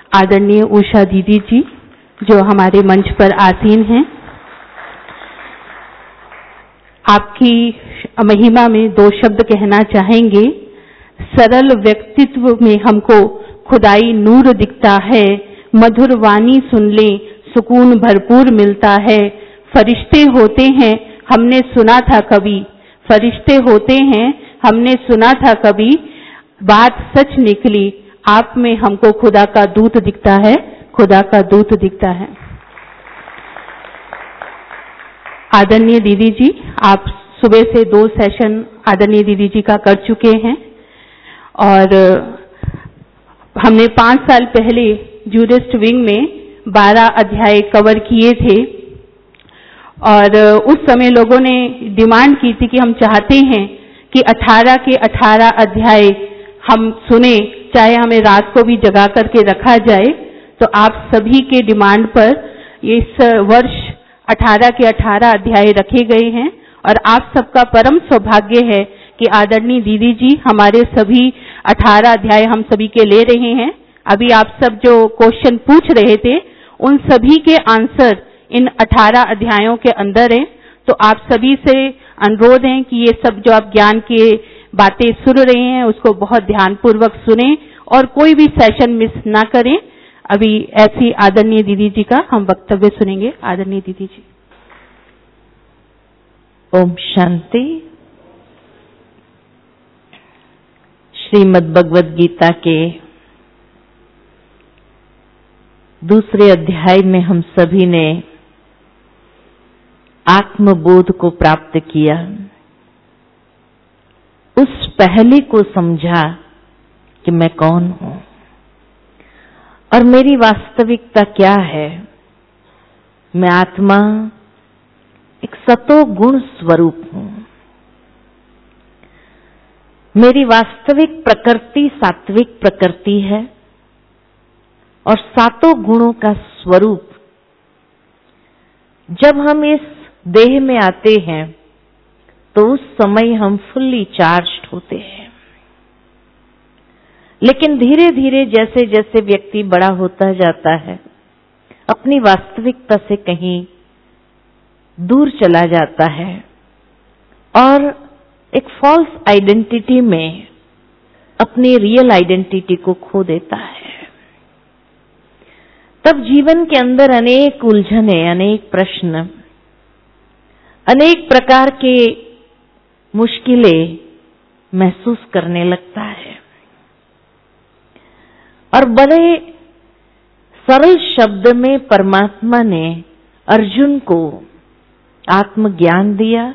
आदरणीय उषा दीदी जी जो हमारे मंच पर आसीन हैं, आपकी महिमा में दो शब्द कहना चाहेंगे। सरल व्यक्तित्व में हमको खुदाई नूर दिखता है, मधुर वाणी सुन ले सुकून भरपूर मिलता है। फरिश्ते होते हैं हमने सुना था कभी, फरिश्ते होते हैं हमने सुना था कभी, बात सच निकली आप में हमको खुदा का दूत दिखता है, खुदा का दूत दिखता है। आदरणीय दीदी जी, आप सुबह से 2 सेशन आदरणीय दीदी जी का कर चुके हैं और हमने 5 साल पहले जूरिस्ट विंग में 12 अध्याय कवर किए थे और उस समय लोगों ने डिमांड की थी कि हम चाहते हैं कि 18 के 18 अध्याय हम सुने, चाहे हमें रात को भी जगा करके रखा जाए। तो आप सभी के डिमांड पर इस वर्ष 18 के 18 अध्याय रखे गए हैं और आप सबका परम सौभाग्य है कि आदरणीय दीदी जी हमारे सभी 18 अध्याय हम सभी के ले रहे हैं। अभी आप सब जो क्वेश्चन पूछ रहे थे उन सभी के आंसर इन 18 अध्यायों के अंदर हैं। तो आप सभी से अनुरोध है कि ये सब जो आप ज्ञान के बातें सुन रहे हैं उसको बहुत ध्यानपूर्वक सुने और कोई भी सेशन मिस ना करें। अभी ऐसी आदरणीय दीदी जी का हम वक्तव्य सुनेंगे। आदरणीय दीदी जी। ओम शांति। श्रीमद् भगवद गीता के दूसरे अध्याय में हम सभी ने आत्मबोध को प्राप्त किया, उस पहले को समझा कि मैं कौन हूं और मेरी वास्तविकता क्या है। मैं आत्मा एक सतो गुण स्वरूप हूं। मेरी वास्तविक प्रकृति सात्विक प्रकृति है और सातों गुणों का स्वरूप। जब हम इस देह में आते हैं तो उस समय हम फुल्ली चार्ज्ड होते हैं, लेकिन धीरे धीरे जैसे जैसे व्यक्ति बड़ा होता जाता है अपनी वास्तविकता से कहीं दूर चला जाता है और एक फॉल्स आइडेंटिटी में अपनी रियल आइडेंटिटी को खो देता है। तब जीवन के अंदर अनेक उलझने, अनेक प्रश्न, अनेक प्रकार के मुश्किलें महसूस करने लगता है और बड़े सरल शब्द में परमात्मा ने अर्जुन को आत्मज्ञान दिया,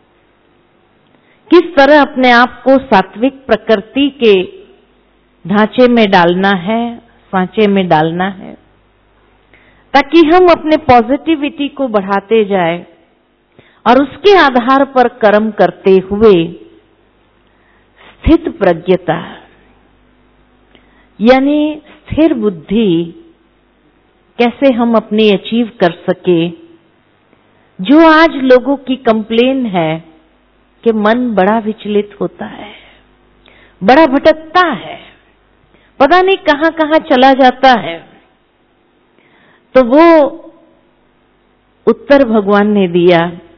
किस तरह अपने आप को सात्विक प्रकृति के ढांचे में डालना है, सांचे में डालना है, ताकि हम अपने पॉजिटिविटी को बढ़ाते जाए और उसके आधार पर कर्म करते हुए स्थित प्रज्ञता यानी स्थिर बुद्धि कैसे हम अपनी अचीव कर सके। जो आज लोगों की कंप्लेन है कि मन बड़ा विचलित होता है, बड़ा भटकता है, पता नहीं कहां कहां चला जाता है, तो वो उत्तर भगवान ने दिया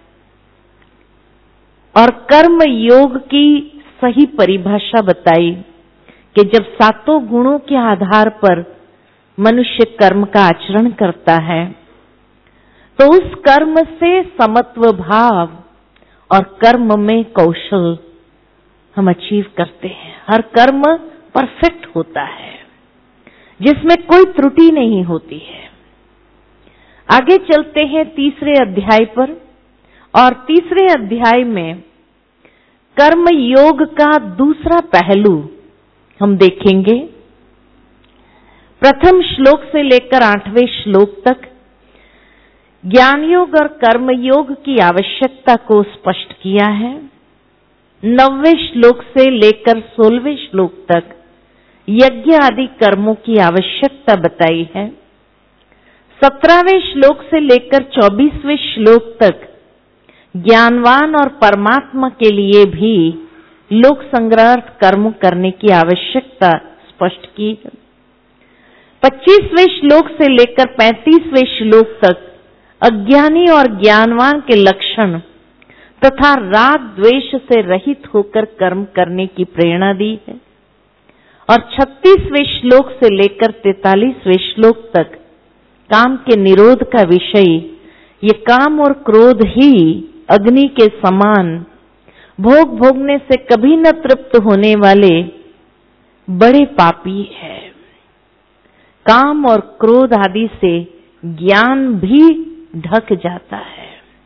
और कर्म योग की सही परिभाषा बताई कि जब सातों गुणों के आधार पर मनुष्य कर्म का आचरण करता है तो उस कर्म से समत्व भाव और कर्म में कौशल हम अचीव करते हैं। हर कर्म परफेक्ट होता है जिसमें कोई त्रुटि नहीं होती है। आगे चलते हैं तीसरे अध्याय पर और तीसरे अध्याय में कर्म योग का दूसरा पहलू हम देखेंगे। प्रथम श्लोक से लेकर 8वें श्लोक तक ज्ञान योग और कर्म योग की आवश्यकता को स्पष्ट किया है। 9वें श्लोक से लेकर 16वें श्लोक तक यज्ञ आदि कर्मों की आवश्यकता बताई है। 17वें श्लोक से लेकर 24वें श्लोक तक ज्ञानवान और परमात्मा के लिए भी लोक संग्रहार्थ कर्म करने की आवश्यकता स्पष्ट की है। 25वें श्लोक से लेकर 35वें श्लोक तक अज्ञानी और ज्ञानवान के लक्षण तथा राग द्वेष से रहित होकर कर्म करने की प्रेरणा दी है। और 36वें श्लोक से लेकर 43वें श्लोक तक काम के निरोध का विषय, ये काम और क्रोध ही अग्नि के समान भोग भोगने से कभी न तृप्त होने वाले बड़े पापी है। काम और क्रोध आदि से ज्ञान भी ढक जाता है।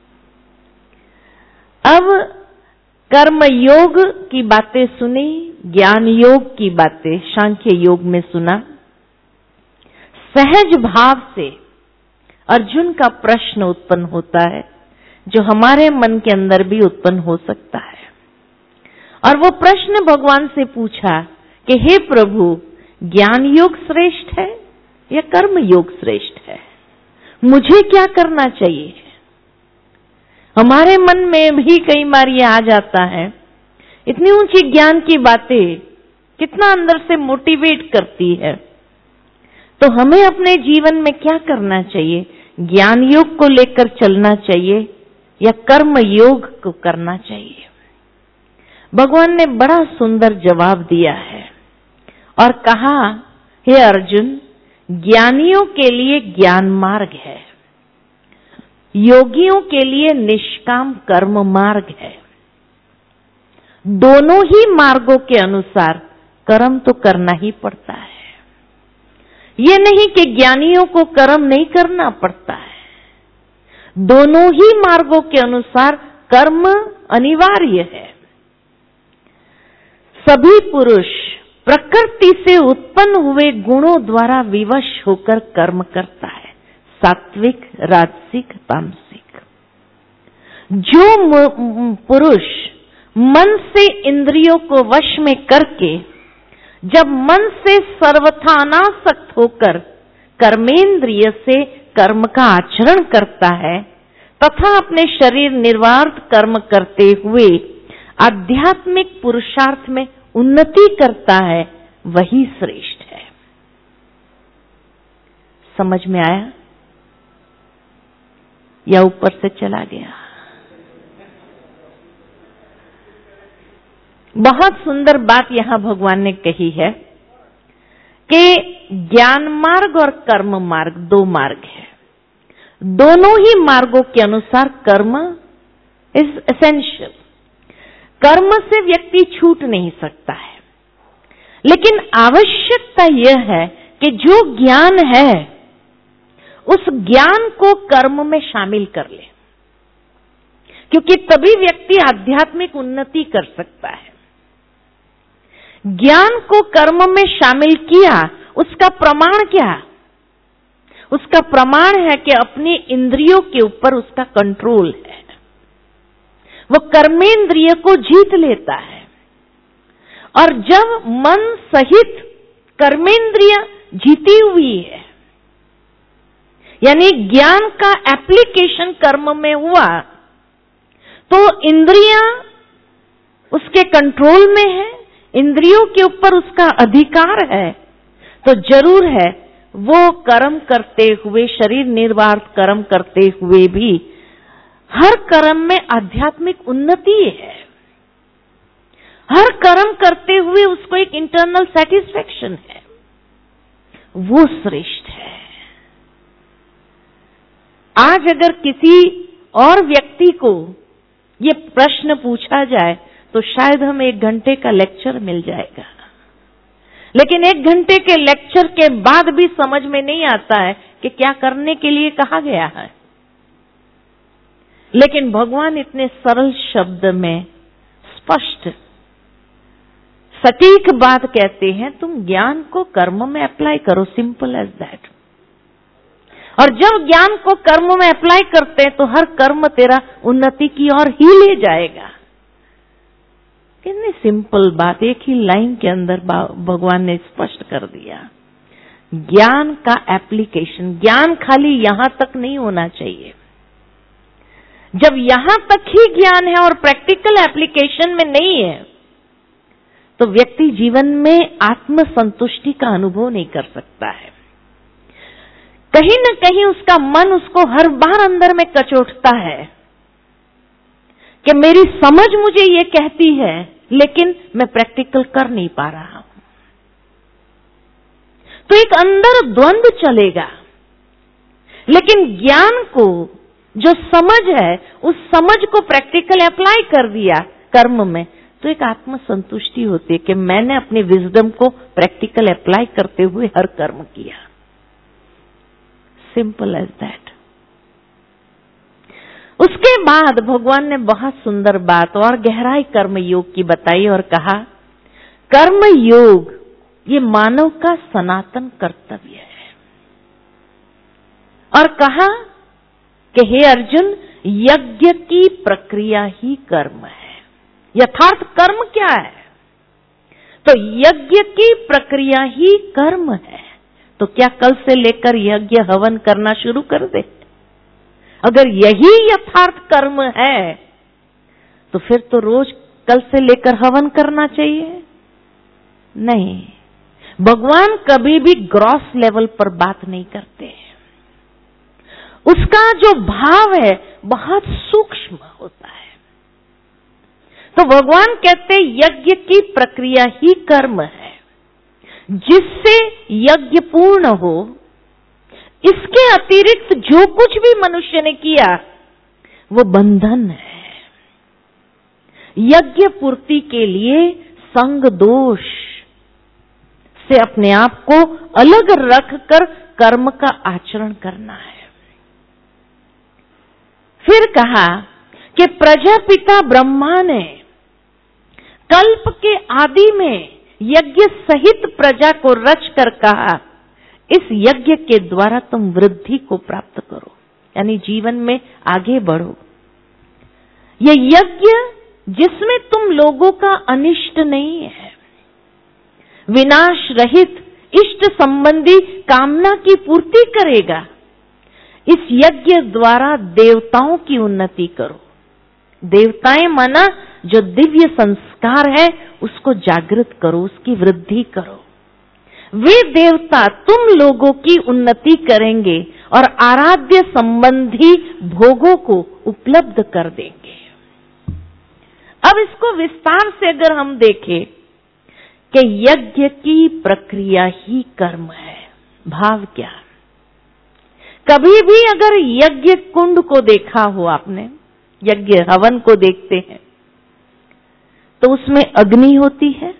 अब कर्म योग की बातें सुनी, ज्ञान योग की बातें सांख्य योग में सुना। सहज भाव से अर्जुन का प्रश्न उत्पन्न होता है, जो हमारे मन के अंदर भी उत्पन्न हो सकता है। और वो प्रश्न भगवान से पूछा कि हे प्रभु, ज्ञान योग श्रेष्ठ है या कर्म योग श्रेष्ठ है? मुझे क्या करना चाहिए? हमारे मन में भी कई बार ये आ जाता है, इतनी ऊंची ज्ञान की बातें कितना अंदर से मोटिवेट करती है। तो हमें अपने जीवन में क्या करना चाहिए? ज्ञान योग को लेकर चलना चाहिए या कर्म योग को करना चाहिए? भगवान ने बड़ा सुंदर जवाब दिया है और कहा, हे अर्जुन, ज्ञानियों के लिए ज्ञान मार्ग है, योगियों के लिए निष्काम कर्म मार्ग है। दोनों ही मार्गों के अनुसार कर्म तो करना ही पड़ता है। ये नहीं कि ज्ञानियों को कर्म नहीं करना पड़ता है। दोनों ही मार्गों के अनुसार कर्म अनिवार्य है। सभी पुरुष प्रकृति से उत्पन्न हुए गुणों द्वारा विवश होकर कर्म करता है, सात्विक, राजसिक, तामसिक। जो पुरुष मन से इंद्रियों को वश में करके जब मन से सर्वथा अनासक्त होकर कर्मेंद्रिय से कर्म का आचरण करता है तथा अपने शरीर निर्वार्थ कर्म करते हुए आध्यात्मिक पुरुषार्थ में उन्नति करता है, वही श्रेष्ठ है। समझ में आया या ऊपर से चला गया? बहुत सुंदर बात यहां भगवान ने कही है कि ज्ञान मार्ग और कर्म मार्ग दो मार्ग है। दोनों ही मार्गों के अनुसार कर्म इज एसेंशियल। कर्म से व्यक्ति छूट नहीं सकता है, लेकिन आवश्यकता यह है कि जो ज्ञान है उस ज्ञान को कर्म में शामिल कर ले, क्योंकि तभी व्यक्ति आध्यात्मिक उन्नति कर सकता है। ज्ञान को कर्म में शामिल किया, उसका प्रमाण क्या? उसका प्रमाण है कि अपनी इंद्रियों के ऊपर उसका कंट्रोल है, वो कर्मेंद्रिय को जीत लेता है। और जब मन सहित कर्मेंद्रिय जीती हुई है, यानी ज्ञान का एप्लीकेशन कर्म में हुआ, तो इंद्रियां उसके कंट्रोल में है, इंद्रियों के ऊपर उसका अधिकार है। तो जरूर है वो कर्म करते हुए, शरीर निर्वाह कर्म करते हुए भी हर कर्म में आध्यात्मिक उन्नति है। हर कर्म करते हुए उसको एक इंटरनल सेटिस्फेक्शन है, वो श्रेष्ठ है। आज अगर किसी और व्यक्ति को ये प्रश्न पूछा जाए तो शायद हमें 1 घंटे का लेक्चर मिल जाएगा, लेकिन 1 घंटे के लेक्चर के बाद भी समझ में नहीं आता है कि क्या करने के लिए कहा गया है। लेकिन भगवान इतने सरल शब्द में स्पष्ट सटीक बात कहते हैं, तुम ज्ञान को कर्म में अप्लाई करो, सिंपल एज दैट। और जब ज्ञान को कर्म में अप्लाई करते हैं तो हर कर्म तेरा उन्नति की ओर ही ले जाएगा। कितनी सिंपल बात, एक ही लाइन के अंदर भगवान ने स्पष्ट कर दिया। ज्ञान का एप्लीकेशन, ज्ञान खाली यहां तक नहीं होना चाहिए। जब यहां तक ही ज्ञान है और प्रैक्टिकल एप्लीकेशन में नहीं है, तो व्यक्ति जीवन में आत्म संतुष्टि का अनुभव नहीं कर सकता है। कहीं न कहीं उसका मन उसको हर बार अंदर में कचोटता है कि मेरी समझ मुझे ये कहती है, लेकिन मैं प्रैक्टिकल कर नहीं पा रहा हूं। तो एक अंदर द्वंद्व चलेगा। लेकिन ज्ञान को, जो समझ है, उस समझ को प्रैक्टिकल अप्लाई कर दिया कर्म में, तो एक आत्म संतुष्टि होती है कि मैंने अपनी विजडम को प्रैक्टिकल अप्लाई करते हुए हर कर्म किया। Simple as that. उसके बाद भगवान ने बहुत सुंदर बात और गहराई कर्म योग की बताई और कहा, कर्म योग ये मानव का सनातन कर्तव्य है। और कहा कि हे अर्जुन, यज्ञ की प्रक्रिया ही कर्म है। यथार्थ कर्म क्या है? तो यज्ञ की प्रक्रिया ही कर्म है। तो क्या कल से लेकर यज्ञ हवन करना शुरू कर दे? अगर यही यथार्थ कर्म है तो फिर तो रोज कल से लेकर हवन करना चाहिए? नहीं, भगवान कभी भी ग्रॉस लेवल पर बात नहीं करते। उसका जो भाव है बहुत सूक्ष्म होता है। तो भगवान कहते यज्ञ की प्रक्रिया ही कर्म है। जिससे यज्ञ पूर्ण हो, इसके अतिरिक्त जो कुछ भी मनुष्य ने किया वो बंधन है। यज्ञ पूर्ति के लिए संग दोष से अपने आप को अलग रखकर कर्म का आचरण करना है। फिर कहा कि प्रजापिता ब्रह्मा ने कल्प के आदि में यज्ञ सहित प्रजा को रच कर कहा, इस यज्ञ के द्वारा तुम वृद्धि को प्राप्त करो, यानी जीवन में आगे बढ़ो। ये यज्ञ जिसमें तुम लोगों का अनिष्ट नहीं है, विनाश रहित इष्ट संबंधी कामना की पूर्ति करेगा। इस यज्ञ द्वारा देवताओं की उन्नति करो। देवताएं माना जो दिव्य संस्कार है उसको जागृत करो, उसकी वृद्धि करो। वे देवता तुम लोगों की उन्नति करेंगे और आराध्य संबंधी भोगों को उपलब्ध कर देंगे। अब इसको विस्तार से अगर हम देखें कि यज्ञ की प्रक्रिया ही कर्म है, भाव क्या? कभी भी अगर यज्ञ कुंड को देखा हो आपने, यज्ञ हवन को देखते हैं, तो उसमें अग्नि होती है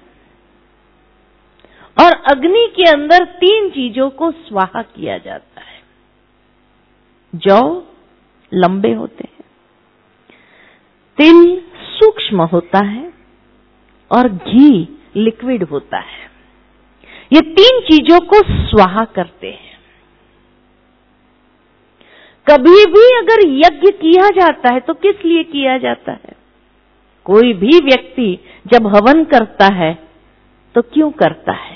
और अग्नि के अंदर 3 चीजों को स्वाहा किया जाता है। जौ लंबे होते हैं, तिल सूक्ष्म होता है और घी लिक्विड होता है। ये 3 चीजों को स्वाहा करते हैं। कभी भी अगर यज्ञ किया जाता है तो किस लिए किया जाता है? कोई भी व्यक्ति जब हवन करता है तो क्यों करता है?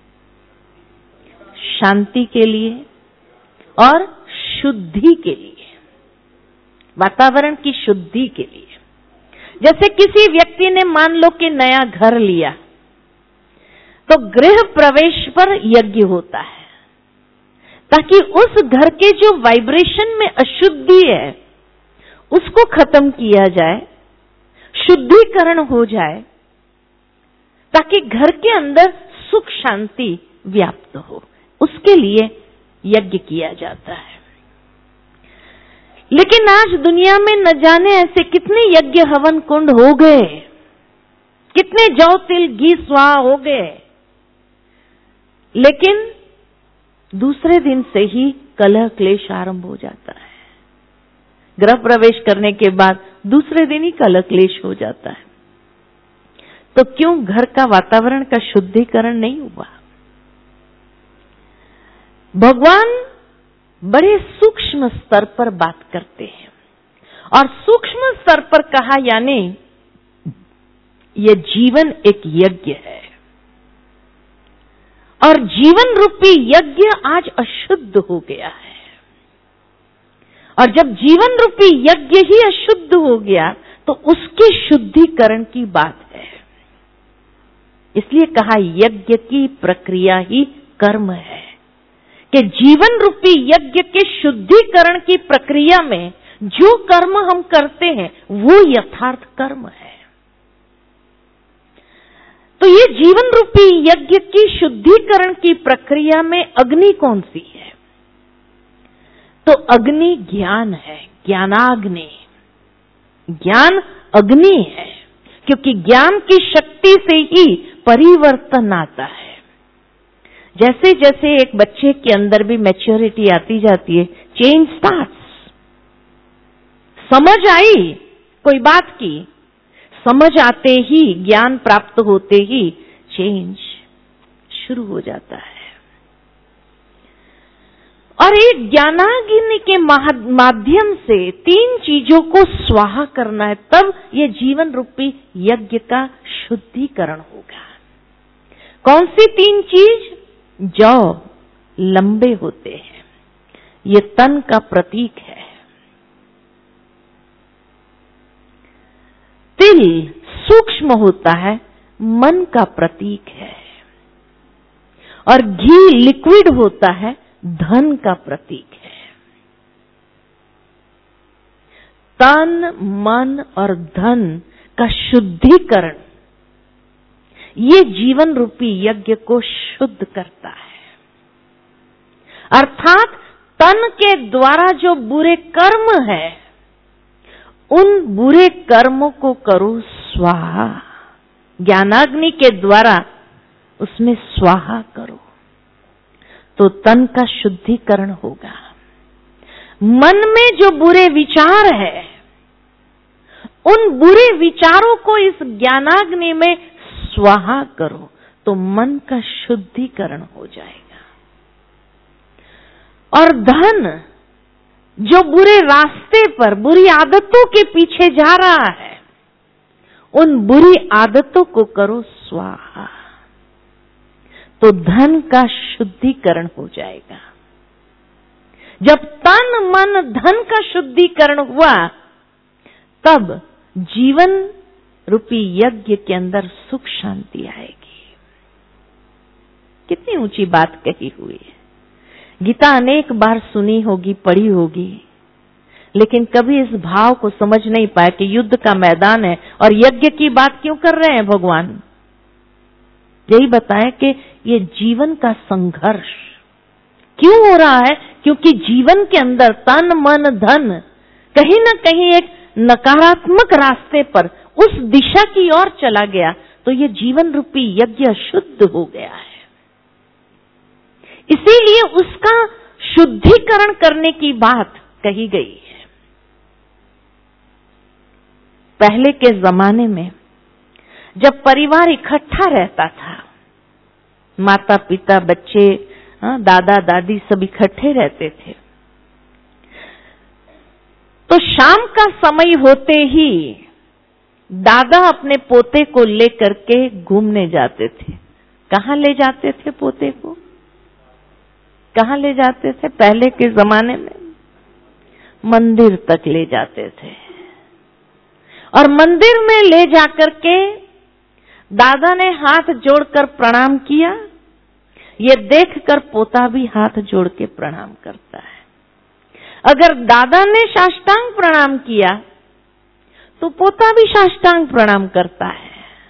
शांति के लिए और शुद्धि के लिए, वातावरण की शुद्धि के लिए। जैसे किसी व्यक्ति ने मान लो कि नया घर लिया, तो गृह प्रवेश पर यज्ञ होता है ताकि उस घर के जो वाइब्रेशन में अशुद्धि है उसको खत्म किया जाए, शुद्धिकरण हो जाए, ताकि घर के अंदर सुख शांति व्याप्त हो। उसके लिए यज्ञ किया जाता है। लेकिन आज दुनिया में न जाने ऐसे कितने यज्ञ हवन कुंड हो गए, कितने जौ तिल घी स्वाहा हो गए, लेकिन दूसरे दिन से ही कलह क्लेश आरंभ हो जाता है। गृह प्रवेश करने के बाद दूसरे दिन ही कलह क्लेश हो जाता है। तो क्यों घर का वातावरण का शुद्धिकरण नहीं हुआ? भगवान बड़े सूक्ष्म स्तर पर बात करते हैं और सूक्ष्म स्तर पर कहा, यानी ये जीवन एक यज्ञ है और जीवन रूपी यज्ञ आज अशुद्ध हो गया है। और जब जीवन रूपी यज्ञ ही अशुद्ध हो गया तो उसके शुद्धिकरण की बात है। इसलिए कहा यज्ञ की प्रक्रिया ही कर्म है। कि जीवन रूपी यज्ञ के शुद्धिकरण की प्रक्रिया में जो कर्म हम करते हैं वो यथार्थ कर्म है। तो ये जीवन रूपी यज्ञ की शुद्धिकरण की प्रक्रिया में अग्नि कौन सी है? तो अग्नि ज्ञान है, ज्ञानाग्नि। ज्ञान अग्नि है, क्योंकि ज्ञान की शक्ति से ही परिवर्तन आता है। जैसे जैसे एक बच्चे के अंदर भी मैच्योरिटी आती जाती है, चेंज स्टार्ट्स। समझ आई कोई बात की, समझ आते ही, ज्ञान प्राप्त होते ही चेंज शुरू हो जाता है। और एक ज्ञानाग्नि के माध्यम से 3 चीजों को स्वाहा करना है, तब ये जीवन रूपी यज्ञ का शुद्धिकरण होगा। कौन सी 3 चीज? जौ लंबे होते हैं, ये तन का प्रतीक है। तिल सूक्ष्म होता है, मन का प्रतीक है। और घी लिक्विड होता है, धन का प्रतीक है। तन, मन और धन का शुद्धिकरण ये जीवन रूपी यज्ञ को शुद्ध करता है। अर्थात तन के द्वारा जो बुरे कर्म है, उन बुरे कर्मों को करो स्वाहा। ज्ञानाग्नि के द्वारा उसमें स्वाहा करो तो तन का शुद्धिकरण होगा। मन में जो बुरे विचार है, उन बुरे विचारों को इस ज्ञानाग्नि में स्वाहा करो तो मन का शुद्धिकरण हो जाएगा। और धन जो बुरे रास्ते पर बुरी आदतों के पीछे जा रहा है, उन बुरी आदतों को करो स्वाहा तो धन का शुद्धिकरण हो जाएगा। जब तन मन धन का शुद्धिकरण हुआ, तब जीवन रूपी यज्ञ के अंदर सुख शांति आएगी। कितनी ऊंची बात कही हुई है। गीता अनेक बार सुनी होगी, पढ़ी होगी, लेकिन कभी इस भाव को समझ नहीं पाए कि युद्ध का मैदान है और यज्ञ की बात क्यों कर रहे हैं भगवान। यही बताएं कि ये जीवन का संघर्ष क्यों हो रहा है, क्योंकि जीवन के अंदर तन मन धन कहीं ना कहीं एक नकारात्मक रास्ते पर उस दिशा की ओर चला गया, तो ये जीवन रूपी यज्ञ शुद्ध हो गया है। इसीलिए उसका शुद्धिकरण करने की बात कही गई है। पहले के जमाने में जब परिवार इकट्ठा रहता था, माता पिता बच्चे दादा दादी सब इकट्ठे रहते थे, तो शाम का समय होते ही दादा अपने पोते को लेकर के घूमने जाते थे। कहाँ ले जाते थे पोते को? कहाँ ले जाते थे पहले के जमाने में? मंदिर तक ले जाते थे। और मंदिर में ले जाकर के दादा ने हाथ जोड़कर प्रणाम किया। ये देखकर पोता भी हाथ जोड़ के प्रणाम करता है। अगर दादा ने साष्टांग प्रणाम किया तो पोता भी साष्टांग प्रणाम करता है।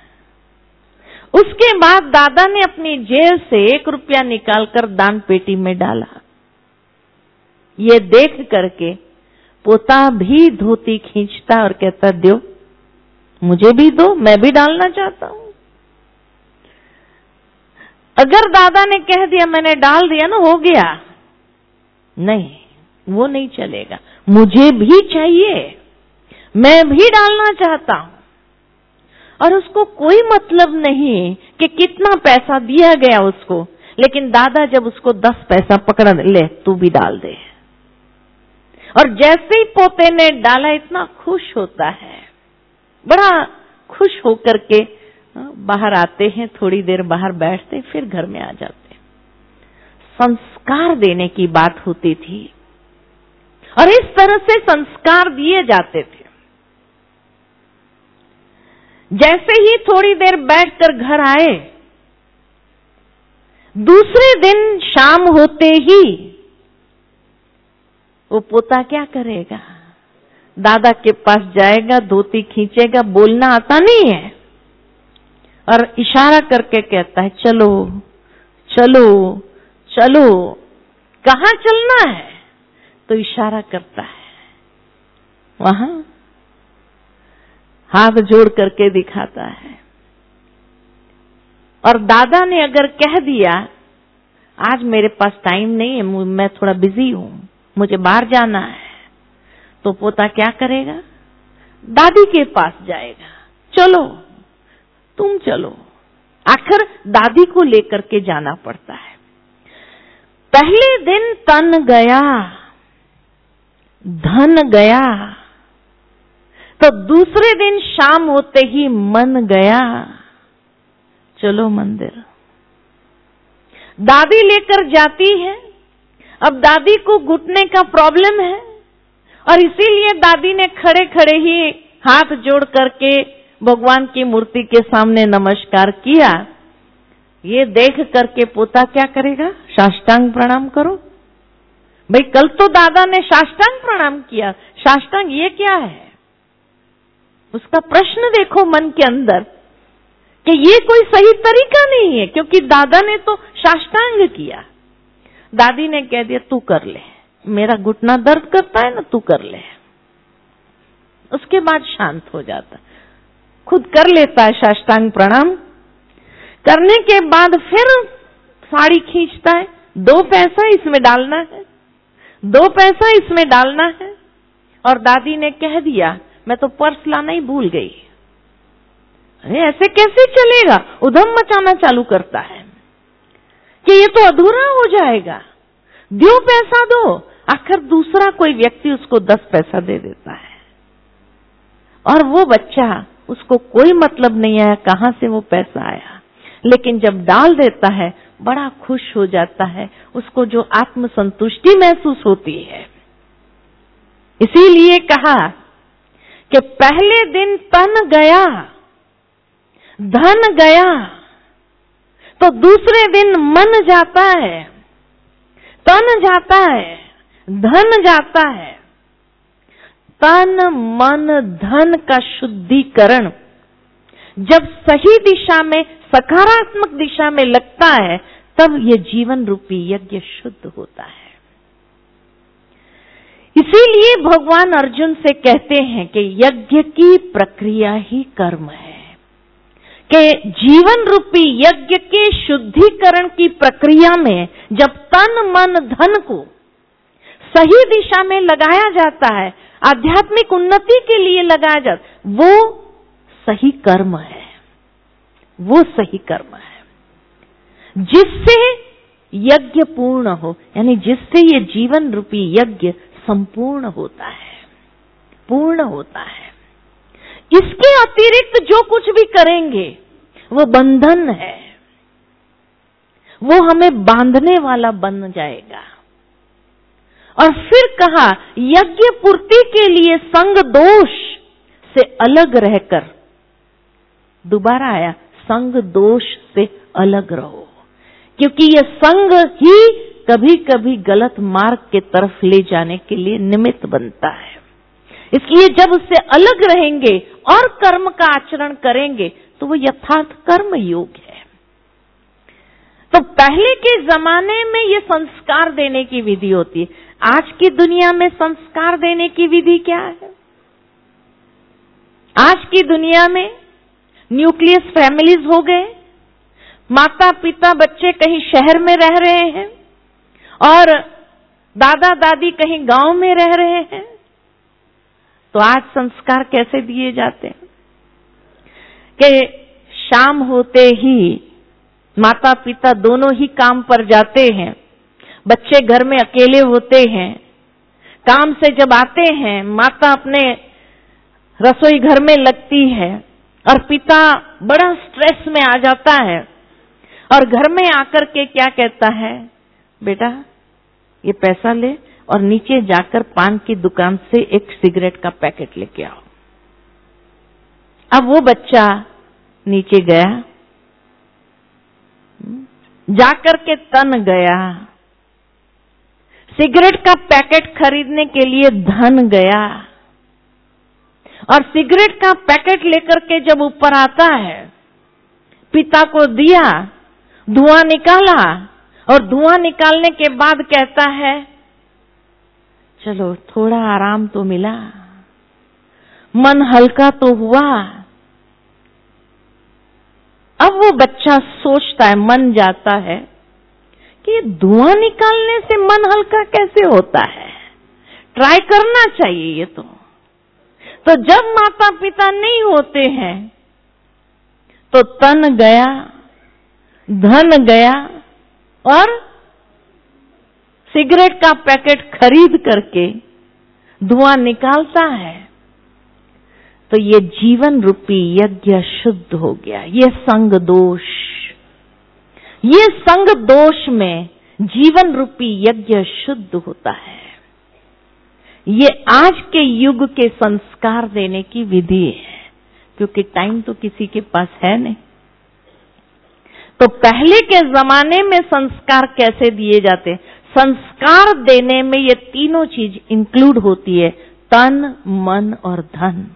उसके बाद दादा ने अपनी जेब से 1 रुपया निकालकर दान पेटी में डाला। ये देख करके पोता भी धोती खींचता और कहता, दो, मुझे भी दो, मैं भी डालना चाहता हूं। अगर दादा ने कह दिया मैंने डाल दिया ना, हो गया, नहीं, वो नहीं चलेगा, मुझे भी चाहिए, मैं भी डालना चाहता हूं। और उसको कोई मतलब नहीं कि कितना पैसा दिया गया उसको, लेकिन दादा जब उसको 10 पैसा पकड़ा, ले तू भी डाल दे। और जैसे ही पोते ने डाला, इतना खुश होता है, बड़ा खुश होकर के बाहर आते हैं, थोड़ी देर बाहर बैठते, फिर घर में आ जाते। संस्कार देने की बात होती थी और इस तरह से संस्कार दिए जाते थे। जैसे ही थोड़ी देर बैठकर घर आए, दूसरे दिन शाम होते ही वो पोता क्या करेगा? दादा के पास जाएगा, धोती खींचेगा, बोलना आता नहीं है, और इशारा करके कहता है चलो चलो चलो। कहाँ चलना है? तो इशारा करता है, वहां हाथ जोड़ करके दिखाता है। और दादा ने अगर कह दिया आज मेरे पास टाइम नहीं है, मैं थोड़ा बिजी हूं, मुझे बाहर जाना है, तो पोता क्या करेगा? दादी के पास जाएगा, चलो तुम चलो। आखिर दादी को लेकर के जाना पड़ता है। पहले दिन तन गया, धन गया, तो दूसरे दिन शाम होते ही मन गया, चलो मंदिर। दादी लेकर जाती है। अब दादी को घुटने का प्रॉब्लम है, और इसीलिए दादी ने खड़े खड़े ही हाथ जोड़ करके भगवान की मूर्ति के सामने नमस्कार किया। ये देख करके पोता क्या करेगा? साष्टांग प्रणाम करो। भाई कल तो दादा ने साष्टांग प्रणाम किया, साष्टांग ये क्या है? उसका प्रश्न देखो मन के अंदर कि ये कोई सही तरीका नहीं है, क्योंकि दादा ने तो साष्टांग किया। दादी ने कह दिया तू कर ले, मेरा घुटना दर्द करता है ना, तू कर ले। उसके बाद शांत हो जाता, खुद कर लेता है साष्टांग प्रणाम। करने के बाद फिर साड़ी खींचता है, 2 पैसा इसमें डालना है, 2 पैसा इसमें डालना है। और दादी ने कह दिया मैं तो पर्स लाना ही भूल गई। अरे ऐसे कैसे चलेगा? उधम मचाना चालू करता है कि ये तो अधूरा हो जाएगा, दो पैसा दो। आखिर दूसरा कोई व्यक्ति उसको 10 पैसा दे देता है, और वो बच्चा, उसको कोई मतलब नहीं आया कहां से वो पैसा आया, लेकिन जब डाल देता है बड़ा खुश हो जाता है, उसको जो आत्म संतुष्टि महसूस होती है। इसीलिए कहा कि पहले दिन तन गया, धन गया, तो दूसरे दिन मन जाता है, तन जाता है, धन जाता है। तन मन धन का शुद्धिकरण जब सही दिशा में, सकारात्मक दिशा में लगता है, तब ये जीवन रूपी यज्ञ शुद्ध होता है। इसीलिए भगवान अर्जुन से कहते हैं कि यज्ञ की प्रक्रिया ही कर्म है, कि जीवन रूपी यज्ञ के शुद्धिकरण की प्रक्रिया में जब तन मन धन को सही दिशा में लगाया जाता है, आध्यात्मिक उन्नति के लिए लगाया जाता, वो सही कर्म है, वो सही कर्म है जिससे यज्ञ पूर्ण हो, यानी जिससे ये जीवन रूपी यज्ञ संपूर्ण होता है, पूर्ण होता है। इसके अतिरिक्त जो कुछ भी करेंगे वो बंधन है, वो हमें बांधने वाला बन जाएगा। और फिर कहा यज्ञ पूर्ति के लिए संग दोष से अलग रहकर, दोबारा आया संग दोष से अलग रहो, क्योंकि यह संग ही कभी कभी गलत मार्ग के तरफ ले जाने के लिए निमित्त बनता है। इसलिए जब उससे अलग रहेंगे और कर्म का आचरण करेंगे तो वो यथार्थ कर्म योग है। तो पहले के जमाने में ये संस्कार देने की विधि होती है, आज की दुनिया में संस्कार देने की विधि क्या है? आज की दुनिया में न्यूक्लियस फैमिलीज हो गए, माता पिता बच्चे कहीं शहर में रह रहे हैं और दादा दादी कहीं गांव में रह रहे हैं। तो आज संस्कार कैसे दिए जाते हैं कि शाम होते ही माता पिता दोनों ही काम पर जाते हैं, बच्चे घर में अकेले होते हैं, काम से जब आते हैं माता अपने रसोई घर में लगती है और पिता बड़ा स्ट्रेस में आ जाता है और घर में आकर के क्या कहता है, बेटा ये पैसा ले और नीचे जाकर पान की दुकान से एक सिगरेट का पैकेट लेके आओ। अब वो बच्चा नीचे गया, जाकर के तन गया, सिगरेट का पैकेट खरीदने के लिए धन गया, और सिगरेट का पैकेट लेकर के जब ऊपर आता है, पिता को दिया, धुआं निकाला, और धुआं निकालने के बाद कहता है चलो थोड़ा आराम तो मिला, मन हल्का तो हुआ। अब वो बच्चा सोचता है, मन जाता है कि धुआं निकालने से मन हल्का कैसे होता है, ट्राई करना चाहिए ये तो जब माता पिता नहीं होते हैं तो तन गया, धन गया, और सिगरेट का पैकेट खरीद करके धुआं निकालता है, तो ये जीवन रूपी यज्ञ शुद्ध हो गया। ये संग दोष में जीवन रूपी यज्ञ शुद्ध होता है। ये आज के युग के संस्कार देने की विधि है, क्योंकि टाइम तो किसी के पास है नहीं। तो पहले के जमाने में संस्कार कैसे दिए जाते? संस्कार देने में ये तीनों चीज इंक्लूड होती है, तन, मन और धन।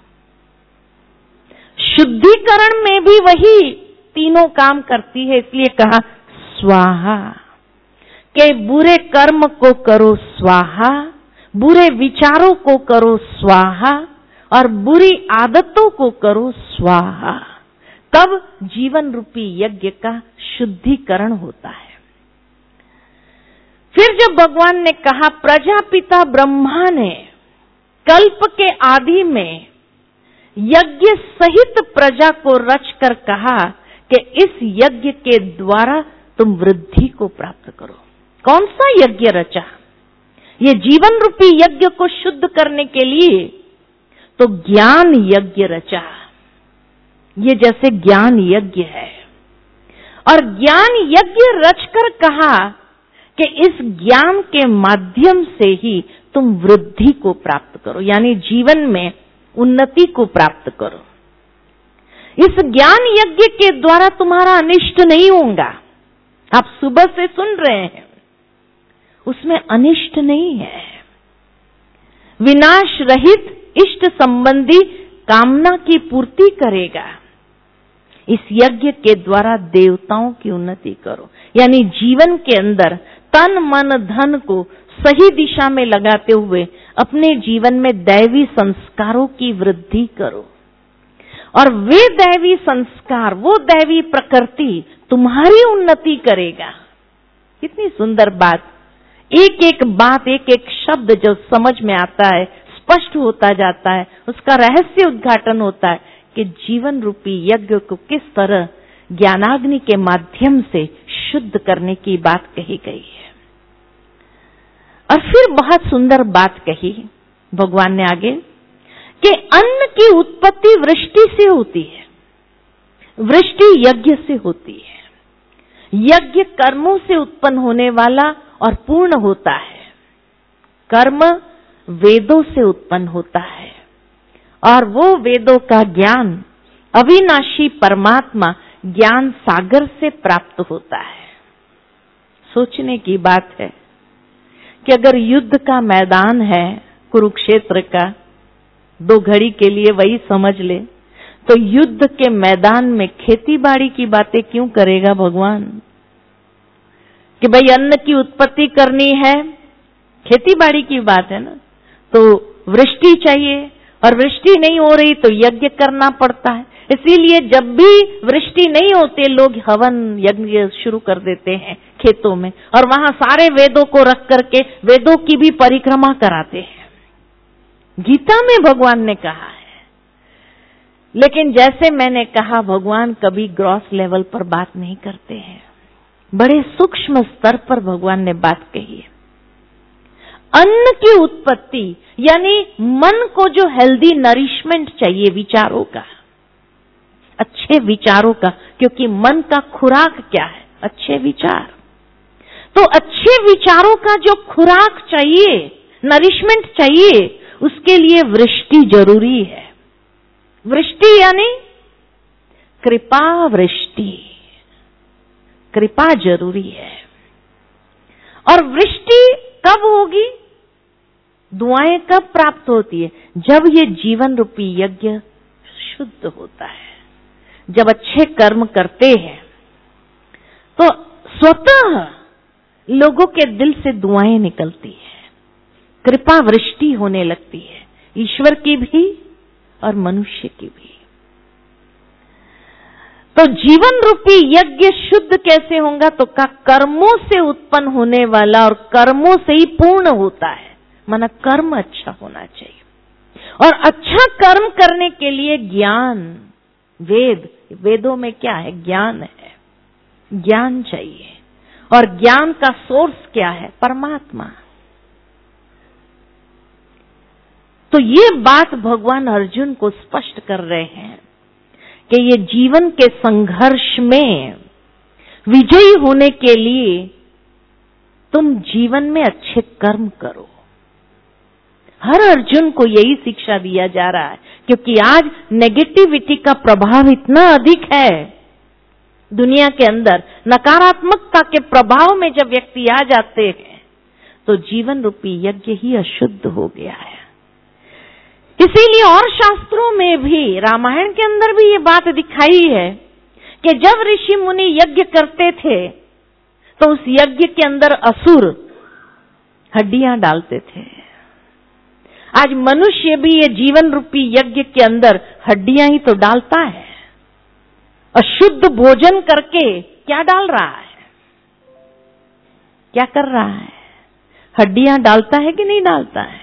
शुद्धिकरण में भी वही तीनों काम करती है, इसलिए कहा स्वाहा, के बुरे कर्म को करो स्वाहा, बुरे विचारों को करो स्वाहा, और बुरी आदतों को करो स्वाहा। तब जीवन रूपी यज्ञ का शुद्धिकरण होता है। फिर जब भगवान ने कहा, प्रजापिता ब्रह्मा ने कल्प के आदि में यज्ञ सहित प्रजा को रचकर कहा कि इस यज्ञ के द्वारा तुम वृद्धि को प्राप्त करो। कौन सा यज्ञ रचा? ये जीवन रूपी यज्ञ को शुद्ध करने के लिए तो ज्ञान यज्ञ रचा। ये जैसे ज्ञान यज्ञ है, और ज्ञान यज्ञ रचकर कहा कि इस ज्ञान के माध्यम से ही तुम वृद्धि को प्राप्त करो, यानी जीवन में उन्नति को प्राप्त करो। इस ज्ञान यज्ञ के द्वारा तुम्हारा अनिष्ट नहीं होगा। आप सुबह से सुन रहे हैं, उसमें अनिष्ट नहीं है। विनाश रहित इष्ट संबंधी कामना की पूर्ति करेगा। इस यज्ञ के द्वारा देवताओं की उन्नति करो, यानी जीवन के अंदर तन मन धन को सही दिशा में लगाते हुए अपने जीवन में दैवी संस्कारों की वृद्धि करो, और वे दैवी संस्कार, वो दैवी प्रकृति तुम्हारी उन्नति करेगा। कितनी सुंदर बात! एक एक बात, एक एक शब्द जो समझ में आता है, स्पष्ट होता जाता है, उसका रहस्य उद्घाटन होता है कि जीवन रूपी यज्ञ को किस तरह ज्ञानाग्नि के माध्यम से शुद्ध करने की बात कही गई है। और फिर बहुत सुंदर बात कही भगवान ने आगे कि अन्न की उत्पत्ति वृष्टि से होती है, वृष्टि यज्ञ से होती है। यज्ञ कर्मों से उत्पन्न होने वाला और पूर्ण होता है। कर्म वेदों से उत्पन्न होता है, और वो वेदों का ज्ञान अविनाशी परमात्मा ज्ञान सागर से प्राप्त होता है। सोचने की बात है कि अगर युद्ध का मैदान है कुरुक्षेत्र का, 2 घड़ी के लिए वही समझ ले, तो युद्ध के मैदान में खेती बाड़ी की बातें क्यों करेगा भगवान? कि भाई अन्न की उत्पत्ति करनी है, खेती बाड़ी की बात है ना, तो वृष्टि चाहिए, और वृष्टि नहीं हो रही तो यज्ञ करना पड़ता है। इसीलिए जब भी वृष्टि नहीं होते, लोग हवन यज्ञ शुरू कर देते हैं खेतों में, और वहां सारे वेदों को रख करके वेदों की भी परिक्रमा कराते हैं। गीता में भगवान ने कहा है। लेकिन जैसे मैंने कहा, भगवान कभी ग्रॉस लेवल पर बात नहीं करते हैं, बड़े सूक्ष्म स्तर पर भगवान ने बात कही है। अन्न की उत्पत्ति यानी मन को जो हेल्दी नरिशमेंट चाहिए, विचारों का, अच्छे विचारों का, क्योंकि मन का खुराक क्या है? अच्छे विचार। तो अच्छे विचारों का जो खुराक चाहिए, नरिशमेंट चाहिए, उसके लिए वृष्टि जरूरी है। वृष्टि यानी कृपा वृष्टि, कृपा जरूरी है। और वृष्टि कब होगी, दुआएं कब प्राप्त होती है, जब ये जीवन रूपी यज्ञ शुद्ध होता है, जब अच्छे कर्म करते हैं तो स्वतः लोगों के दिल से दुआएं निकलती है, कृपा वृष्टि होने लगती है, ईश्वर की भी और मनुष्य की भी। तो जीवन रूपी यज्ञ शुद्ध कैसे होगा, तो कर्मों से उत्पन्न होने वाला और कर्मों से ही पूर्ण होता है, माना कर्म अच्छा होना चाहिए। और अच्छा कर्म करने के लिए ज्ञान, वेदों में क्या है, ज्ञान है, ज्ञान चाहिए। और ज्ञान का सोर्स क्या है, परमात्मा। तो ये बात भगवान अर्जुन को स्पष्ट कर रहे हैं कि ये जीवन के संघर्ष में विजयी होने के लिए तुम जीवन में अच्छे कर्म करो। हर अर्जुन को यही शिक्षा दिया जा रहा है, क्योंकि आज नेगेटिविटी का प्रभाव इतना अधिक है दुनिया के अंदर। नकारात्मकता के प्रभाव में जब व्यक्ति आ जाते हैं तो जीवन रूपी यज्ञ ही अशुद्ध हो गया है। इसीलिए और शास्त्रों में भी, रामायण के अंदर भी ये बात दिखाई है कि जब ऋषि मुनि यज्ञ करते थे तो उस यज्ञ के अंदर असुर हड्डियां डालते थे। आज मनुष्य भी ये जीवन रूपी यज्ञ के अंदर हड्डियां ही तो डालता है। अशुद्ध भोजन करके क्या डाल रहा है, क्या कर रहा है, हड्डियां डालता है कि नहीं डालता है?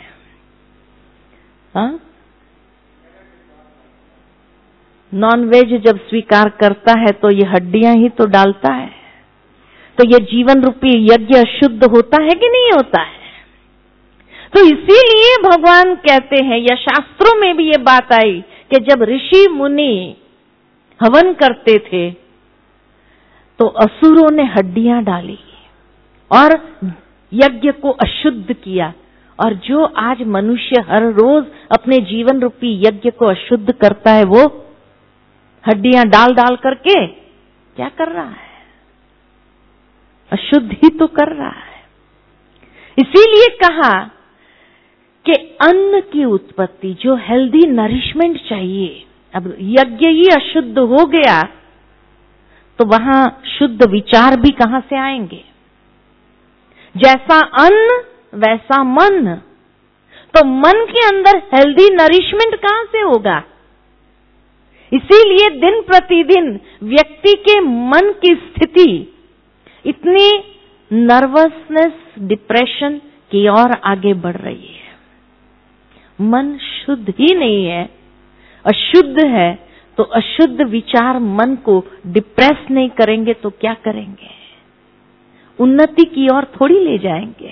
नॉन वेज जब स्वीकार करता है तो ये हड्डियां ही तो डालता है। तो ये जीवन रूपी यज्ञ अशुद्ध होता है कि नहीं होता है? तो इसीलिए भगवान कहते हैं, या शास्त्रों में भी ये बात आई कि जब ऋषि मुनि हवन करते थे तो असुरों ने हड्डियां डाली और यज्ञ को अशुद्ध किया। और जो आज मनुष्य हर रोज अपने जीवन रूपी यज्ञ को अशुद्ध करता है, वो हड्डियां डाल डाल करके क्या कर रहा है, अशुद्ध ही तो कर रहा है। इसीलिए कहा कि अन्न की उत्पत्ति, जो हेल्दी नरिशमेंट चाहिए, अब यज्ञ ही अशुद्ध हो गया तो वहां शुद्ध विचार भी कहां से आएंगे? जैसा अन्न वैसा मन, तो मन के अंदर हेल्दी नरिशमेंट कहां से होगा? इसीलिए दिन प्रतिदिन व्यक्ति के मन की स्थिति इतनी नर्वसनेस, डिप्रेशन की ओर आगे बढ़ रही है। मन शुद्ध ही नहीं है, अशुद्ध है। तो अशुद्ध विचार मन को डिप्रेस नहीं करेंगे तो क्या करेंगे? उन्नति की ओर थोड़ी ले जाएंगे।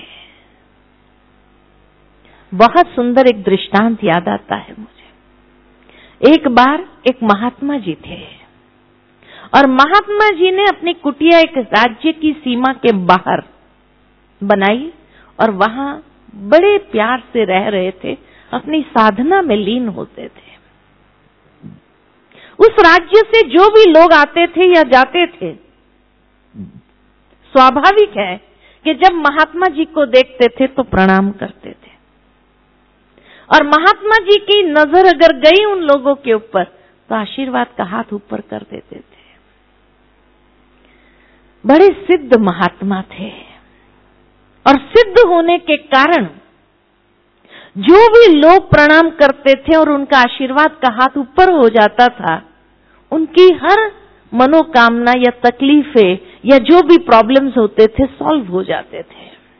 बहुत सुंदर एक दृष्टांत याद आता है मुझे। एक बार एक महात्मा जी थे और महात्मा जी ने अपनी कुटिया एक राज्य की सीमा के बाहर बनाई और वहां बड़े प्यार से रह रहे थे, अपनी साधना में लीन होते थे। उस राज्य से जो भी लोग आते थे या जाते थे, स्वाभाविक है कि जब महात्मा जी को देखते थे तो प्रणाम करते थे। और महात्मा जी की नजर अगर गई उन लोगों के ऊपर तो आशीर्वाद का हाथ ऊपर कर देते थे। बड़े सिद्ध महात्मा थे और सिद्ध होने के कारण जो भी लोग प्रणाम करते थे और उनका आशीर्वाद का हाथ ऊपर हो जाता था, उनकी हर मनोकामना या तकलीफें या जो भी प्रॉब्लम्स होते थे सॉल्व हो जाते थे।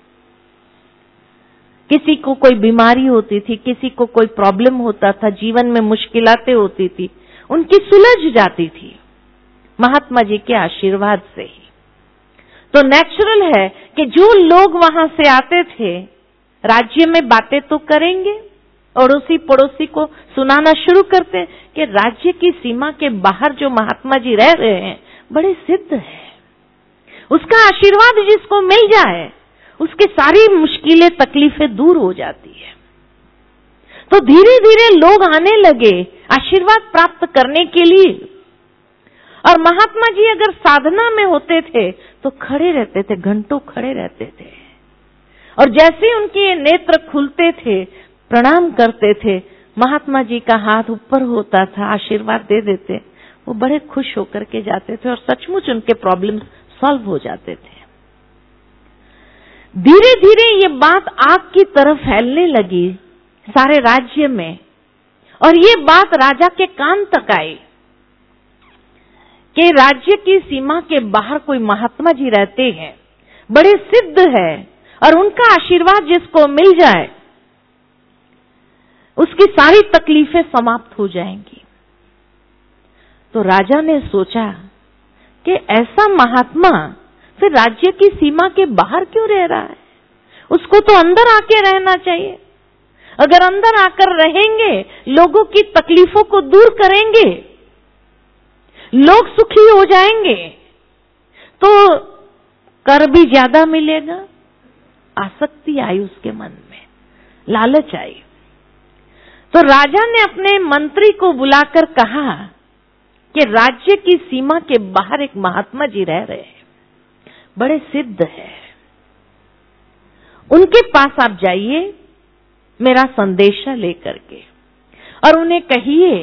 किसी को कोई बीमारी होती थी, किसी को कोई प्रॉब्लम होता था, जीवन में मुश्किलातें होती थी, उनकी सुलझ जाती थी महात्मा जी के आशीर्वाद से ही। तो नेचुरल है कि जो लोग वहां से आते थे, राज्य में बातें तो करेंगे, अड़ोसी पड़ोसी को सुनाना शुरू करते कि राज्य की सीमा के बाहर जो महात्मा जी रह रहे हैं बड़े सिद्ध है, उसका आशीर्वाद जिसको मिल जाए उसकी सारी मुश्किलें तकलीफें दूर हो जाती है। तो धीरे धीरे लोग आने लगे आशीर्वाद प्राप्त करने के लिए। और महात्मा जी अगर साधना में होते थे तो खड़े रहते थे, घंटों खड़े रहते थे। और जैसे ही उनके नेत्र खुलते थे, प्रणाम करते थे, महात्मा जी का हाथ ऊपर होता था, आशीर्वाद दे देते, वो बड़े खुश होकर के जाते थे और सचमुच उनके प्रॉब्लम सॉल्व हो जाते थे। धीरे धीरे ये बात आग की तरह फैलने लगी सारे राज्य में, और ये बात राजा के कान तक आई कि राज्य की सीमा के बाहर कोई महात्मा जी रहते हैं, बड़े सिद्ध है, और उनका आशीर्वाद जिसको मिल जाए उसकी सारी तकलीफें समाप्त हो जाएंगी। तो राजा ने सोचा कि ऐसा महात्मा फिर राज्य की सीमा के बाहर क्यों रह रहा है, उसको तो अंदर आके रहना चाहिए। अगर अंदर आकर रहेंगे, लोगों की तकलीफों को दूर करेंगे, लोग सुखी हो जाएंगे, तो कर भी ज्यादा मिलेगा। आसक्ति आई उसके मन में, लालच आई। तो राजा ने अपने मंत्री को बुलाकर कहा कि राज्य की सीमा के बाहर एक महात्मा जी रह रहे हैं, बड़े सिद्ध है, उनके पास आप जाइए मेरा संदेशा लेकर के, और उन्हें कहिए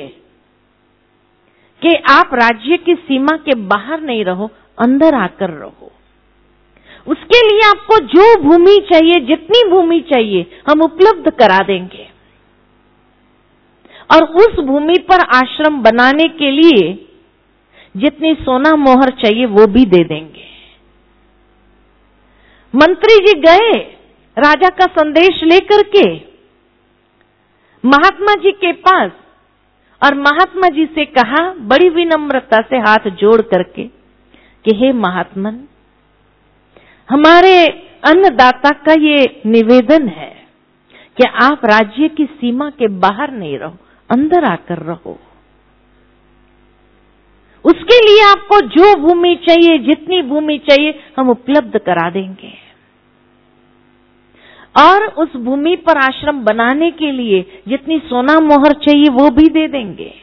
कि आप राज्य की सीमा के बाहर नहीं रहो, अंदर आकर रहो। उसके लिए आपको जो भूमि चाहिए, जितनी भूमि चाहिए, हम उपलब्ध करा देंगे, और उस भूमि पर आश्रम बनाने के लिए जितनी सोना मोहर चाहिए वो भी दे देंगे। मंत्री जी गए राजा का संदेश लेकर के महात्मा जी के पास, और महात्मा जी से कहा बड़ी विनम्रता से हाथ जोड़ करके कि हे महात्मन, हमारे अन्नदाता का ये निवेदन है कि आप राज्य की सीमा के बाहर नहीं रहो, अंदर आकर रहो। उसके लिए आपको जो भूमि चाहिए, जितनी भूमि चाहिए, हम उपलब्ध करा देंगे, और उस भूमि पर आश्रम बनाने के लिए जितनी सोना मोहर चाहिए वो भी दे देंगे।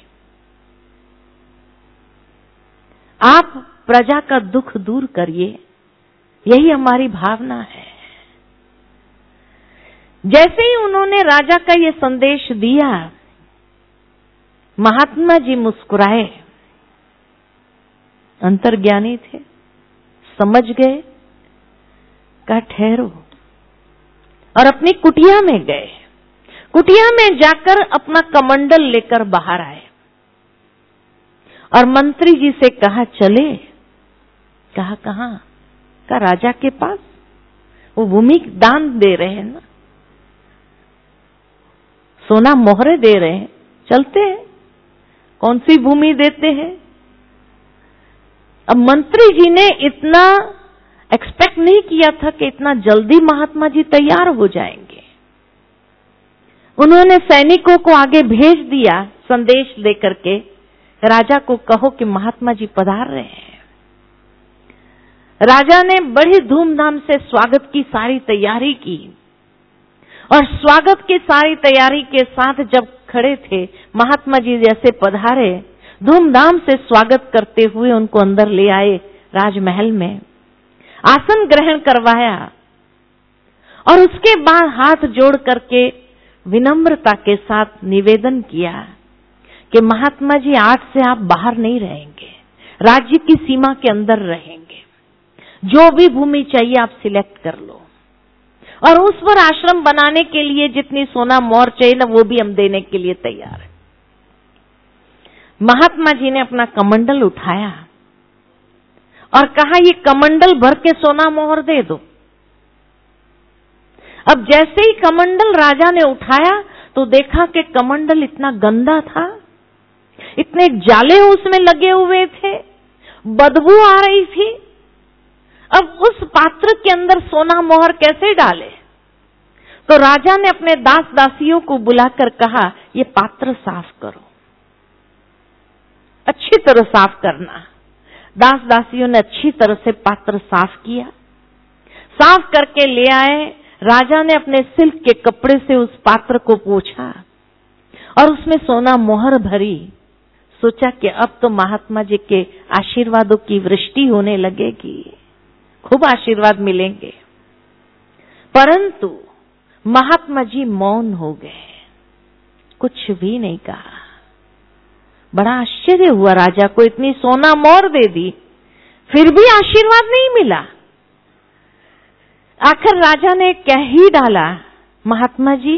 आप प्रजा का दुख दूर करिए, यही हमारी भावना है। जैसे ही उन्होंने राजा का ये संदेश दिया, महात्मा जी मुस्कुराए, अंतर्ज्ञानी थे, समझ गए, कहा ठहरो, और अपनी कुटिया में गए। कुटिया में जाकर अपना कमंडल लेकर बाहर आए और मंत्री जी से कहा चले। कहा कहां? कहा राजा के पास, वो भूमि दान दे रहे हैं ना, सोना मोहरे दे रहे हैं, चलते हैं। कौन सी भूमि देते हैं? अब मंत्री जी ने इतना एक्सपेक्ट नहीं किया था कि इतना जल्दी महात्मा जी तैयार हो जाएंगे। उन्होंने सैनिकों को आगे भेज दिया संदेश लेकर के, राजा को कहो कि महात्मा जी पधार रहे हैं। राजा ने बड़ी धूमधाम से स्वागत की सारी तैयारी की, और स्वागत की सारी तैयारी के साथ जब खड़े थे, महात्मा जी जैसे पधारे, धूमधाम से स्वागत करते हुए उनको अंदर ले आए राजमहल में, आसन ग्रहण करवाया, और उसके बाद हाथ जोड़ करके विनम्रता के साथ निवेदन किया कि महात्मा जी आज से आप बाहर नहीं रहेंगे, राज्य की सीमा के अंदर रहेंगे, जो भी भूमि चाहिए आप सिलेक्ट कर लो, और उस पर आश्रम बनाने के लिए जितनी सोना मोहर चाहिए ना, वो भी हम देने के लिए तैयार है। महात्मा जी ने अपना कमंडल उठाया और कहा ये कमंडल भर के सोना मोहर दे दो। अब जैसे ही कमंडल राजा ने उठाया तो देखा कि कमंडल इतना गंदा था, इतने जाले उसमें लगे हुए थे, बदबू आ रही थी। अब उस पात्र के अंदर सोना मोहर कैसे डाले? तो राजा ने अपने दास दासियों को बुलाकर कहा ये पात्र साफ करो, अच्छी तरह साफ करना। दास दासियों ने अच्छी तरह से पात्र साफ किया, साफ करके ले आए। राजा ने अपने सिल्क के कपड़े से उस पात्र को पोंछा और उसमें सोना मोहर भरी, सोचा कि अब तो महात्मा जी के आशीर्वादों की वृष्टि होने लगेगी, खूब आशीर्वाद मिलेंगे। परंतु महात्मा जी मौन हो गए, कुछ भी नहीं कहा। बड़ा आश्चर्य हुआ राजा को, इतनी सोना मोहर दे दी फिर भी आशीर्वाद नहीं मिला। आखिर राजा ने कह ही डाला, महात्मा जी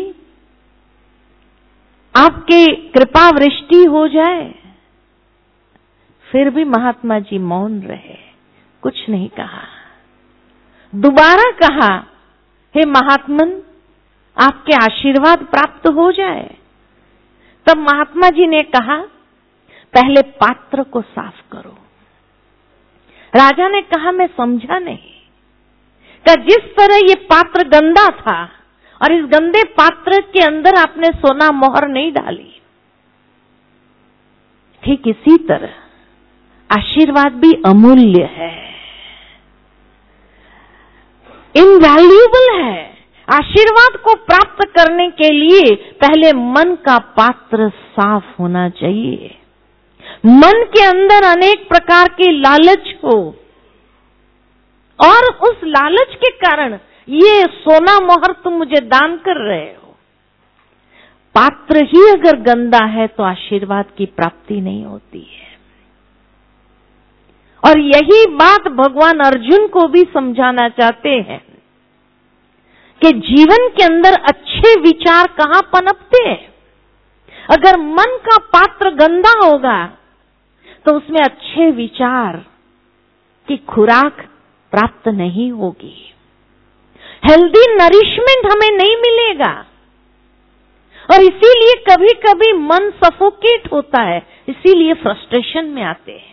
आपके कृपा वृष्टि हो जाए। फिर भी महात्मा जी मौन रहे, कुछ नहीं कहा। दोबारा कहा, हे महात्मन आपके आशीर्वाद प्राप्त हो जाए। तब महात्मा जी ने कहा, पहले पात्र को साफ करो। राजा ने कहा, मैं समझा नहीं। कि जिस तरह ये पात्र गंदा था और इस गंदे पात्र के अंदर आपने सोना मोहर नहीं डाली, ठीक इसी तरह आशीर्वाद भी अमूल्य है, इनवैल्यूएबल है। आशीर्वाद को प्राप्त करने के लिए पहले मन का पात्र साफ होना चाहिए। मन के अंदर अनेक प्रकार के लालच हो और उस लालच के कारण ये सोना मोहर तुम मुझे दान कर रहे हो। पात्र ही अगर गंदा है तो आशीर्वाद की प्राप्ति नहीं होती है। और यही बात भगवान अर्जुन को भी समझाना चाहते हैं कि जीवन के अंदर अच्छे विचार कहां पनपते हैं। अगर मन का पात्र गंदा होगा तो उसमें अच्छे विचार की खुराक प्राप्त नहीं होगी, हेल्दी नरिशमेंट हमें नहीं मिलेगा। और इसीलिए कभी कभी मन सफोकेट होता है, इसीलिए फ्रस्ट्रेशन में आते हैं।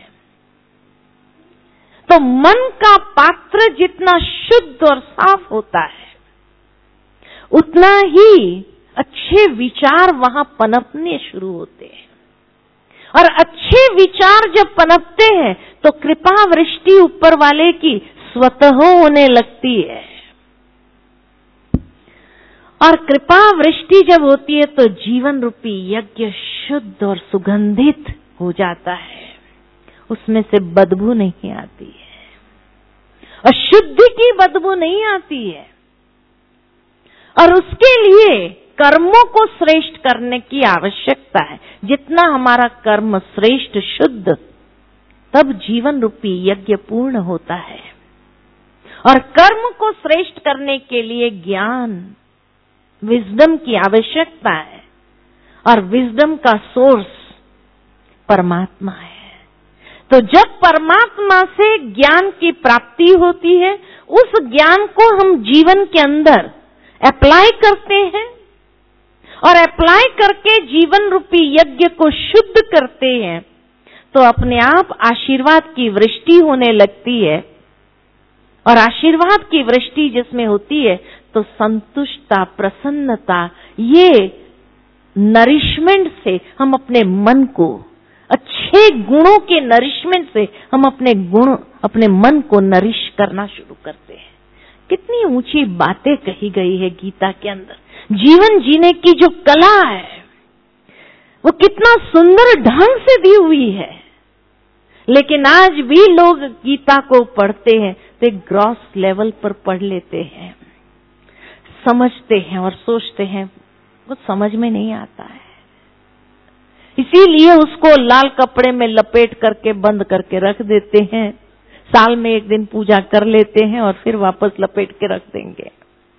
तो मन का पात्र जितना शुद्ध और साफ होता है उतना ही अच्छे विचार वहां पनपने शुरू होते हैं। और अच्छे विचार जब पनपते हैं तो कृपा वृष्टि ऊपर वाले की स्वतः होने लगती है। और कृपा वृष्टि जब होती है तो जीवन रूपी यज्ञ शुद्ध और सुगंधित हो जाता है, उसमें से बदबू नहीं आती है और शुद्धि की बदबू नहीं आती है। और उसके लिए कर्मों को श्रेष्ठ करने की आवश्यकता है। जितना हमारा कर्म श्रेष्ठ शुद्ध, तब जीवन रूपी यज्ञ पूर्ण होता है। और कर्म को श्रेष्ठ करने के लिए ज्ञान, विजडम की आवश्यकता है। और विजडम का सोर्स परमात्मा है। तो जब परमात्मा से ज्ञान की प्राप्ति होती है, उस ज्ञान को हम जीवन के अंदर अप्लाई करते हैं और अप्लाई करके जीवन रूपी यज्ञ को शुद्ध करते हैं, तो अपने आप आशीर्वाद की वृष्टि होने लगती है। और आशीर्वाद की वृष्टि जिसमें होती है तो संतुष्टता, प्रसन्नता, ये नरिशमेंट से हम अपने मन को, अच्छे गुणों के नरिशमेंट से हम अपने मन को नरिश करना शुरू करते हैं। कितनी ऊंची बातें कही गई है गीता के अंदर। जीवन जीने की जो कला है वो कितना सुंदर ढंग से दी हुई है। लेकिन आज भी लोग गीता को पढ़ते हैं तो एक ग्रॉस लेवल पर पढ़ लेते हैं, समझते हैं और सोचते हैं, वो समझ में नहीं आता है। इसीलिए उसको लाल कपड़े में लपेट करके बंद करके रख देते हैं। साल में एक दिन पूजा कर लेते हैं और फिर वापस लपेट के रख देंगे।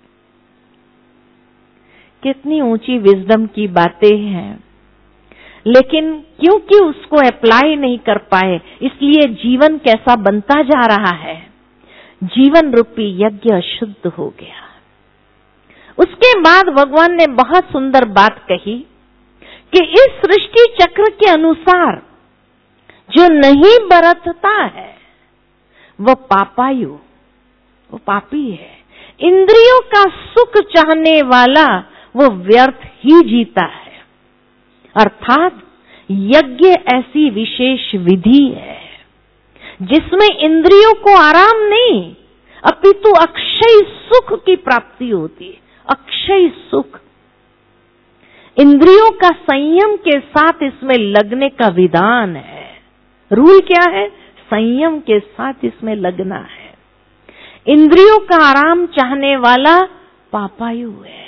कितनी ऊंची विजडम की बातें हैं, लेकिन क्योंकि उसको अप्लाई नहीं कर पाए, इसलिए जीवन कैसा बनता जा रहा है, जीवन रूपी यज्ञ अशुद्ध हो गया। उसके बाद भगवान ने बहुत सुंदर बात कही कि इस सृष्टि चक्र के अनुसार जो नहीं बरतता है वो पापायु, वो पापी है। इंद्रियों का सुख चाहने वाला वो व्यर्थ ही जीता है। अर्थात यज्ञ ऐसी विशेष विधि है जिसमें इंद्रियों को आराम नहीं अपितु अक्षय सुख की प्राप्ति होती है। अक्षय सुख, इंद्रियों का संयम के साथ इसमें लगने का विधान है। रूल क्या है? संयम के साथ इसमें लगना है। इंद्रियों का आराम चाहने वाला पापायु है,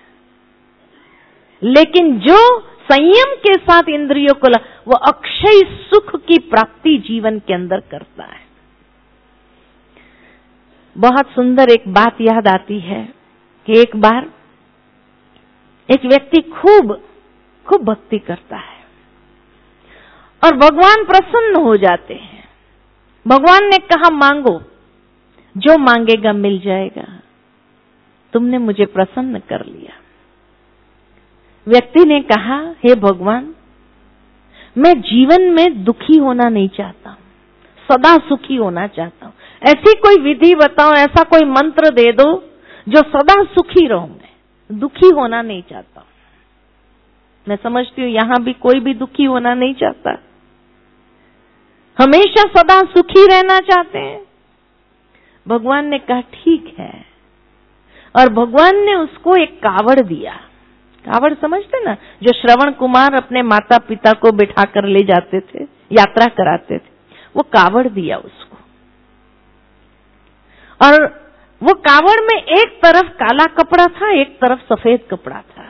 लेकिन जो संयम के साथ इंद्रियों को वो अक्षय सुख की प्राप्ति जीवन के अंदर करता है। बहुत सुंदर एक बात याद आती है कि एक बार एक व्यक्ति खूब भक्ति करता है और भगवान प्रसन्न हो जाते हैं। भगवान ने कहा मांगो, जो मांगेगा मिल जाएगा, तुमने मुझे प्रसन्न कर लिया। व्यक्ति ने कहा, हे भगवान, मैं जीवन में दुखी होना नहीं चाहता, सदा सुखी होना चाहता हूं। ऐसी कोई विधि बताओ, ऐसा कोई मंत्र दे दो जो सदा सुखी रहूं, मैं दुखी होना नहीं चाहता। मैं समझती हूं यहां भी कोई भी दुखी होना नहीं चाहता, हमेशा सदा सुखी रहना चाहते हैं। भगवान ने कहा ठीक है, और भगवान ने उसको एक कावड़ दिया। कावड़ समझते ना, जो श्रवण कुमार अपने माता पिता को बिठा कर ले जाते थे, यात्रा कराते थे, वो कावड़ दिया उसको। और वो कावड़ में एक तरफ काला कपड़ा था, एक तरफ सफेद कपड़ा था,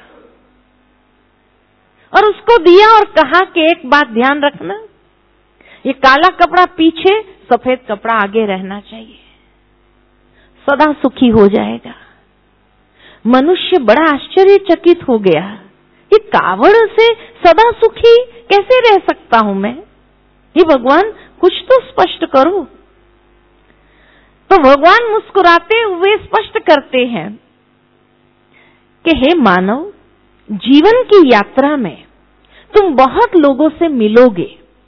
और उसको दिया और कहा कि एक बात ध्यान रखना, ये काला कपड़ा पीछे, सफेद कपड़ा आगे रहना चाहिए, सदा सुखी हो जाएगा। मनुष्य बड़ा आश्चर्यचकित हो गया, ये कावड़ से सदा सुखी कैसे रह सकता हूं मैं? ये भगवान कुछ तो स्पष्ट करो। तो भगवान मुस्कुराते हुए स्पष्ट करते हैं कि हे मानव, जीवन की यात्रा में तुम बहुत लोगों से मिलोगे,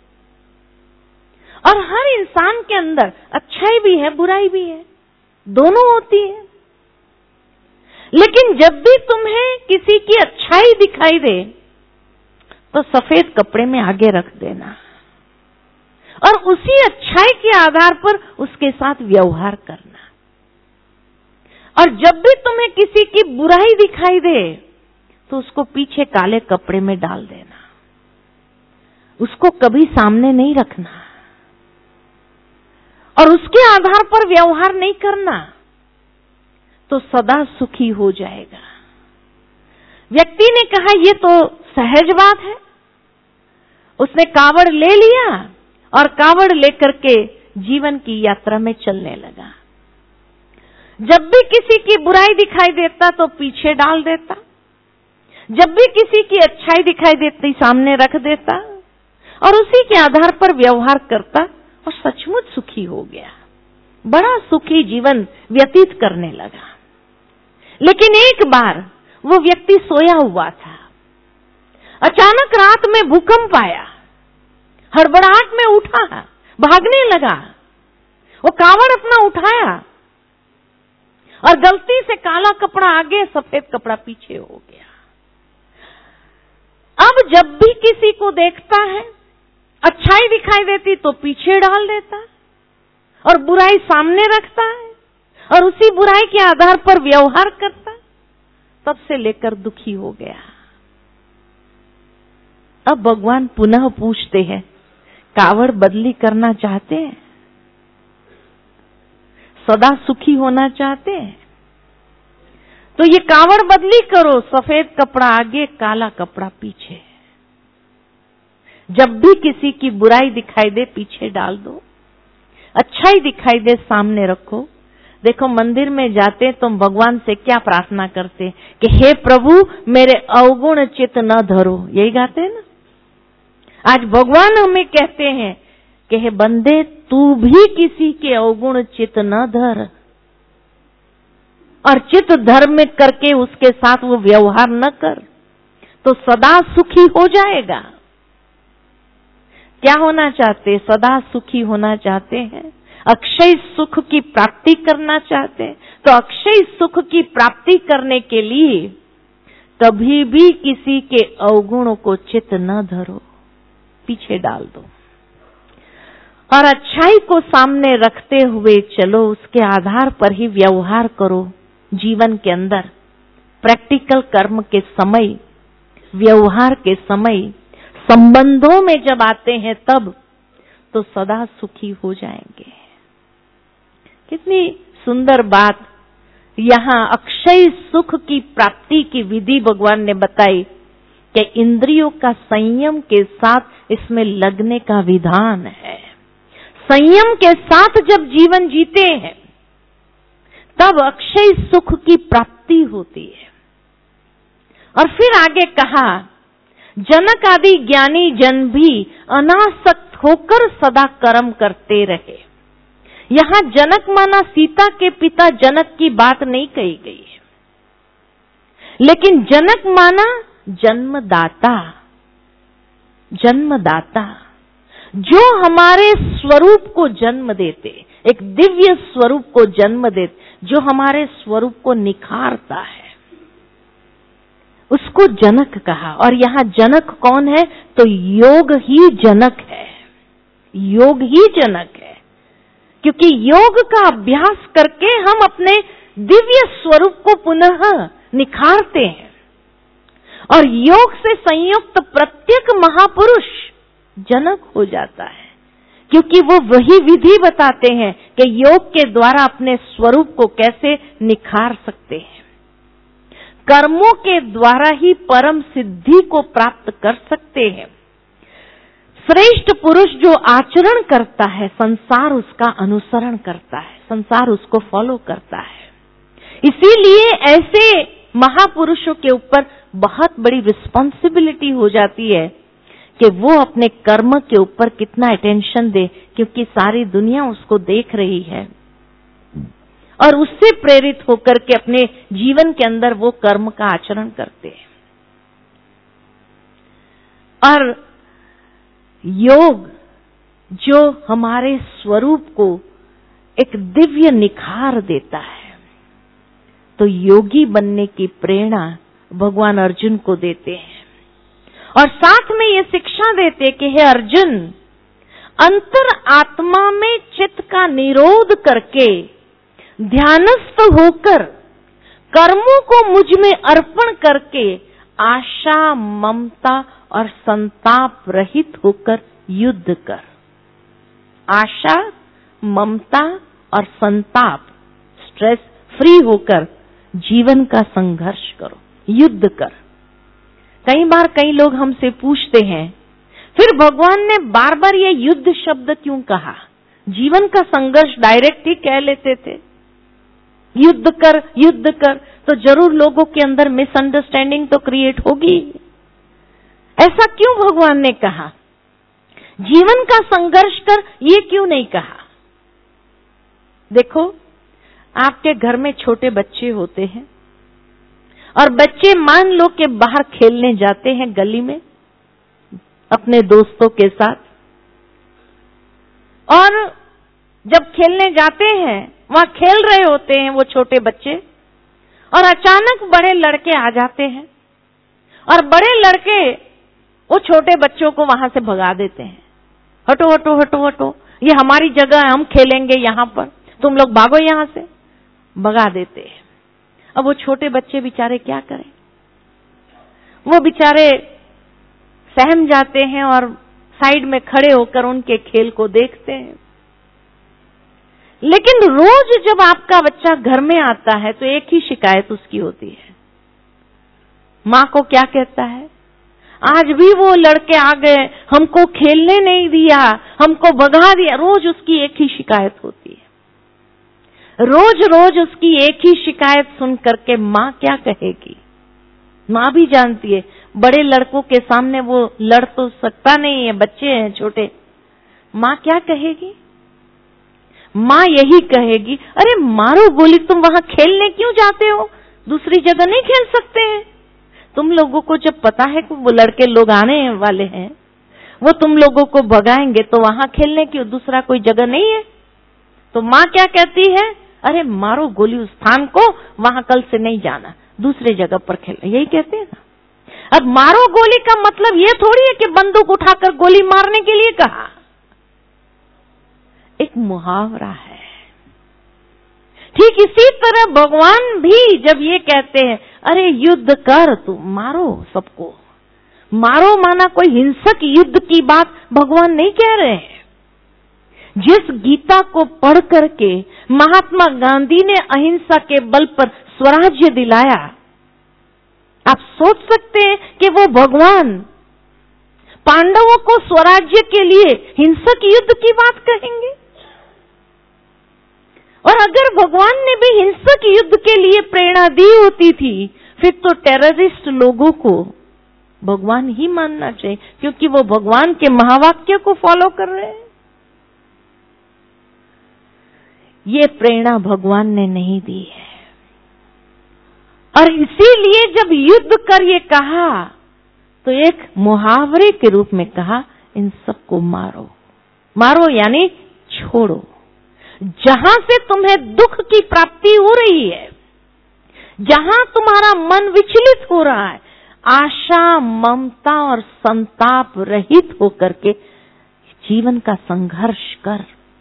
और हर इंसान के अंदर अच्छाई भी है, बुराई भी है, दोनों होती है। लेकिन जब भी तुम्हें किसी की अच्छाई दिखाई दे तो सफेद कपड़े में आगे रख देना, और उसी अच्छाई के आधार पर उसके साथ व्यवहार करना। और जब भी तुम्हें किसी की बुराई दिखाई दे तो उसको पीछे काले कपड़े में डाल देना, उसको कभी सामने नहीं रखना, और उसके आधार पर व्यवहार नहीं करना, तो सदा सुखी हो जाएगा। व्यक्ति ने कहा ये तो सहज बात है। उसने कावड़ ले लिया और कावड़ लेकर के जीवन की यात्रा में चलने लगा। जब भी किसी की बुराई दिखाई देता तो पीछे डाल देता, जब भी किसी की अच्छाई दिखाई देती सामने रख देता, और उसी के आधार पर व्यवहार करता, और सचमुच सुखी हो गया, बड़ा सुखी जीवन व्यतीत करने लगा। लेकिन एक बार वो व्यक्ति सोया हुआ था, अचानक रात में भूकंप आया, हड़बड़ाहट में उठा, भागने लगा। वो कावड़ अपना उठाया और गलती से काला कपड़ा आगे, सफेद कपड़ा पीछे हो गया। अब जब भी किसी को देखता है, अच्छाई दिखाई देती तो पीछे डाल देता, और बुराई सामने रखता है, और उसी बुराई के आधार पर व्यवहार करता। तब से लेकर दुखी हो गया। अब भगवान पुनः पूछते हैं, कावड़ बदली करना चाहते हैं? सदा सुखी होना चाहते हैं? तो ये कावड़ बदली करो, सफेद कपड़ा आगे, काला कपड़ा पीछे। जब भी किसी की बुराई दिखाई दे पीछे डाल दो, अच्छाई दिखाई दे सामने रखो। देखो मंदिर में जाते तो भगवान से क्या प्रार्थना करते कि हे प्रभु मेरे अवगुण चित्त न धरो, यही गाते हैं ना। आज भगवान हमें कहते हैं कि हे बंदे, तू भी किसी के अवगुण चित्त न धर, और चित्त धर्म करके उसके साथ वो व्यवहार न कर, तो सदा सुखी हो जाएगा। क्या होना चाहते? सदा सुखी होना चाहते हैं, अक्षय सुख की प्राप्ति करना चाहते हैं। तो अक्षय सुख की प्राप्ति करने के लिए कभी भी किसी के अवगुणों को चित्त न धरो, पीछे डाल दो, और अच्छाई को सामने रखते हुए चलो, उसके आधार पर ही व्यवहार करो। जीवन के अंदर प्रैक्टिकल कर्म के समय व्यवहार के समय, संबंधों में जब आते हैं तब तो सदा सुखी हो जाएंगे। कितनी सुंदर बात यहाँ अक्षय सुख की प्राप्ति की विधि भगवान ने बताई कि इंद्रियों का संयम के साथ इसमें लगने का विधान है। संयम के साथ जब जीवन जीते हैं तब अक्षय सुख की प्राप्ति होती है। और फिर आगे कहा, जनक आदि ज्ञानी जन भी अनासक्त होकर सदा कर्म करते रहे। यहां जनक माना सीता के पिता जनक की बात नहीं कही गई है, लेकिन जनक माना जन्मदाता। जन्मदाता जो हमारे स्वरूप को जन्म देते, एक दिव्य स्वरूप को जन्म देते, जो हमारे स्वरूप को निखारता है, उसको जनक कहा। और यहाँ जनक कौन है? तो योग ही जनक है। योग ही जनक है, क्योंकि योग का अभ्यास करके हम अपने दिव्य स्वरूप को पुनः निखारते हैं। और योग से संयुक्त प्रत्येक महापुरुष जनक हो जाता है, क्योंकि वो वही विधि बताते हैं कि योग के द्वारा अपने स्वरूप को कैसे निखार सकते हैं। कर्मों के द्वारा ही परम सिद्धि को प्राप्त कर सकते हैं। श्रेष्ठ पुरुष जो आचरण करता है, संसार उसका अनुसरण करता है, संसार उसको फॉलो करता है। इसीलिए ऐसे महापुरुषों के ऊपर बहुत बड़ी रिस्पॉन्सिबिलिटी हो जाती है कि वो अपने कर्म के ऊपर कितना अटेंशन दे, क्योंकि सारी दुनिया उसको देख रही है और उससे प्रेरित होकर के अपने जीवन के अंदर वो कर्म का आचरण करते हैं। और योग जो हमारे स्वरूप को एक दिव्य निखार देता है, तो योगी बनने की प्रेरणा भगवान अर्जुन को देते हैं और साथ में ये शिक्षा देते कि हे अर्जुन, अंतर आत्मा में चित्त का निरोध करके ध्यानस्थ होकर कर्मों को मुझ में अर्पण करके आशा, ममता और संताप रहित होकर युद्ध कर। आशा, ममता और संताप, स्ट्रेस फ्री होकर जीवन का संघर्ष करो, युद्ध कर। कई बार कई लोग हमसे पूछते हैं, फिर भगवान ने बार बार ये युद्ध शब्द क्यों कहा? जीवन का संघर्ष डायरेक्ट ही कह लेते थे, युद्ध कर, युद्ध कर, तो जरूर लोगों के अंदर मिसअंडरस्टैंडिंग तो क्रिएट होगी। ऐसा क्यों भगवान ने कहा? जीवन का संघर्ष कर, ये क्यों नहीं कहा? देखो, आपके घर में छोटे बच्चे होते हैं और बच्चे मान लो कि बाहर खेलने जाते हैं गली में अपने दोस्तों के साथ, और जब खेलने जाते हैं वहां खेल रहे होते हैं वो छोटे बच्चे, और अचानक बड़े लड़के आ जाते हैं और बड़े लड़के वो छोटे बच्चों को वहां से भगा देते हैं। हटो हटो हटो हटो, ये हमारी जगह है, हम खेलेंगे यहाँ पर, तुम लोग भागो यहाँ से, भगा देते हैं। अब वो छोटे बच्चे बेचारे क्या करें? वो बेचारे सहम जाते हैं और साइड में खड़े होकर उनके खेल को देखते हैं। लेकिन रोज जब आपका बच्चा घर में आता है तो एक ही शिकायत उसकी होती है, माँ को क्या कहता है? आज भी वो लड़के आ गए, हमको खेलने नहीं दिया, हमको भगा दिया। रोज उसकी एक ही शिकायत होती है। रोज रोज उसकी एक ही शिकायत सुन करके माँ क्या कहेगी? माँ भी जानती है बड़े लड़कों के सामने वो लड़ तो सकता नहीं है, बच्चे हैं छोटे। माँ क्या कहेगी? माँ यही कहेगी, अरे मारो गोली, तुम वहां खेलने क्यों जाते हो? दूसरी जगह नहीं खेल सकते हैं? तुम लोगों को जब पता है कि वो लड़के लोग आने वाले हैं, वो तुम लोगों को भगाएंगे, तो वहां खेलने की दूसरा कोई जगह नहीं है? तो माँ क्या कहती है? अरे मारो गोली उस स्थान को, वहां कल से नहीं जाना, दूसरे जगह पर खेलना, यही कहते हैं ना। अब मारो गोली का मतलब ये थोड़ी है कि बंदूक उठाकर गोली मारने के लिए कहा, एक मुहावरा है। ठीक इसी तरह भगवान भी जब ये कहते हैं, अरे युद्ध कर, तू मारो सबको, मारो माना कोई हिंसक युद्ध की बात भगवान नहीं कह रहे हैं। जिस गीता को पढ़ करके महात्मा गांधी ने अहिंसा के बल पर स्वराज्य दिलाया, आप सोच सकते हैं कि वो भगवान पांडवों को स्वराज्य के लिए हिंसक युद्ध की बात कहेंगे? और अगर भगवान ने भी हिंसक युद्ध के लिए प्रेरणा दी होती थी, फिर तो टेररिस्ट लोगों को भगवान ही मानना चाहिए, क्योंकि वो भगवान के महावाक्य को फॉलो कर रहे हैं। ये प्रेरणा भगवान ने नहीं दी है। और इसीलिए जब युद्ध कर ये कहा तो एक मुहावरे के रूप में कहा, इन सबको मारो। मारो यानी छोड़ो। जहां से तुम्हें दुख की प्राप्ति हो रही है, जहां तुम्हारा मन विचलित हो रहा है, आशा, ममता और संताप रहित होकर के जीवन का संघर्ष कर।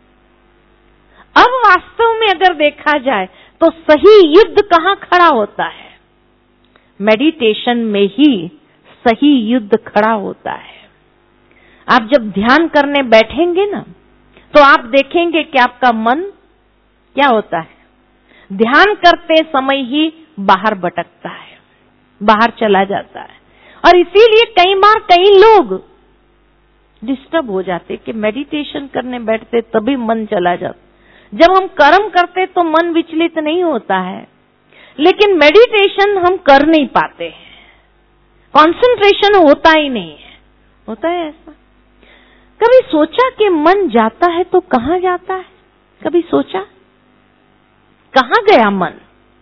अब वास्तव में अगर देखा जाए तो सही युद्ध कहां खड़ा होता है? मेडिटेशन में ही सही युद्ध खड़ा होता है। आप जब ध्यान करने बैठेंगे ना, तो आप देखेंगे कि आपका मन क्या होता है, ध्यान करते समय ही बाहर भटकता है, बाहर चला जाता है। और इसीलिए कई बार कई लोग डिस्टर्ब हो जाते कि मेडिटेशन करने बैठते तभी मन चला जाता। जब हम कर्म करते तो मन विचलित नहीं होता है, लेकिन मेडिटेशन हम कर नहीं पाते हैं, कंसंट्रेशन होता ही नहीं है। होता है ऐसा? कभी सोचा कि मन जाता है तो कहां जाता है? कभी सोचा कहां गया मन?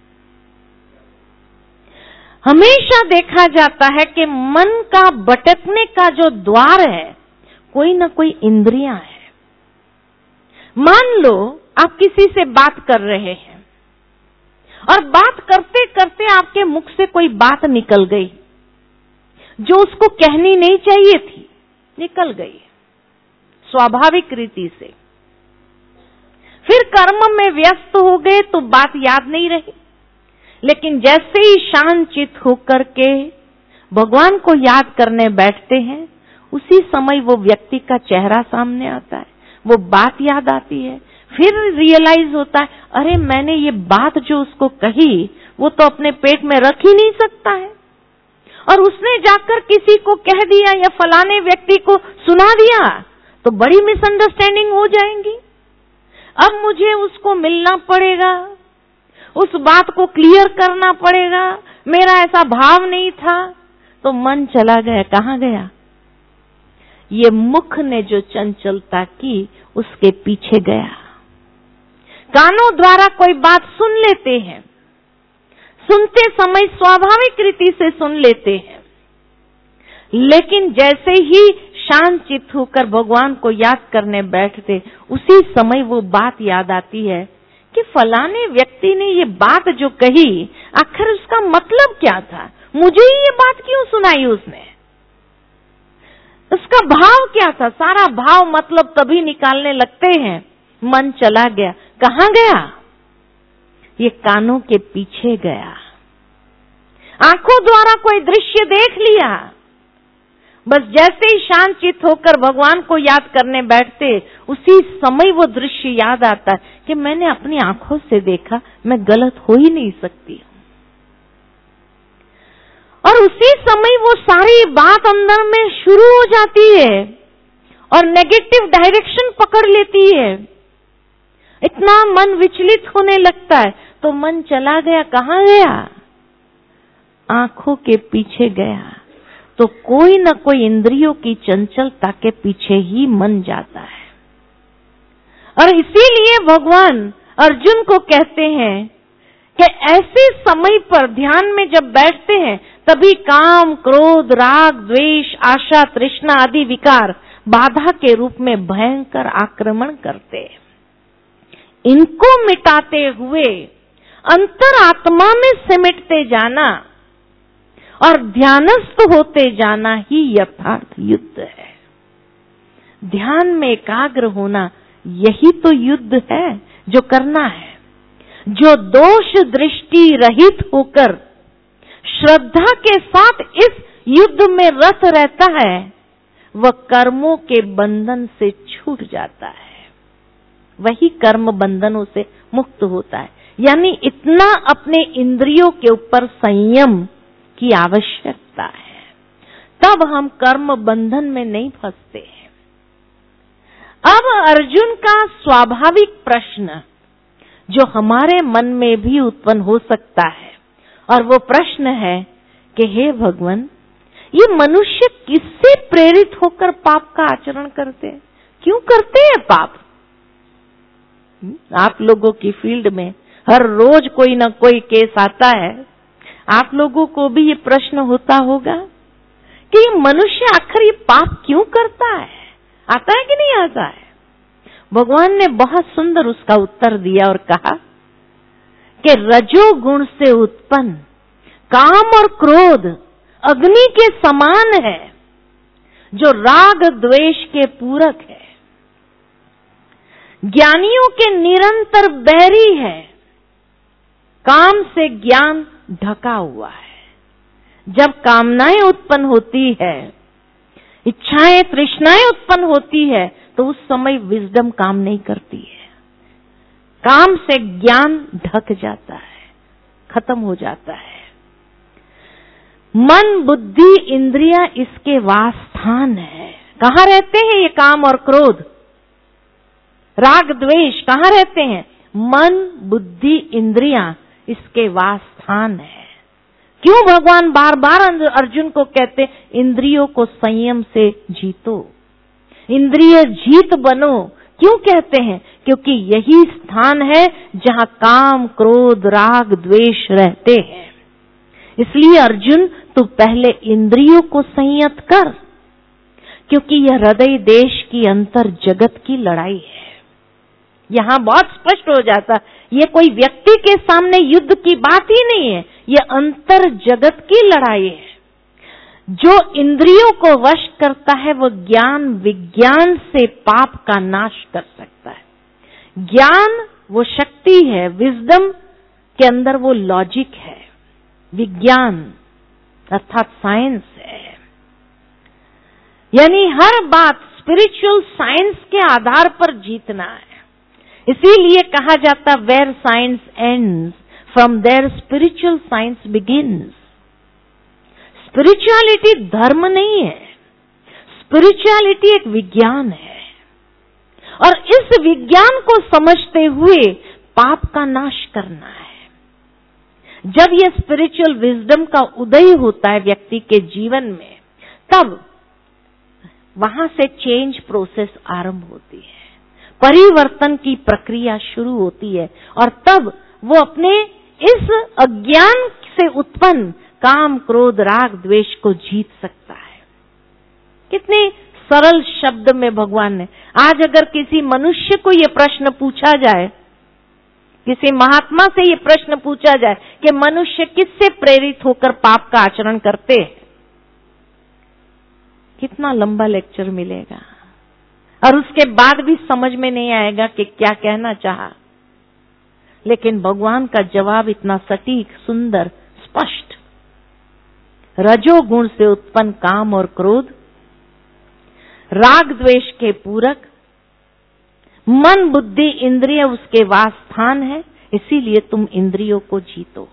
हमेशा देखा जाता है कि मन का भटकने का जो द्वार है, कोई ना कोई इंद्रियां है। मान लो आप किसी से बात कर रहे हैं और बात करते करते आपके मुख से कोई बात निकल गई जो उसको कहनी नहीं चाहिए थी, निकल गई स्वाभाविक रीति से। फिर कर्म में व्यस्त हो गए तो बात याद नहीं रही, लेकिन जैसे ही शांत चित्त होकर के भगवान को याद करने बैठते हैं, उसी समय वो व्यक्ति का चेहरा सामने आता है, वो बात याद आती है। फिर रियलाइज होता है, अरे मैंने ये बात जो उसको कही वो तो अपने पेट में रख ही नहीं सकता है, और उसने जाकर किसी को कह दिया या फलाने व्यक्ति को सुना दिया तो बड़ी मिसअंडरस्टैंडिंग हो जाएंगी। अब मुझे उसको मिलना पड़ेगा, उस बात को क्लियर करना पड़ेगा, मेरा ऐसा भाव नहीं था। तो मन चला गया, कहां गया? ये मुख ने जो चंचलता की उसके पीछे गया। कानों द्वारा कोई बात सुन लेते हैं, सुनते समय स्वाभाविक रीति से सुन लेते हैं, लेकिन जैसे ही शांत चित्त होकर भगवान को याद करने बैठते, उसी समय वो बात याद आती है कि फलाने व्यक्ति ने ये बात जो कही, आखिर उसका मतलब क्या था? मुझे ये बात क्यों सुनाई उसने? उसका भाव क्या था? सारा भाव मतलब तभी निकालने लगते हैं। मन चला गया, कहां गया? ये कानों के पीछे गया। आंखों द्वारा कोई दृश्य देख लिया, बस जैसे ही शांत चित्त होकर भगवान को याद करने बैठते, उसी समय वो दृश्य याद आता है कि मैंने अपनी आंखों से देखा, मैं गलत हो ही नहीं सकती। और उसी समय वो सारी बात अंदर में शुरू हो जाती है और नेगेटिव डायरेक्शन पकड़ लेती है। इतना मन विचलित होने लगता है, तो मन चला गया, कहां गया? आंखों के पीछे गया। तो कोई न कोई इंद्रियों की चंचलता के पीछे ही मन जाता है। और इसीलिए भगवान अर्जुन को कहते हैं कि ऐसे समय पर ध्यान में जब बैठते हैं, तभी काम, क्रोध, राग, द्वेष, आशा, तृष्णा आदि विकार बाधा के रूप में भयंकर आक्रमण करते हैं। इनको मिटाते हुए अंतरात्मा में सिमटते जाना और ध्यानस्थ होते जाना ही यथार्थ युद्ध है। ध्यान में एकाग्र होना, यही तो युद्ध है जो करना है। जो दोष दृष्टि रहित होकर श्रद्धा के साथ इस युद्ध में रत रहता है वह कर्मों के बंधन से छूट जाता है, वही कर्म बंधनों से मुक्त होता है। यानी इतना अपने इंद्रियों के ऊपर संयम की आवश्यकता है, तब हम कर्म बंधन में नहीं फंसते हैं। अब अर्जुन का स्वाभाविक प्रश्न जो हमारे मन में भी उत्पन्न हो सकता है, और वो प्रश्न है कि हे भगवान, ये मनुष्य किससे प्रेरित होकर पाप का आचरण करते हैं? क्यों करते हैं पाप? आप लोगों की फील्ड में हर रोज कोई ना कोई केस आता है, आप लोगों को भी ये प्रश्न होता होगा कि ये मनुष्य आखिर ये पाप क्यों करता है? आता है कि नहीं आता है? भगवान ने बहुत सुंदर उसका उत्तर दिया और कहा कि रजोगुण से उत्पन्न काम और क्रोध अग्नि के समान है, जो राग द्वेष के पूरक है, ज्ञानियों के निरंतर बैरी है, काम से ज्ञान ढका हुआ है। जब कामनाएं उत्पन्न होती है, इच्छाएं तृष्णाएं उत्पन्न होती है, तो उस समय विजडम काम नहीं करती है, काम से ज्ञान ढक जाता है, खत्म हो जाता है। मन बुद्धि इंद्रियां इसके वासस्थान है। कहाँ रहते हैं ये काम और क्रोध, राग द्वेष कहाँ रहते हैं? मन बुद्धि इंद्रियां इसके वासस्थान है। क्यों भगवान बार बार अर्जुन को कहते इंद्रियों को संयम से जीतो, इंद्रिय जीत बनो? क्यों कहते हैं? क्योंकि यही स्थान है जहां काम क्रोध राग द्वेष रहते हैं। इसलिए अर्जुन, तू पहले इंद्रियों को संयत कर, क्योंकि यह हृदय देश की अंतर जगत की लड़ाई है। यहां बहुत स्पष्ट हो जाता, ये कोई व्यक्ति के सामने युद्ध की बात ही नहीं है, ये अंतर जगत की लड़ाई है। जो इंद्रियों को वश करता है वो ज्ञान विज्ञान से पाप का नाश कर सकता है। ज्ञान वो शक्ति है, विजडम के अंदर वो लॉजिक है, विज्ञान अर्थात साइंस है। यानी हर बात स्पिरिचुअल साइंस के आधार पर जीतना है। इसीलिए कहा जाता where science ends from there spiritual science begins. Spirituality धर्म नहीं है, स्पिरिचुअलिटी एक विज्ञान है, और इस विज्ञान को समझते हुए पाप का नाश करना है। जब यह स्पिरिचुअल विजडम का उदय होता है व्यक्ति के जीवन में, तब वहां से चेंज प्रोसेस आरंभ होती है, परिवर्तन की प्रक्रिया शुरू होती है, और तब वो अपने इस अज्ञान से उत्पन्न काम क्रोध राग द्वेष को जीत सकता है। कितने सरल शब्द में भगवान ने, आज अगर किसी मनुष्य को यह प्रश्न पूछा जाए, किसी महात्मा से ये प्रश्न पूछा जाए कि मनुष्य किससे प्रेरित होकर पाप का आचरण करते हैं, कितना लंबा लेक्चर मिलेगा, और उसके बाद भी समझ में नहीं आएगा कि क्या कहना चाहा। लेकिन भगवान का जवाब इतना सटीक, सुंदर, स्पष्ट। रजोगुण से उत्पन्न काम और क्रोध राग द्वेष के पूरक, मन बुद्धि इंद्रिय उसके वासस्थान है, इसीलिए तुम इंद्रियों को जीतो।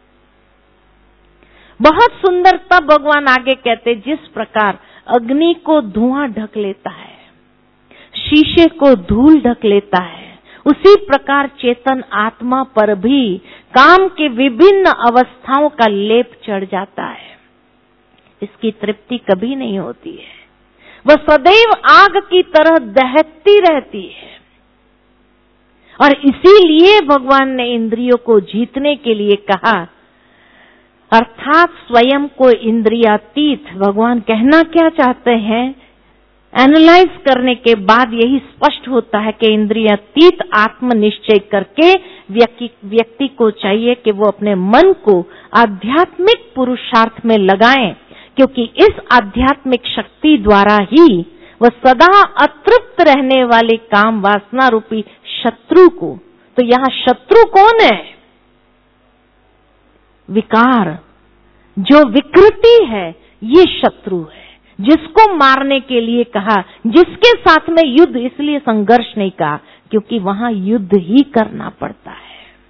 बहुत सुंदर। तब भगवान आगे कहते, जिस प्रकार अग्नि को धुआं ढक लेता है, शीशे को धूल ढक लेता है, उसी प्रकार चेतन आत्मा पर भी काम के विभिन्न अवस्थाओं का लेप चढ़ जाता है। इसकी तृप्ति कभी नहीं होती है, वह सदैव आग की तरह दहकती रहती है। और इसीलिए भगवान ने इंद्रियों को जीतने के लिए कहा, अर्थात स्वयं को इंद्रियातीत। भगवान कहना क्या चाहते हैं, एनालाइज करने के बाद यही स्पष्ट होता है कि इंद्रियातीत आत्मनिश्चय करके व्यक्ति को चाहिए कि वो अपने मन को आध्यात्मिक पुरुषार्थ में लगाएं, क्योंकि इस आध्यात्मिक शक्ति द्वारा ही वह सदा अतृप्त रहने वाले काम वासना रूपी शत्रु को, तो यहां शत्रु कौन है? विकार, जो विकृति है, ये शत्रु है जिसको मारने के लिए कहा, जिसके साथ में युद्ध इसलिए संघर्ष नहीं कहा क्योंकि वहां युद्ध ही करना पड़ता है।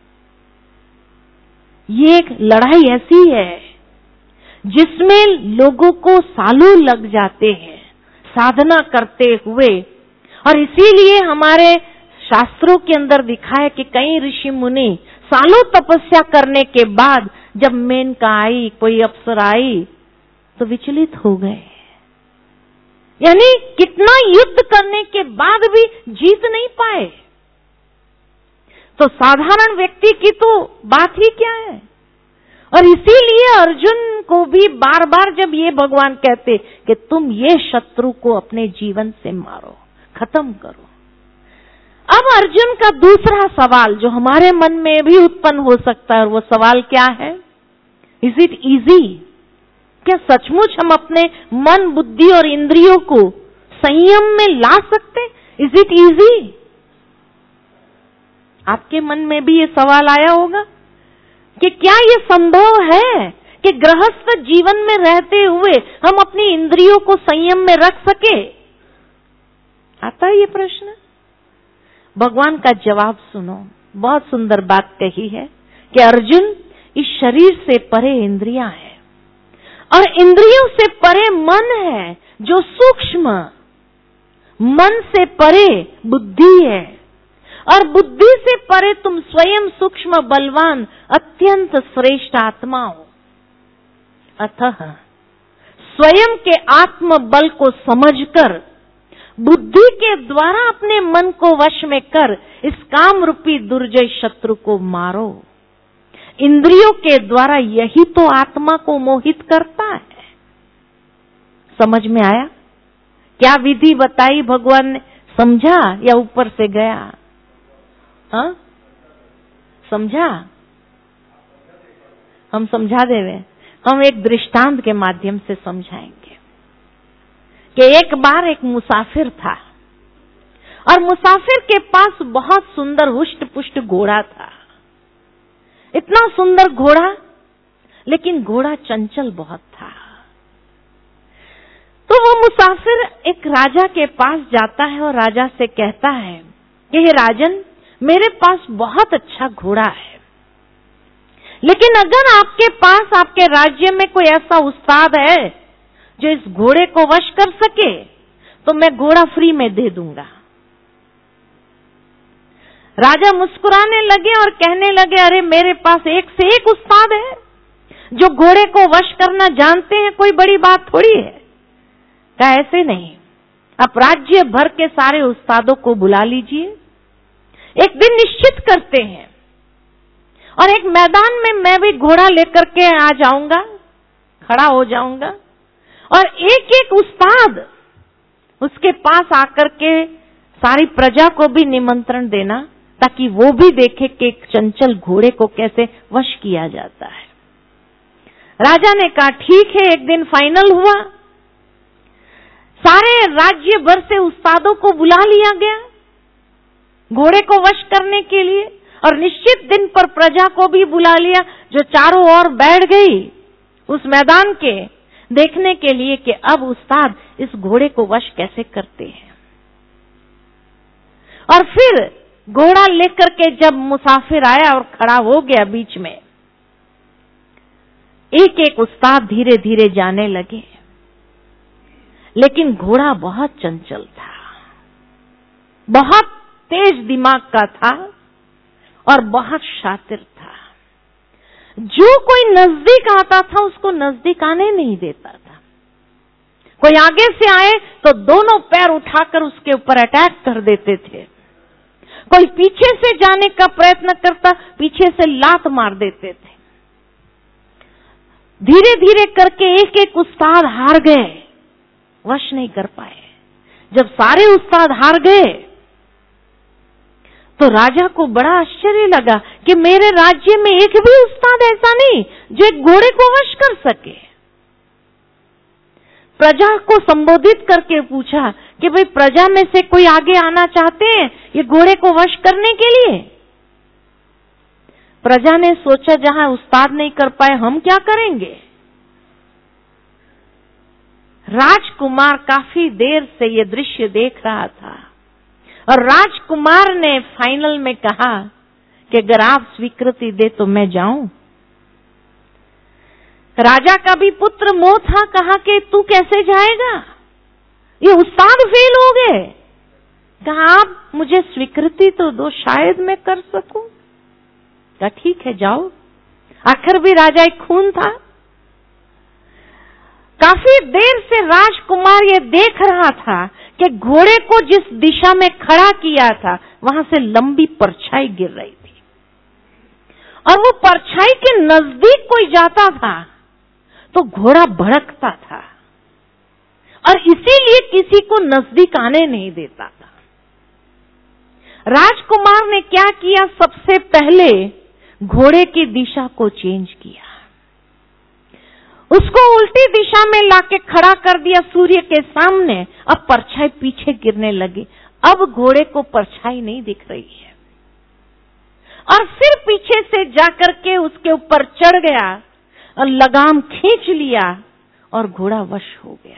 ये एक लड़ाई ऐसी है जिसमें लोगों को सालों लग जाते हैं साधना करते हुए, और इसीलिए हमारे शास्त्रों के अंदर दिखा है कि कई ऋषि मुनि सालों तपस्या करने के बाद जब मेनका आई, कोई अप्सरा आई तो विचलित हो गए। यानी कितना युद्ध करने के बाद भी जीत नहीं पाए। तो साधारण व्यक्ति की तो बात ही क्या है। और इसीलिए अर्जुन को भी बार बार जब ये भगवान कहते कि तुम ये शत्रु को अपने जीवन से मारो, खत्म करो। अब अर्जुन का दूसरा सवाल जो हमारे मन में भी उत्पन्न हो सकता है, वो सवाल क्या है? Is it easy? क्या सचमुच हम अपने मन, बुद्धि और इंद्रियों को संयम में ला सकते? Is it easy? आपके मन में भी ये सवाल आया होगा कि क्या ये संभव है कि गृहस्थ जीवन में रहते हुए हम अपनी इंद्रियों को संयम में रख सके? आता है ये प्रश्न? भगवान का जवाब सुनो। बहुत सुंदर बात कही है कि अर्जुन, इस शरीर से परे इंद्रियां हैं और इंद्रियों से परे मन है जो सूक्ष्म, मन से परे बुद्धि है और बुद्धि से परे तुम स्वयं सूक्ष्म, बलवान, अत्यंत श्रेष्ठ आत्मा हो। अतः स्वयं के आत्म बल को समझकर बुद्धि के द्वारा अपने मन को वश में कर इस काम रूपी दुर्जय शत्रु को मारो। इंद्रियों के द्वारा यही तो आत्मा को मोहित करता है। समझ में आया? क्या विधि बताई भगवान ने? समझा या ऊपर से गया? हाँ, समझा? हम समझा देवे। हम एक दृष्टांत के माध्यम से समझाएंगे कि एक बार एक मुसाफिर था और मुसाफिर के पास बहुत सुंदर हुष्ट पुष्ट घोड़ा था। इतना सुंदर घोड़ा, लेकिन घोड़ा चंचल बहुत था। तो वो मुसाफिर एक राजा के पास जाता है और राजा से कहता है कि हे राजन, मेरे पास बहुत अच्छा घोड़ा है, लेकिन अगर आपके पास आपके राज्य में कोई ऐसा उस्ताद है जो इस घोड़े को वश कर सके तो मैं घोड़ा फ्री में दे दूंगा। राजा मुस्कुराने लगे और कहने लगे, अरे मेरे पास एक से एक उस्ताद है जो घोड़े को वश करना जानते हैं, कोई बड़ी बात थोड़ी है। कहा ऐसे नहीं, आप राज्य भर के सारे उस्तादों को बुला लीजिए, एक दिन निश्चित करते हैं और एक मैदान में मैं भी घोड़ा लेकर के आ जाऊंगा, खड़ा हो जाऊंगा और एक एक उस्ताद उसके पास आकर के सारी प्रजा को भी निमंत्रण देना ताकि वो भी देखे कि एक चंचल घोड़े को कैसे वश किया जाता है। राजा ने कहा ठीक है। एक दिन फाइनल हुआ, सारे राज्य भर से उस्तादों को बुला लिया गया घोड़े को वश करने के लिए और निश्चित दिन पर प्रजा को भी बुला लिया, जो चारों ओर बैठ गई उस मैदान के देखने के लिए कि अब उस्ताद इस घोड़े को वश कैसे करते हैं। और फिर घोड़ा लेकर के जब मुसाफिर आया और खड़ा हो गया बीच में, एक एक उस्ताद धीरे धीरे जाने लगे, लेकिन घोड़ा बहुत चंचल था, बहुत तेज दिमाग का था और बहुत शातिर था। जो कोई नजदीक आता था उसको नजदीक आने नहीं देता था। कोई आगे से आए तो दोनों पैर उठाकर उसके ऊपर अटैक कर देते थे। कोई पीछे से जाने का प्रयत्न करता, पीछे से लात मार देते थे। धीरे धीरे करके एक एक उस्ताद हार गए, वश नहीं कर पाए। जब सारे उस्ताद हार गए तो राजा को बड़ा आश्चर्य लगा कि मेरे राज्य में एक भी उस्ताद ऐसा नहीं जो एक घोड़े को वश कर सके। प्रजा को संबोधित करके पूछा कि भाई प्रजा में से कोई आगे आना चाहते हैं ये घोड़े को वश करने के लिए? प्रजा ने सोचा जहां उस्ताद नहीं कर पाए हम क्या करेंगे। राजकुमार काफी देर से ये दृश्य देख रहा था और राजकुमार ने फाइनल में कहा कि अगर आप स्वीकृति दे तो मैं जाऊं। राजा का भी पुत्र मोह था, कहा कि तू कैसे जाएगा, ये उस्ताद फेल हो गए। कहा आप मुझे स्वीकृति तो दो, शायद मैं कर सकूं। कहा ठीक है जाओ। आखिर भी राजा एक खून था। काफी देर से राजकुमार ये देख रहा था कि घोड़े को जिस दिशा में खड़ा किया था वहां से लंबी परछाई गिर रही थी और वो परछाई के नजदीक कोई जाता था तो घोड़ा भड़कता था और इसीलिए किसी को नजदीक आने नहीं देता था। राजकुमार ने क्या किया, सबसे पहले घोड़े की दिशा को चेंज किया, उसको उल्टी दिशा में लाके खड़ा कर दिया सूर्य के सामने। अब परछाई पीछे गिरने लगी, अब घोड़े को परछाई नहीं दिख रही है और फिर पीछे से जाकर के उसके ऊपर चढ़ गया और लगाम खींच लिया और घोड़ा वश हो गया।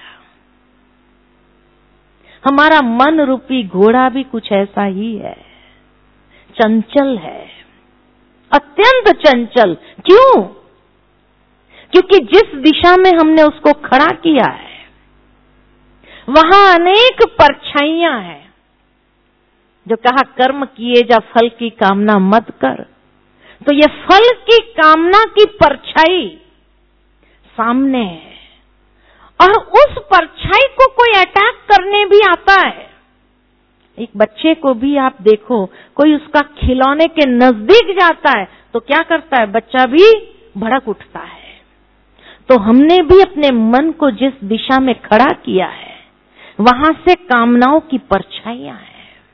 हमारा मन रूपी घोड़ा भी कुछ ऐसा ही है, चंचल है, अत्यंत चंचल। क्यों? क्योंकि जिस दिशा में हमने उसको खड़ा किया है वहां अनेक परछाइयां हैं। जो कहा कर्म किए जा फल की कामना मत कर, तो ये फल की कामना की परछाई सामने है और उस परछाई को कोई अटैक करने भी आता है। एक बच्चे को भी आप देखो, कोई उसका खिलौने के नजदीक जाता है तो क्या करता है, बच्चा भी भड़क उठता है। तो हमने भी अपने मन को जिस दिशा में खड़ा किया है वहां से कामनाओं की परछाइयां हैं,